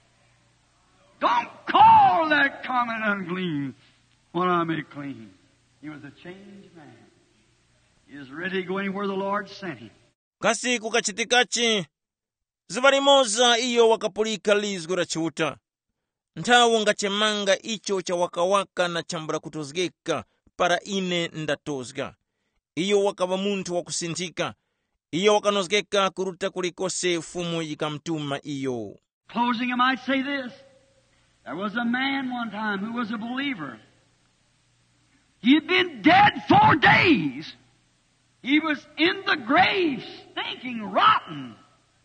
Don't call that common unclean what I make clean. He was a changed man. He was ready to go anywhere the Lord sent him. Kasi kukachitikachi. zuva limoza iyo wakapulika lizwi la chiuta. Nthawi ngachemanga icho cha wakawaka na chambula kutozgeka para ine ndatozga. Iyo wakava munthu wakusinthika. Iyo wakanozgeka kuruta kulikose fumu ikamtuma iyo. Closing, I might say this. There was a man one time who was a believer. He had been dead 4 days. He was in the grave, stinking rotten.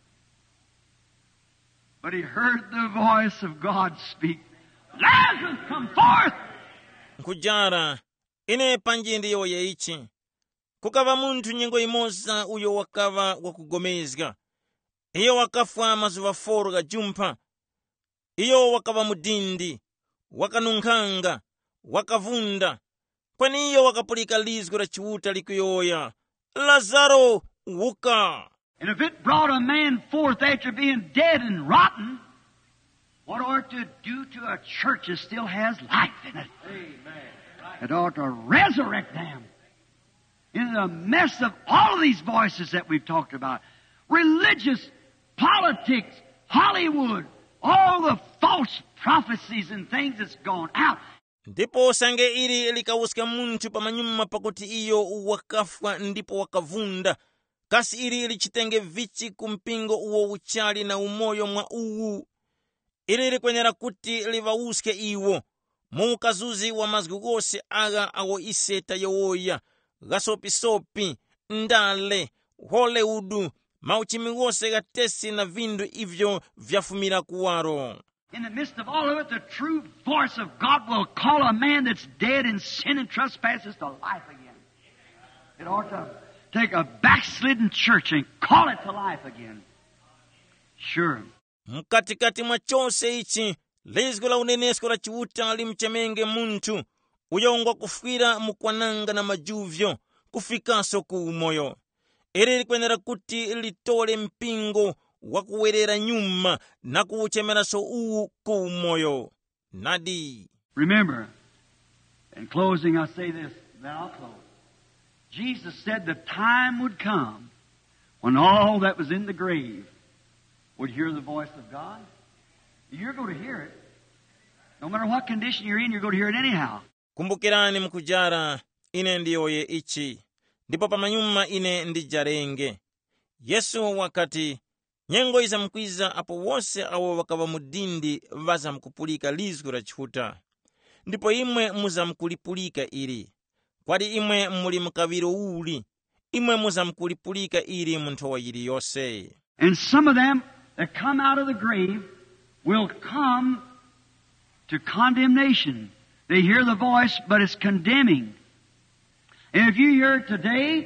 But he heard the voice of God speak, Lazarus, come forth! Nkujara, ine panjindi yoye ichi. Kukava munthu nyengo imoza uyo wakava wakugomezga. Iyo wakafwa mazuva 4 ga jumpa. Iyo wakava mudindi, wakanunkhanga, wakavunda. Kwani iyo wakapulika lizwi la chiuta likuyoya, Lazaro, wuka! And if it brought a man forth after being dead and rotten, what ought to do to a church that still has life in it? Amen. It ought to resurrect them. In the mess of all of these voices that we've talked about, religious, politics, Hollywood, all the false prophecies and things that's gone out. Ndipo sange ili likawuska munthu pamanyuma pakuti iyo wakafwa ndipo wakavunda. Kasi ili lichitenge vichi kumpingo uwo uchali na umoyo mwa uwu. Ili likwenyera kuti livawuske iwo. Muukazuzi wa mazgu gose aga awo iseta yowoya. Gasopi-sopi, ndale, Hollywood, mauchimi gose gatesi na vindu ivyo vyafumira kuwaro. In the midst of all of it, the true voice of God will call a man that's dead in sin and trespasses to life again. It ought to take a backslidden church and call it to life again. Sure. Mkatikati mwa chose ichi, lizgu la unenesko la chiuta limchemenge muntu, uyongwa kufira mukwananga na majuvyo, kufikaso kuumoyo. Iri likwenera kuti litole mpingo wakuwerera nyuma na kuuchemera so uu kuumoyo. Nadi. Remember, in closing I say this, then I'll close. Jesus said the time would come when all that was in the grave would hear the voice of God. You're going to hear it. No matter what condition you're in, you're going to hear it anyhow. Kumbukirani mkujara, ine ndiyoye ichi. Ndipo pamanyuma ine ndijarenge. Yesu wakati nyengo iza mkwiza apo wose awo wakava mudindi vaza mkupulika lizgu la chihuta. Ndipo imwe muza mkulipulika ili. Kwadi imwe muli mkaviro uli. Imwe muza mkulipulika ili muntowa ili yose. And some of them that come out of the grave will come to condemnation. They hear the voice, but it's condemning. And if you hear it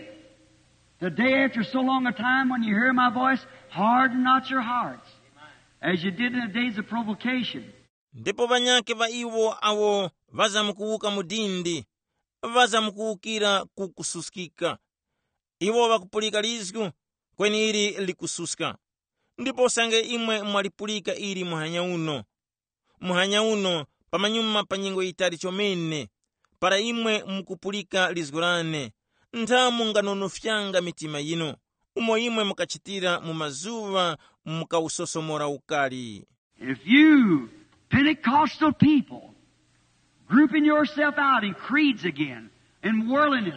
today after so long a time when you hear my voice, harden not your hearts, as you did in the days of provocation. Ndipo vanyake va iwo awo vaza mkuuka mudindi, vaza mkuukira kukususkika. Iwo vakupulika lizgu, kweni ili likususka. Ndipo sange imwe mwalipulika ili muhanya uno. Muhanya uno, pamanyuma panyingo itari chomene, para imwe mkupulika lizgurane, ntamu nganonufyanga mitima yino, umo imwe mukachitira mumazuva mukausosomora ukali. If you, Pentecostal people, grouping yourself out in creeds again, in worldliness,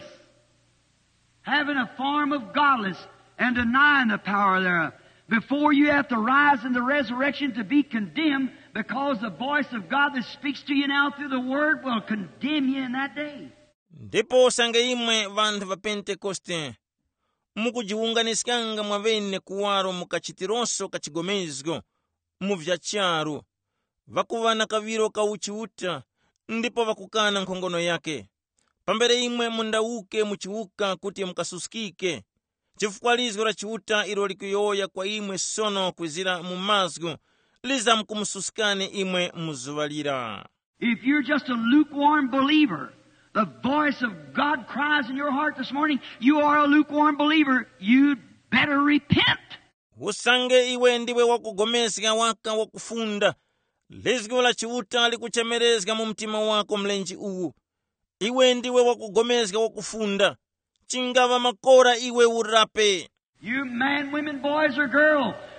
having a form of godliness and denying the power thereof, before you have to rise in the resurrection to be condemned, because the voice of God that speaks to you now through the Word will condemn you in that day. Ndipo sange imwe vantu va Pentekoste, mukujiunganisikanga mwavene kuwaro mukachitironso kachigomezgo, muvyacharu, vakuvana kaviro kauchiuta, ndipo vakukana nkhongono yake. Pambere imwe mundauke muchiuka kuti mukasuskike, chifukwa lizgo la chiuta ilo likuyoya kwa imwe sono kwizira mumazgo, liza mkumususkane imwe muzuvalira. If you're just a lukewarm believer, the voice of God cries in your heart this morning, you are a lukewarm believer, you'd better repent. Usange iwe ndiwe wakugomezga waka wakufunda, lizgo la chiuta likuchemerezga mumtima wako mlenji uwu. Iwe ndiwe wakugomezga wakufunda, chingava makora iwe urape. You man, women, boys, or girl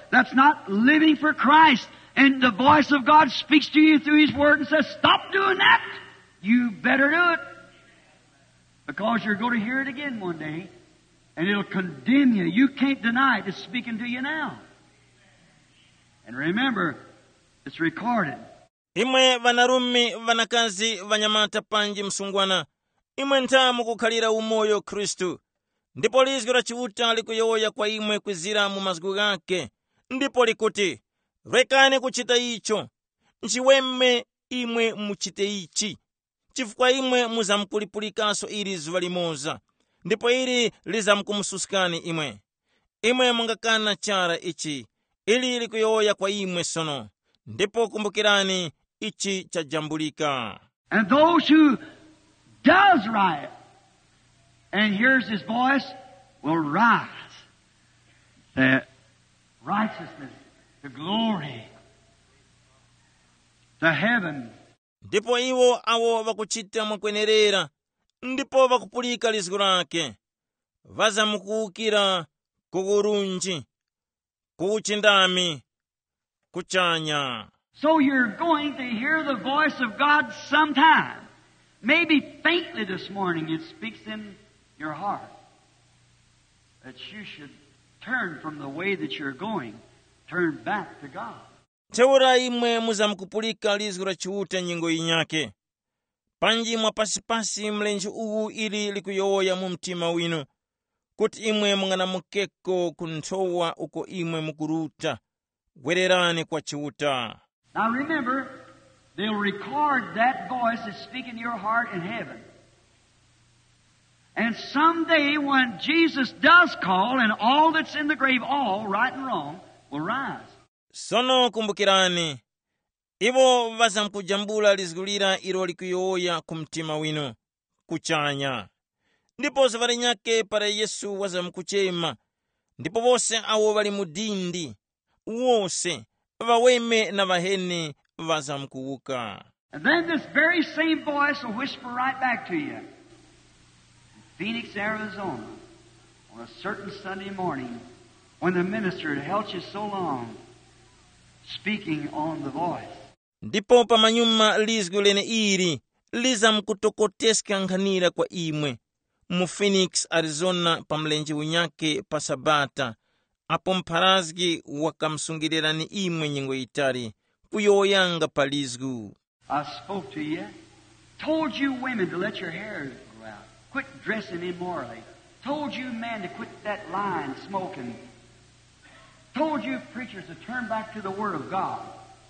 that's not living for Christ, and the voice of God speaks to you through His Word and says, stop doing that. You better do it. Because you're going to hear it again one day, and it'll condemn you. You can't deny it. It's speaking to you now. And remember, it's recorded. Imwe vanarumi vanakazi vanyamata panji msungwana, imwe ntamu kukhalira umoyo Kristu. Ndipo lizwi la chiuta likuyoya kwa imwe kwizira mu mazgu gake. Ndipo likuti, rekani kuchita icho, nchiwemme imwe muchite ichi. Chifukwa imwe muzamkulipulikaso ili zuva limoza, ndipo ili lizamkumususikani imwe. Imwe mungakana chara ichi, ili likuyoya kwa imwe sono. Ndipo kumbukirani ichi chajambulika. And those who does right and hears His voice will rise. The righteousness, the glory, the heaven. Ndipo iwo awo vakuchita mwakwenerera, ndipo vakupulika lizgu lake, vazamukuukira kukurunji, kuuchindami, kuchanya. So you're going to hear the voice of God sometime. Maybe faintly this morning it speaks in your heart that you should turn from the way that you're going, turn back to God. Teura imwe muzamkupulika lizgu la chiuta nyingo inyake. Panji mwa pasipasi mlenji uwu ili likuyoya mu mtima winu, kuti imwe munganamukeko kunthowa uko imwe mukuruta, wererani kwa chiuta. Now remember, they'll record that voice that's speaking to your heart in heaven. And someday when Jesus does call and all that's in the grave, all right and wrong, will rise. Sono kumbukirani, ivo vazamkujambula lizgulira ilo likuyoya kumtima winu, kuchanya. Ndipo safari nyake para Yesu wazamkuchema, ndipo vose awo vali mudindi, wose, vaweme na vahene vazamkuuka. And then this very same voice will whisper right back to you. Phoenix, Arizona, on a certain Sunday morning, when the minister had held you so long, speaking on the voice. Ndipo pamanyuma lizgu lene iri, lizamkutokoteska nkhanira kwa imwe, mu Phoenix, Arizona, pamlenji unyake pa Sabata, apo mpharazgi wakamsungilirani imwe nyingo itari, kuyoyanga pa lizgu. I spoke to you, told you women to let your hair grow out, quit dressing immorally, told you men to quit that lying, smoking, told you preachers to turn back to the Word of God.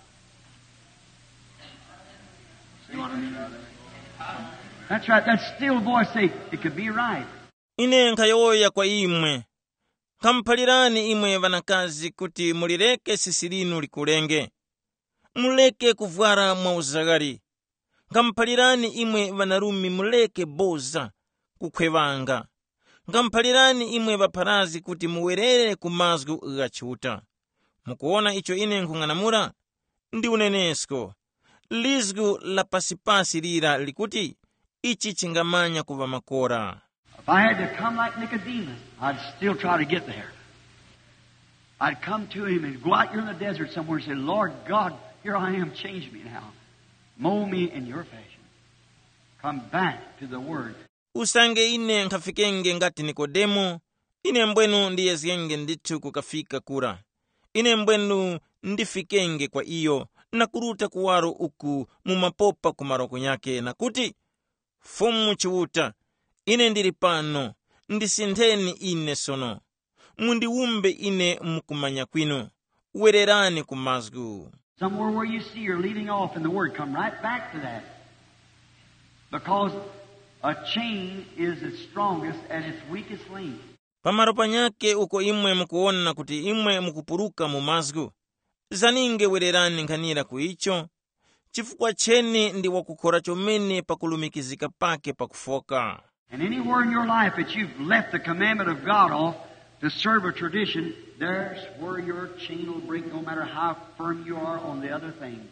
See what I mean? That's right, that still voice say, it could be right. Ine nkayoya kwa imwe, kampalirani imwe vanakazi kuti mulireke sisilinu likulenge, muleke kuvwara mwa uzagari. Kampalirani imwe vanarumi muleke boza kukhwevanga. Kampalirani imwe vaparazi kuti muwerere kumazgu gachuta. Mukuona icho ine nkung'anamura? Ndi unenesko. Lizgu la pasipasi lira likuti, ichi chingamanya kuva makora. If I had to come like Nicodemus, I'd still try to get there. I'd come to Him and go out here in the desert somewhere and say, Lord God, here I am, change me now. Mold me in your fashion. Come back to the Word. Usange ine nkafikenge ngati Nikodemo, ine mbwenu ndiyezgenge ndithu kukafika kura. Ine mbwenu ndifikenge kwa iyo, na kuruta kuwaro uku mumapopa kumaroko nyake, na kuti, fumu chiuta, ine ndiri pano, ndisintheni ine sono. Mundiumbe ine mukumanya kwinu, wererani kumazgu. Somewhere where you see you're leaving off in the Word, come right back to that. Because a chain is its strongest at its weakest link. Pamaropa nyake uko imwe mukuona kuti imwe mukupuruka mumazgu. Zaninge wererani nkhanira kuicho, chifukwa cheni ndi wakukora chomene pakulumikizika pake pakufoka. And anywhere in your life that you've left the commandment of God off to serve a tradition, there's where your chain will break no matter how firm you are on the other things.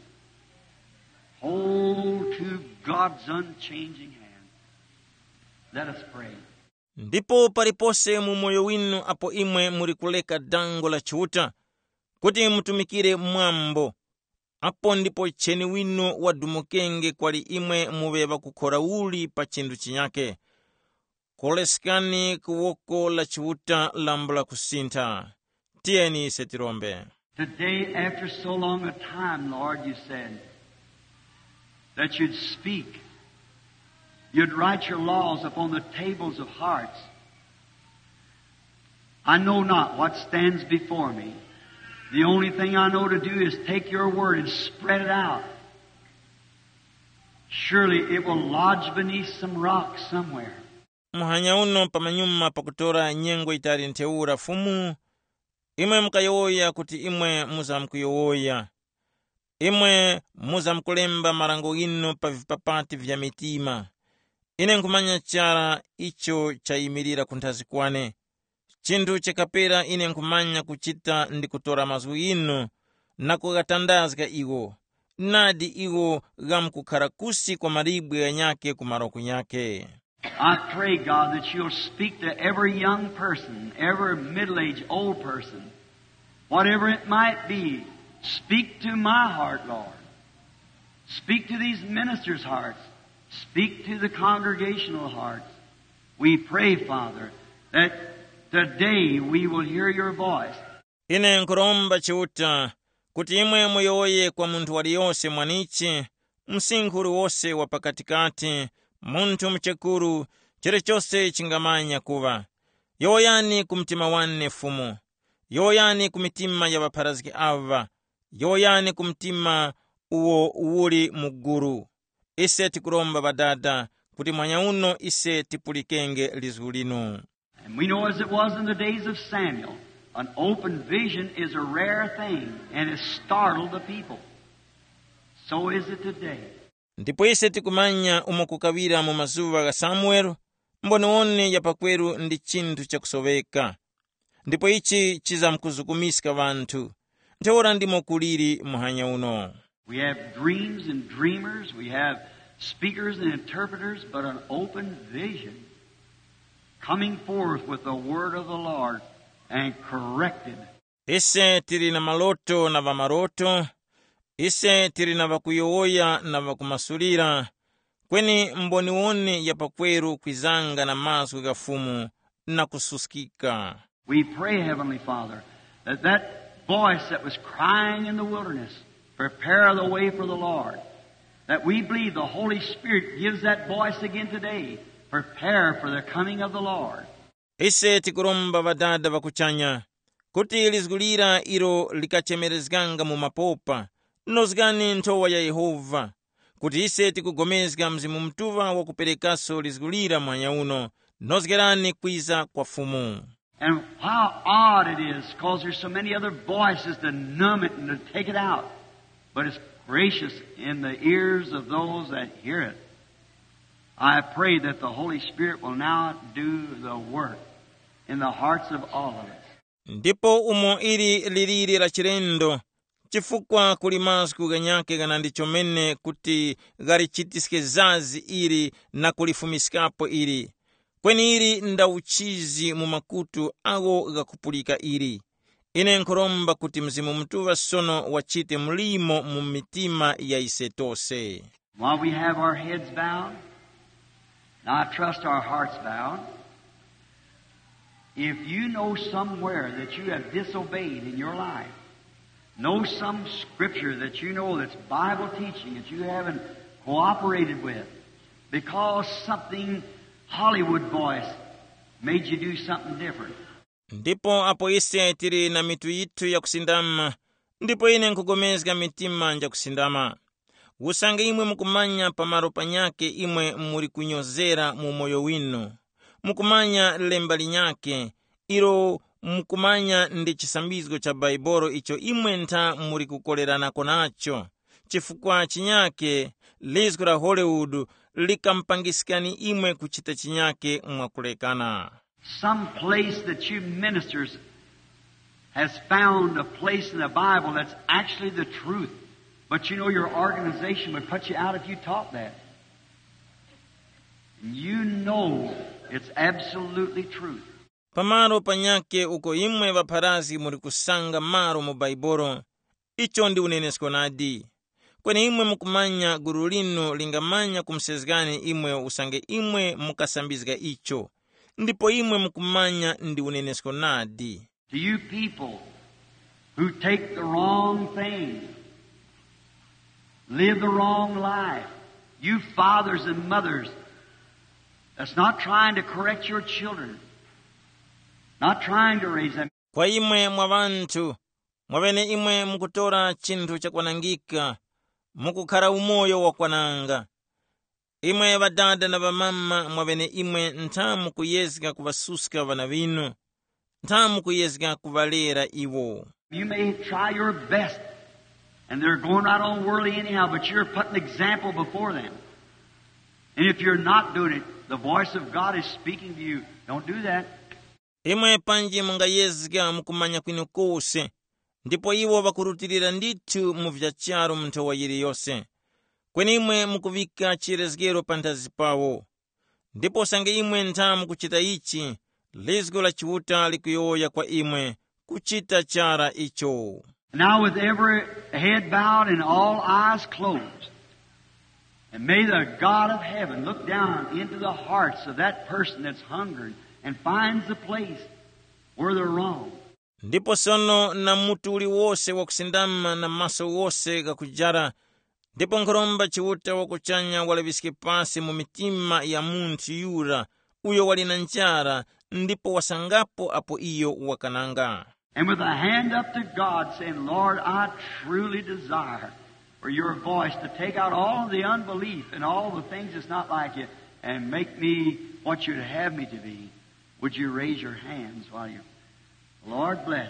Hold to God's unchanging hand. Let us pray. Ndipo palipose mu moyo winu apo imwe murikuleka dango la chuta, kuti mutumikire mwambo. Apo ndipo cheni wino wadumukenge kwali imwe muveva kukhora uli pa chindu chinyake. Koleskani kuwoko la chiwuta lambula kusintha. Tiyeni setirombe. Today, after so long a time, Lord, you said that you'd speak. You'd write your laws upon the tables of hearts. I know not what stands before me. The only thing I know to do is take your word and spread it out. Surely it will lodge beneath some rock somewhere. Muhanya uno pamanyuma pakutora nyengo itari nteura fumu. Imwe mkayowoya kuti imwe muzamkuyowoya. Imwe muzamkulemba marango ino pa vipapati vya mitima. Ine nkumanya chara icho chayimirira kunthazi kwane. Chindu chekapera ine nkumanya kuchita ndi kutora mazwi ino na kukatandazika iwo. Nadi iwo gamkukhara kusi kwa maribwe ya nyake kumaroku nyake. I pray, God, that you'll speak to every young person, every middle-aged old person, whatever it might be. Speak to my heart, Lord. Speak to these ministers' hearts. Speak to the congregational hearts. We pray, Father, that today we will hear your voice. Ine nkuromba chiuta, kuti imwe muyoye kwa muntu waliyose mwanichi, msinkuru wose wapakatikati, muntu mchekuru, chire chose chingamanya kuva. Yoyani kumtima wane fumu. Yoyani kumitima ya waparaziki ava. Yoyani kumtima uwo uwuli muguru. Ise tikuromba badada, kuti mwanya uno ise tipulikenge lizulinu. And we know as it was in the days of Samuel, an open vision is a rare thing and it startled the people. So is it today. Ndipo ise tikumanya umokukawira mu mazuva ga Samuel, mboniwone yapakweru ndi chintu chakusoveka. Ndipo ichi chizamkuzukumiska vantu. Nteora ndimo kuliri muhanya uno. We have dreams and dreamers, we have speakers and interpreters, but an open vision coming forth with the word of the Lord and corrected. Ise tiri na maloto na vamaroto, ise tiri na vakuyowoya na vakumasulira, kweni mboniwone yapakweru kwizanga na mazwi gafumu na kususkika. We pray, Heavenly Father, that that voice that was crying in the wilderness, prepare the way for the Lord, that we believe the Holy Spirit gives that voice again today, prepare for the coming of the Lord. Ise tikuromba vadada vakuchanya, kuti lizgulira iro likachemerezganga mu mapopa, nozgani ntowa ya Yehova, kuti ise tikugomezga mzimu mtuva wakuperekaso lizgulira mwanya uno, nozgerani kwiza kwa fumu. And how odd it is, because there's so many other voices to numb it and to take it out. But it's gracious in the ears of those that hear it. I pray that the Holy Spirit will now do the work in the hearts of all of us. Ndipo umo iri liriri la chirendo, chifukwa kulimazku ganyake ganandichomene kuti garichitiske zazi iri na kulifumiskapo iri. Kweni iri nda uchizi mu makutu ago gakupulika iri. Ine nkuromba kuti mzimu mtuva sono wachite mlimo mu mitima ya isetose. While we have our heads bowed, now I trust our hearts bowed. If you know somewhere that you have disobeyed in your life, know some scripture that you know that's Bible teaching that you haven't cooperated with because something Hollywood voice made you do something different. Ndipo apo ise tiri na mitu yitu ya kusindama, ndipo ine nkugomezga mitima nja kusindama. Usanga imwe mukumanya pamaropa nyake imwe muri kunyozera mu moyo wino. Mukumanya lembali nyake, iro mukumanya ndi chisambizgo cha Baibolo icho imwe nta muri kukolerana konacho. Chifukwa chinyake, lizgura Hollywood likampangisikani imwe kuchita chinyake mwakulekana. Some place that you ministers has found a place in the Bible that's actually the truth. But you know your organization would put you out if you taught that. You know it's absolutely truth. pamalo panyake uko imwe vapharasi muri kusanga maro mu baibolo. Icho ndi unenesko nadi. Kweni imwe mukumanya gulu lino lingamanya kumsezgani imwe usange imwe mukasambizga icho. Ndipo imwe mukumanya ndi unenesko nadi. To you people who take the wrong thing, live the wrong life, you fathers and mothers that's not trying to correct your children, not trying to raise them. Kwa imwe mwa vantu, mwavene imwe mukutora chinthu chakwanangika, mukukhala umoyo wakwananga. Imwe vadada na vamama mwavene imwe nthamu kuyezga kuvasuska vana vinu, nthamu kuyezga kuvalera iwo. You may try your best, and they're going right on worldly anyhow, but you're putting an example before them. And if you're not doing it, the voice of God is speaking to you. Don't do that. Imwe panji mungayezga mukumanya kwinu kose, ndipo iwo vakurutirira ndithu muvyacharo mnthowa yiliyonse. Kweni imwe mukuvika chirezgero panthazi pawo. Ndipo sange imwe nthamu kuchita ichi, lizgo la chiwuta likuyoya kwa imwe kuchita chara icho. Now with every head bowed and all eyes closed, and may the God of heaven look down into the hearts of that person that's hungry and finds the place where they're wrong. Ndipo sono na mutu uliwose wakusindama na maso wose gakujara, ndipo nkhoromba chiwuta wakuchanya walavisike pasi mu mitima ya munthu yura uyo wali na njara, ndipo wasangapo apo iyo wakananga. And with a hand up to God saying, Lord, I truly desire for your voice to take out all of the unbelief and all the things that's not like you and make me what you'd have me to be. Would you raise your hands while you... Lord bless.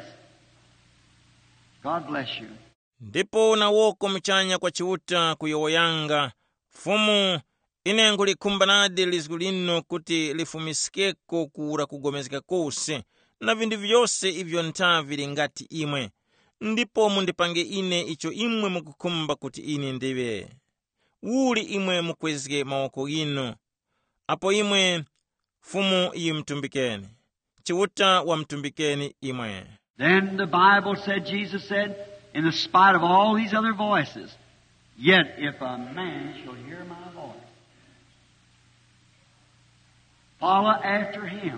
God bless you. Ndipo na woko mchanya kwa chiwuta kuyowoyanga, fumu ine nkulikumbanadi lizgu lino kuti lifumisikeko kura kugomezeka kose, na vindu vyose ivyo ntavili ngati imwe. Ndipo mundipange ine icho imwe mukukumba kuti ine ndive. Uli imwe mukwezge mawoko ino. Apo imwe fumu yimtumbikeni. Chiwuta wa mtumbikeni imwe. Then the Bible said, Jesus said, in the spite of all these other voices, yet if a man shall hear my voice, follow after him,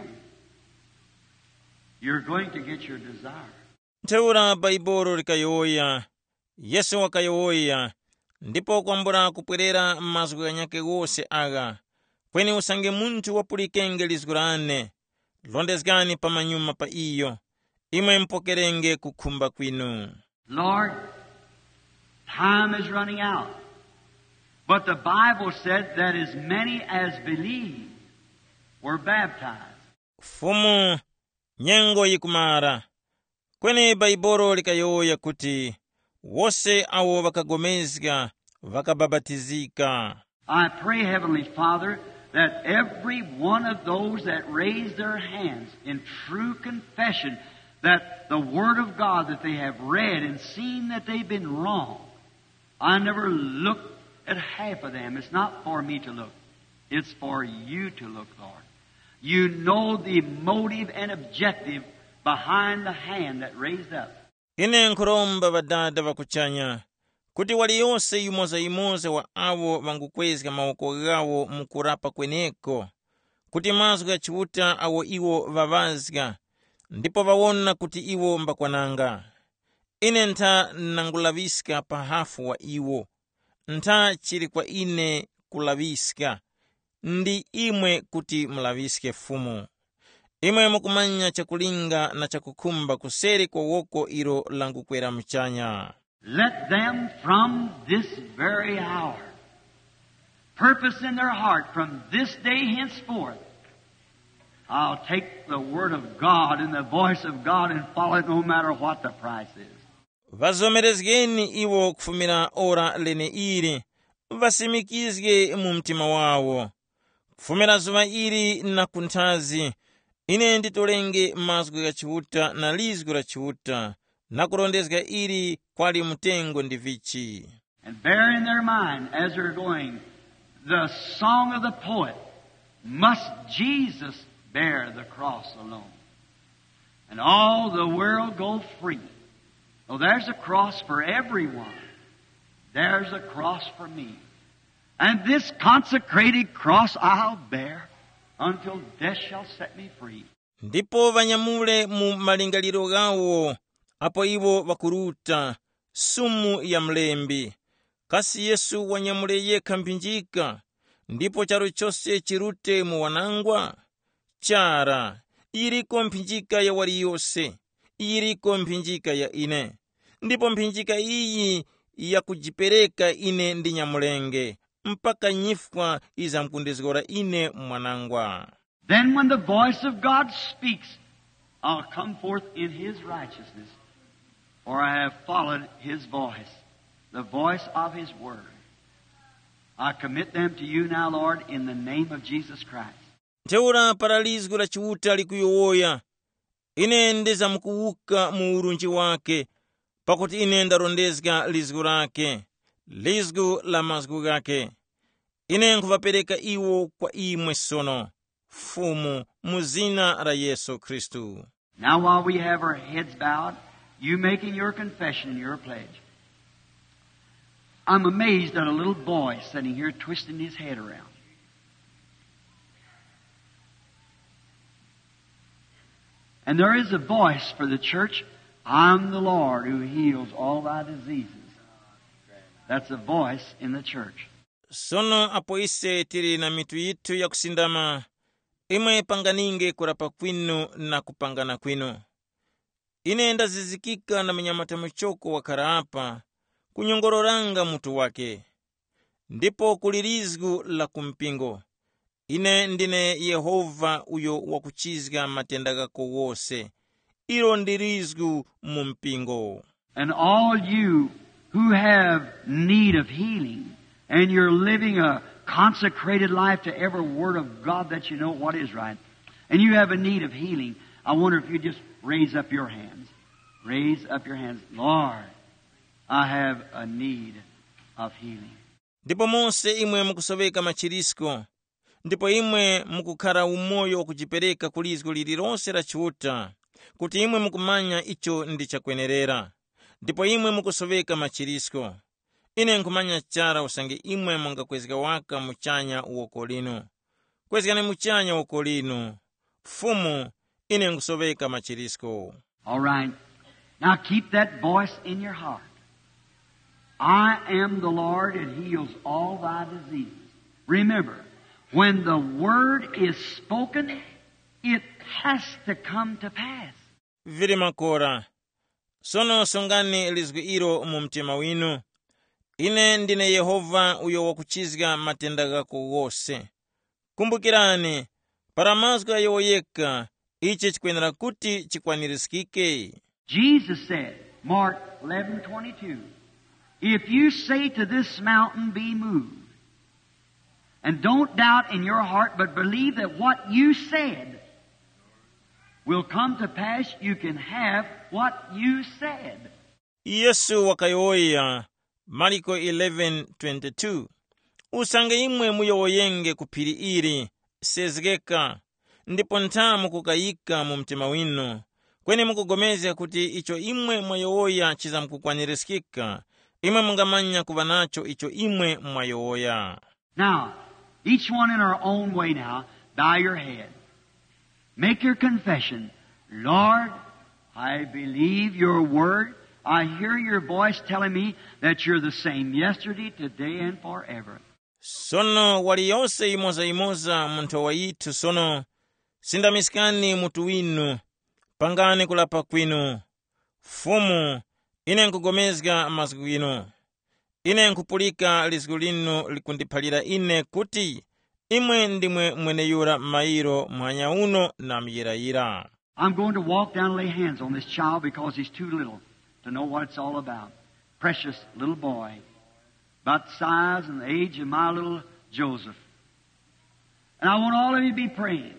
you're going to get your desire. Teura baibolo likayoya, Yesu wakayoya, ndipo kwambura kupwerera mazgu ganyake wose aga, kweni usange muntu wapulikenge lizgurane, londezgani pa manyuma pa iyo, imwe mpokerenge kukumba kwinu. Lord, time is running out. But the Bible said that as many as believed were baptized. Fumu, nyengo yikumara. Kweni baibolo likayoya kuti, wose awo vakagomezga, vakababatizika. I pray, Heavenly Father, that every one of those that raise their hands in true confession that the Word of God that they have read and seen that they've been wrong. I never look at half of them. It's not for me to look. It's for you to look, Lord. You know the motive and objective behind the hand that raised up. Ine nkuromba vadada vakuchanya, kuti waliyonse imoza wa awo vangukwezga mawoko gawo mukurapa kweneko, kuti mazgu ya chiwuta awo iwo vavazga, ndipo vawona kuti iwo mbakwananga. Ine nta nangulaviska pahafu wa iwo, nta chiri kwa ine kulaviska, ndi imwe kuti mulaviske fumu. Imwe mukumanya chakulinga na chakukumba kuseri kwa woko iro langukwera mchanya. Let them from this very hour purpose in their heart from this day henceforth, I'll take the Word of God and the voice of God and follow it no matter what the price is. Vazomerezgeni iwo kufumira ora lene iri, vasimikizge mu mtima wawo. Kufumira zuva iri na kunthazi, ine nditolenge mazgu ya chiwuta na lizgu la chiwuta, na kurondezga iri kwali mutengo ndivichi. And bear in their mind as they're going the song of the poet, must Jesus bear the cross alone. and all the world go free. Oh, there's a cross for everyone. There's a cross for me. And this consecrated cross I'll bear until death shall set me free. Ndipo vanyamule mu malingaliro gawo, apo iwo vakuruta sumu ya mlembi. Kasi Yesu wanyamule yekha mphinjika, ndipo charo chose chirute mu wanangwa. Chara, iriko mphinjika ya wali yose, iriko mphinjika ya ine. Ndipo mphinjika iyi ya kujipereka ine ndi nyamulenge, mpaka nyifwa izamkundizgora ine mwanangwa. Then when the voice of God speaks, I'll come forth in His righteousness, for I have followed His voice, the voice of His word. I commit them to you now, Lord, in the name of Jesus Christ. Teura paralizgu la chiuta likuyowoya, ine ndeza mkuuka mu urunji wake, pakuti ine ndarondezga lizgu lake, lizgu la mazgu gake. Ine nkuvapereka iwo kwa imwe sono, fumu muzina la Yesu Kristu. Now while we have our heads bowed, you making your confession and your pledge, I'm amazed at a little boy sitting here twisting his head around. And there is a voice for the church, I'm the Lord who heals all thy diseases. That's a voice in the church. Sono apo ise tiri na mitu yitu ya kusindama, imwe panganinge kurapa kwinu na kupangana kwinu. Ine ndazizikika na mnyamata mchoko wa karaapa, kunyongororanga mutu wake. Ndipo kulirizgu la kumpingo. Ine ndine Yehova uyo wakuchizga matenda gako wose. Iro ndirizgu mumpingo. And all you who have need of healing, and you're living a consecrated life to every word of God that you know what is right, and you have a need of healing, I wonder if you just raise up your hands. Raise up your hands. Lord, I have a need of healing. Ndipo monse imwe mukusoveka machirisko, ndipo imwe mukukara umoyo kujipereka kulizgu lililonse la chiuta, kuti imwe mukumanya icho ndichakwenerera. Ndipo imwe mukusoveka machirisko. Ine nkumanya chara usange imwe mungakwezeka waka muchanya uokolino. Kwezekane muchanya uokolino. Fumu, ine nkusoveka machirisko. All right. Now keep that voice in your heart. I am the Lord that heals all thy diseases. Remember, when the word is spoken, it has to come to pass. Vili makora. Sono songani lizgu iro mumtima winu. Ine ndine Yehova uyo wakuchizga matenda gako wose. Kumbukirani, paramazga yoyeka, ichi chikwenera kuti chikwanirizikike. Jesus said, Mark 11:22, if you say to this mountain, be moved, and don't doubt in your heart, but believe that what you said will come to pass, you can have what you said. Yesu wakayoya, Marko 11:22, usange imwe muyoyenge kupiri iri, sezgeka, ndipo ntamu kukayika mumtima winu, kweni mukugomeza kuti icho imwe mwayoya chiza mkukwanirizikika, imwe mungamanya kubanacho icho imwe mwayoya. Now, each one in our own way now, bow your head. Make your confession. Lord, I believe your word. I hear your voice telling me that you're the same yesterday, today, and forever. Sono wali yose imoza muntu wa yitu sono, sindamiskani mutu winu, pangane kulapa kwinu. Fumu, ine nkugomezga mazgu inu. Ine nkupulika lizgu linu likundipalira ine kuti, imwe ndimwe mwene yura mairo mwanya uno na miyirayira. I'm going to walk down and lay hands on this child because he's too little to know what it's all about. Precious little boy, about the size and the age of my little Joseph. And I want all of you to be praying.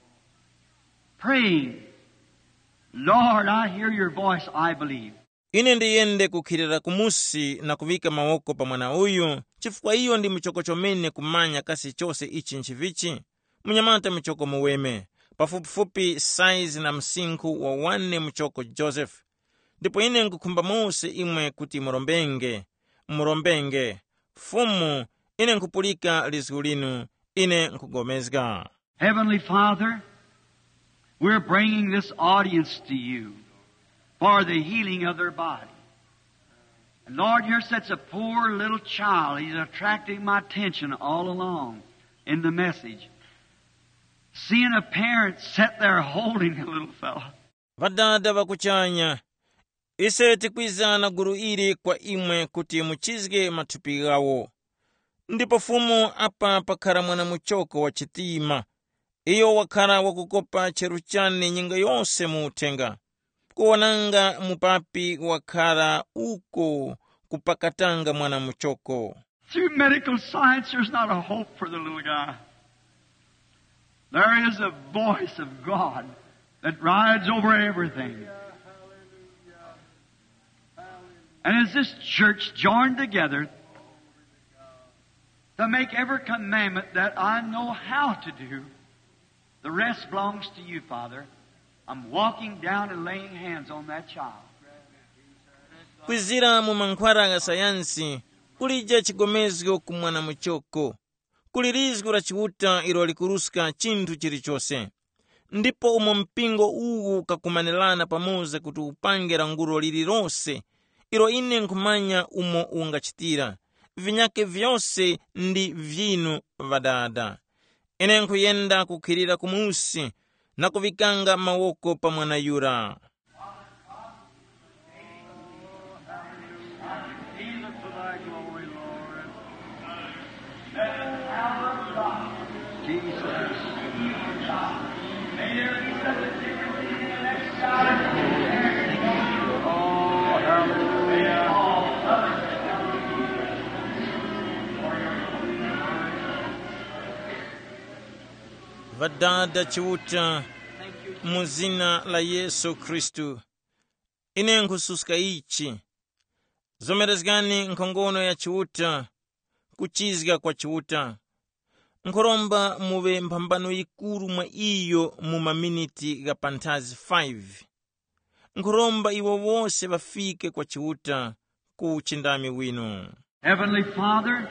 Praying. Lord, I hear your voice, I believe. Ine ndiyende kukhirira kumusi na kuvika mawoko pa mwana uyu, chifukwa iyo ndi mchokocho mene kumanya kasi chose ichi nchivichi, munyamata mchoko muweme, pafupifupi saizi na msinkhu wa 1 mchoko Joseph. Ndipo ine nkukhumba Mose imwe kuti murombenge fumu ine nkupulika lizgu linu ine nkugomezga. Heavenly Father, we're bringing this audience to you for the healing of their body. And Lord, here's such a poor little child. He's attracting my attention all along in the message. Seeing a parent sit there holding a little fellow. Vadada vakuchanya, ise tikwizana guru ili kwa imwe kuti muchizge matupi gawo. Ndipo fumu apa pakara mwana muchoko wa chitima. Iyo wakara wakukopa cheruchane nyinga yose muutenga. Kuwananga mupapi wakara uko kupakatanga mwana muchoko. Through medical science, there's not a hope for the little guy. There is a voice of God that rides over everything. And as this church joined together to make every commandment that I know how to do, the rest belongs to you, Father. I'm walking down and laying hands on that child. Kwizira mu mankhwara ga sayansi kulija chigomezgo ku mwana muchoko. Kulirizgu la chiwuta ilo likuruska chinthu chilichonse. Ndipo umo mpingo uwu kakumanelana pamoza kuti upangira nguro lililonse ilo ine nkumanya umo ungachitira. Vinyake vyose ndi vinu vadada. Ine nkuyenda kukhirira kumusi na kuvikanga mawoko pa mwana yura. Vadada chiwuta muzina la Yesu Kristu. Ine nkususka ichi. Zomerezgani nkongono ya chiwuta, kuchizga kwa chiwuta. Nkoromba muwe mpambano ikuru mwa iyo mu maminiti ga pantazi 5. Nkoromba iwo wose bafike kwa chiwuta ku chindami wino. Heavenly Father,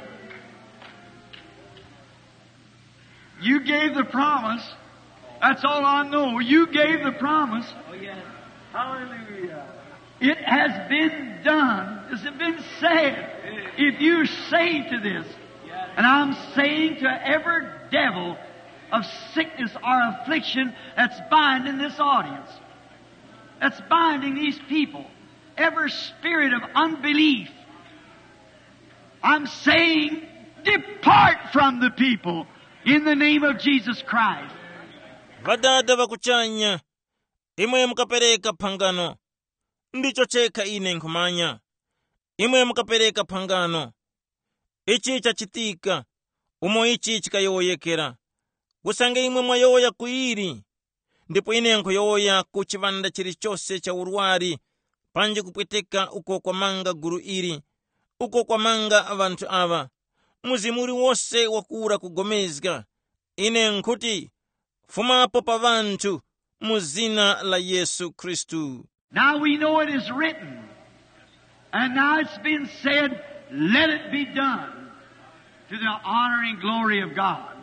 you gave the promise. That's all I know. You gave the promise. Oh, yes. Hallelujah. It has been done. Has it been said? If you say to this, and I'm saying to every devil of sickness or affliction that's binding this audience, that's binding these people, every spirit of unbelief, I'm saying, depart from the people in the name of Jesus Christ. Vadada vakuchanya, imwe mukapereka pangano, ndicho cheka ine nkumanya. Imwe mukapereka pangano, ichi chachitika, umo ichi chikayoyekera. Kusange imwe mwayoya kuiri, ndipo ine nkuyoya kuchivanda chilichose cha urwari, panje kupweteka uko kwa manga guru iri, uko kwa manga abantu ava. Muzimuri wose wakura kugomezga, ine nkuti, fumapo pa vantu, muzina la Yesu Kristu. Now we know it is written, and now it's been said, let it be done to the honor and glory of God.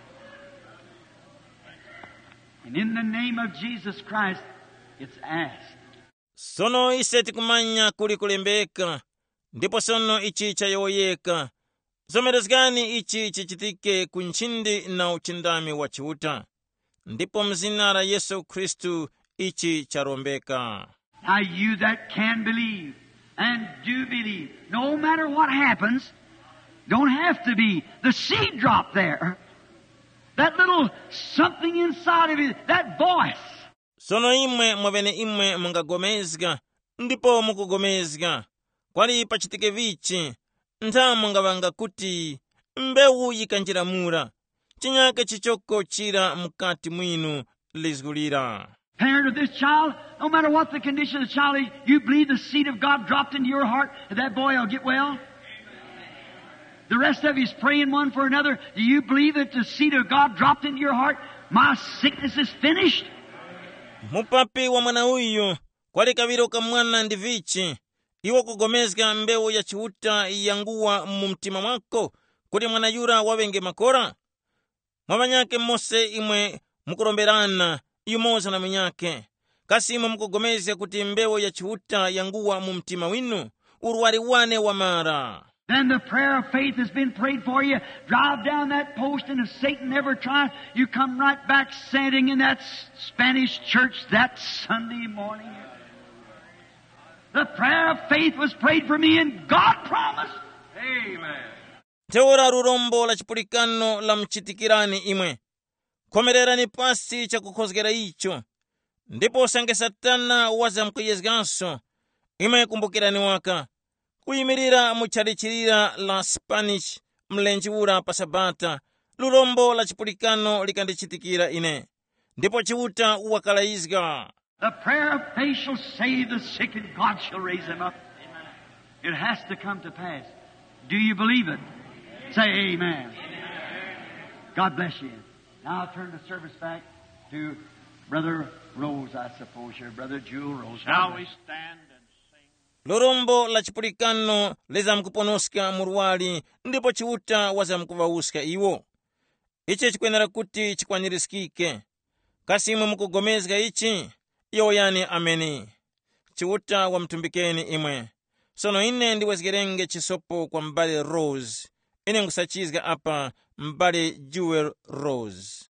And in the name of Jesus Christ, it's asked. Sono iseti kumanya kuli kulembeka, ndipo sono ichi chayoyeka. Zomerezgani ichi chichitike kunchindi na uchindami wa chiwuta. Ndipo mzina la Yesu Kristu ichi charombeka. Now you that can believe and do believe, no matter what happens, don't have to be the seed drop there. That little something inside of you, that voice. Sono imwe mwavene imwe mungagomezga, ndipo mukugomezga. Kwali pachitike vichi, nthamu ngavanga kuti mbewu yikanjiramura. Chinyake chichoko chira mukati mwinu lizgulira. Parent of this child, no matter what the condition of the child is, you believe the seed of God dropped into your heart, and that boy will get well? The rest of you's praying one for another. Do you believe that the seed of God dropped into your heart? My sickness is finished. Mupapi wa mwana uyu, kwali kaviro ka mwana ndi vichi. Iwo kugomezga mbewu ya chiuta yanguwa mumtima mwako, kuti mwana yura wawenge makora. Mwabanyake mose imwe mukuromberana, yumoza na mwenyake. Kasi imwe mukugomezga kuti mbewu ya chiuta yanguwa mumtima winu, uruwari wane wa mara. Then the prayer of faith has been prayed for you. Drive down that post, and if Satan never tries, you come right back standing in that Spanish church that Sunday morning. The prayer of faith was prayed for me, and God promised. Amen. Teora rurombo la chipulikano la mchitikirani imwe. Komererani pasi cha kukhozgera icho. Ndipo sange Satana waza mkuyezganso. Imwe kumbukirani waka. Kuyimirira muchalichirira la Spanish mlenjiwura pa Sabata. Lurombo la chipulikano likandichitikira ine. Ndipo chiuta uwakalaizga. The prayer of faith shall save the sick, and God shall raise them up. It has to come to pass. Do you believe it? Say amen. God bless you. Now I'll turn the service back to Brother Rose, I suppose, your Brother Jewel Rose. Shall we stand and sing? Lurombo la chipulikano leza mkuponoska muruwali, ndipo chiuta waza mkuvauska iwo. Ichi chikwenera kuti chikwanyiriskike. Kasi imwe mukugomezga ichi, iyo yani ameni. Chiuta wa mtumbikeni imwe. Sono ine ndiwezgerenge chisopo kwa mbale Rose. Ine ngusachizga apa mbale Jewel Rose.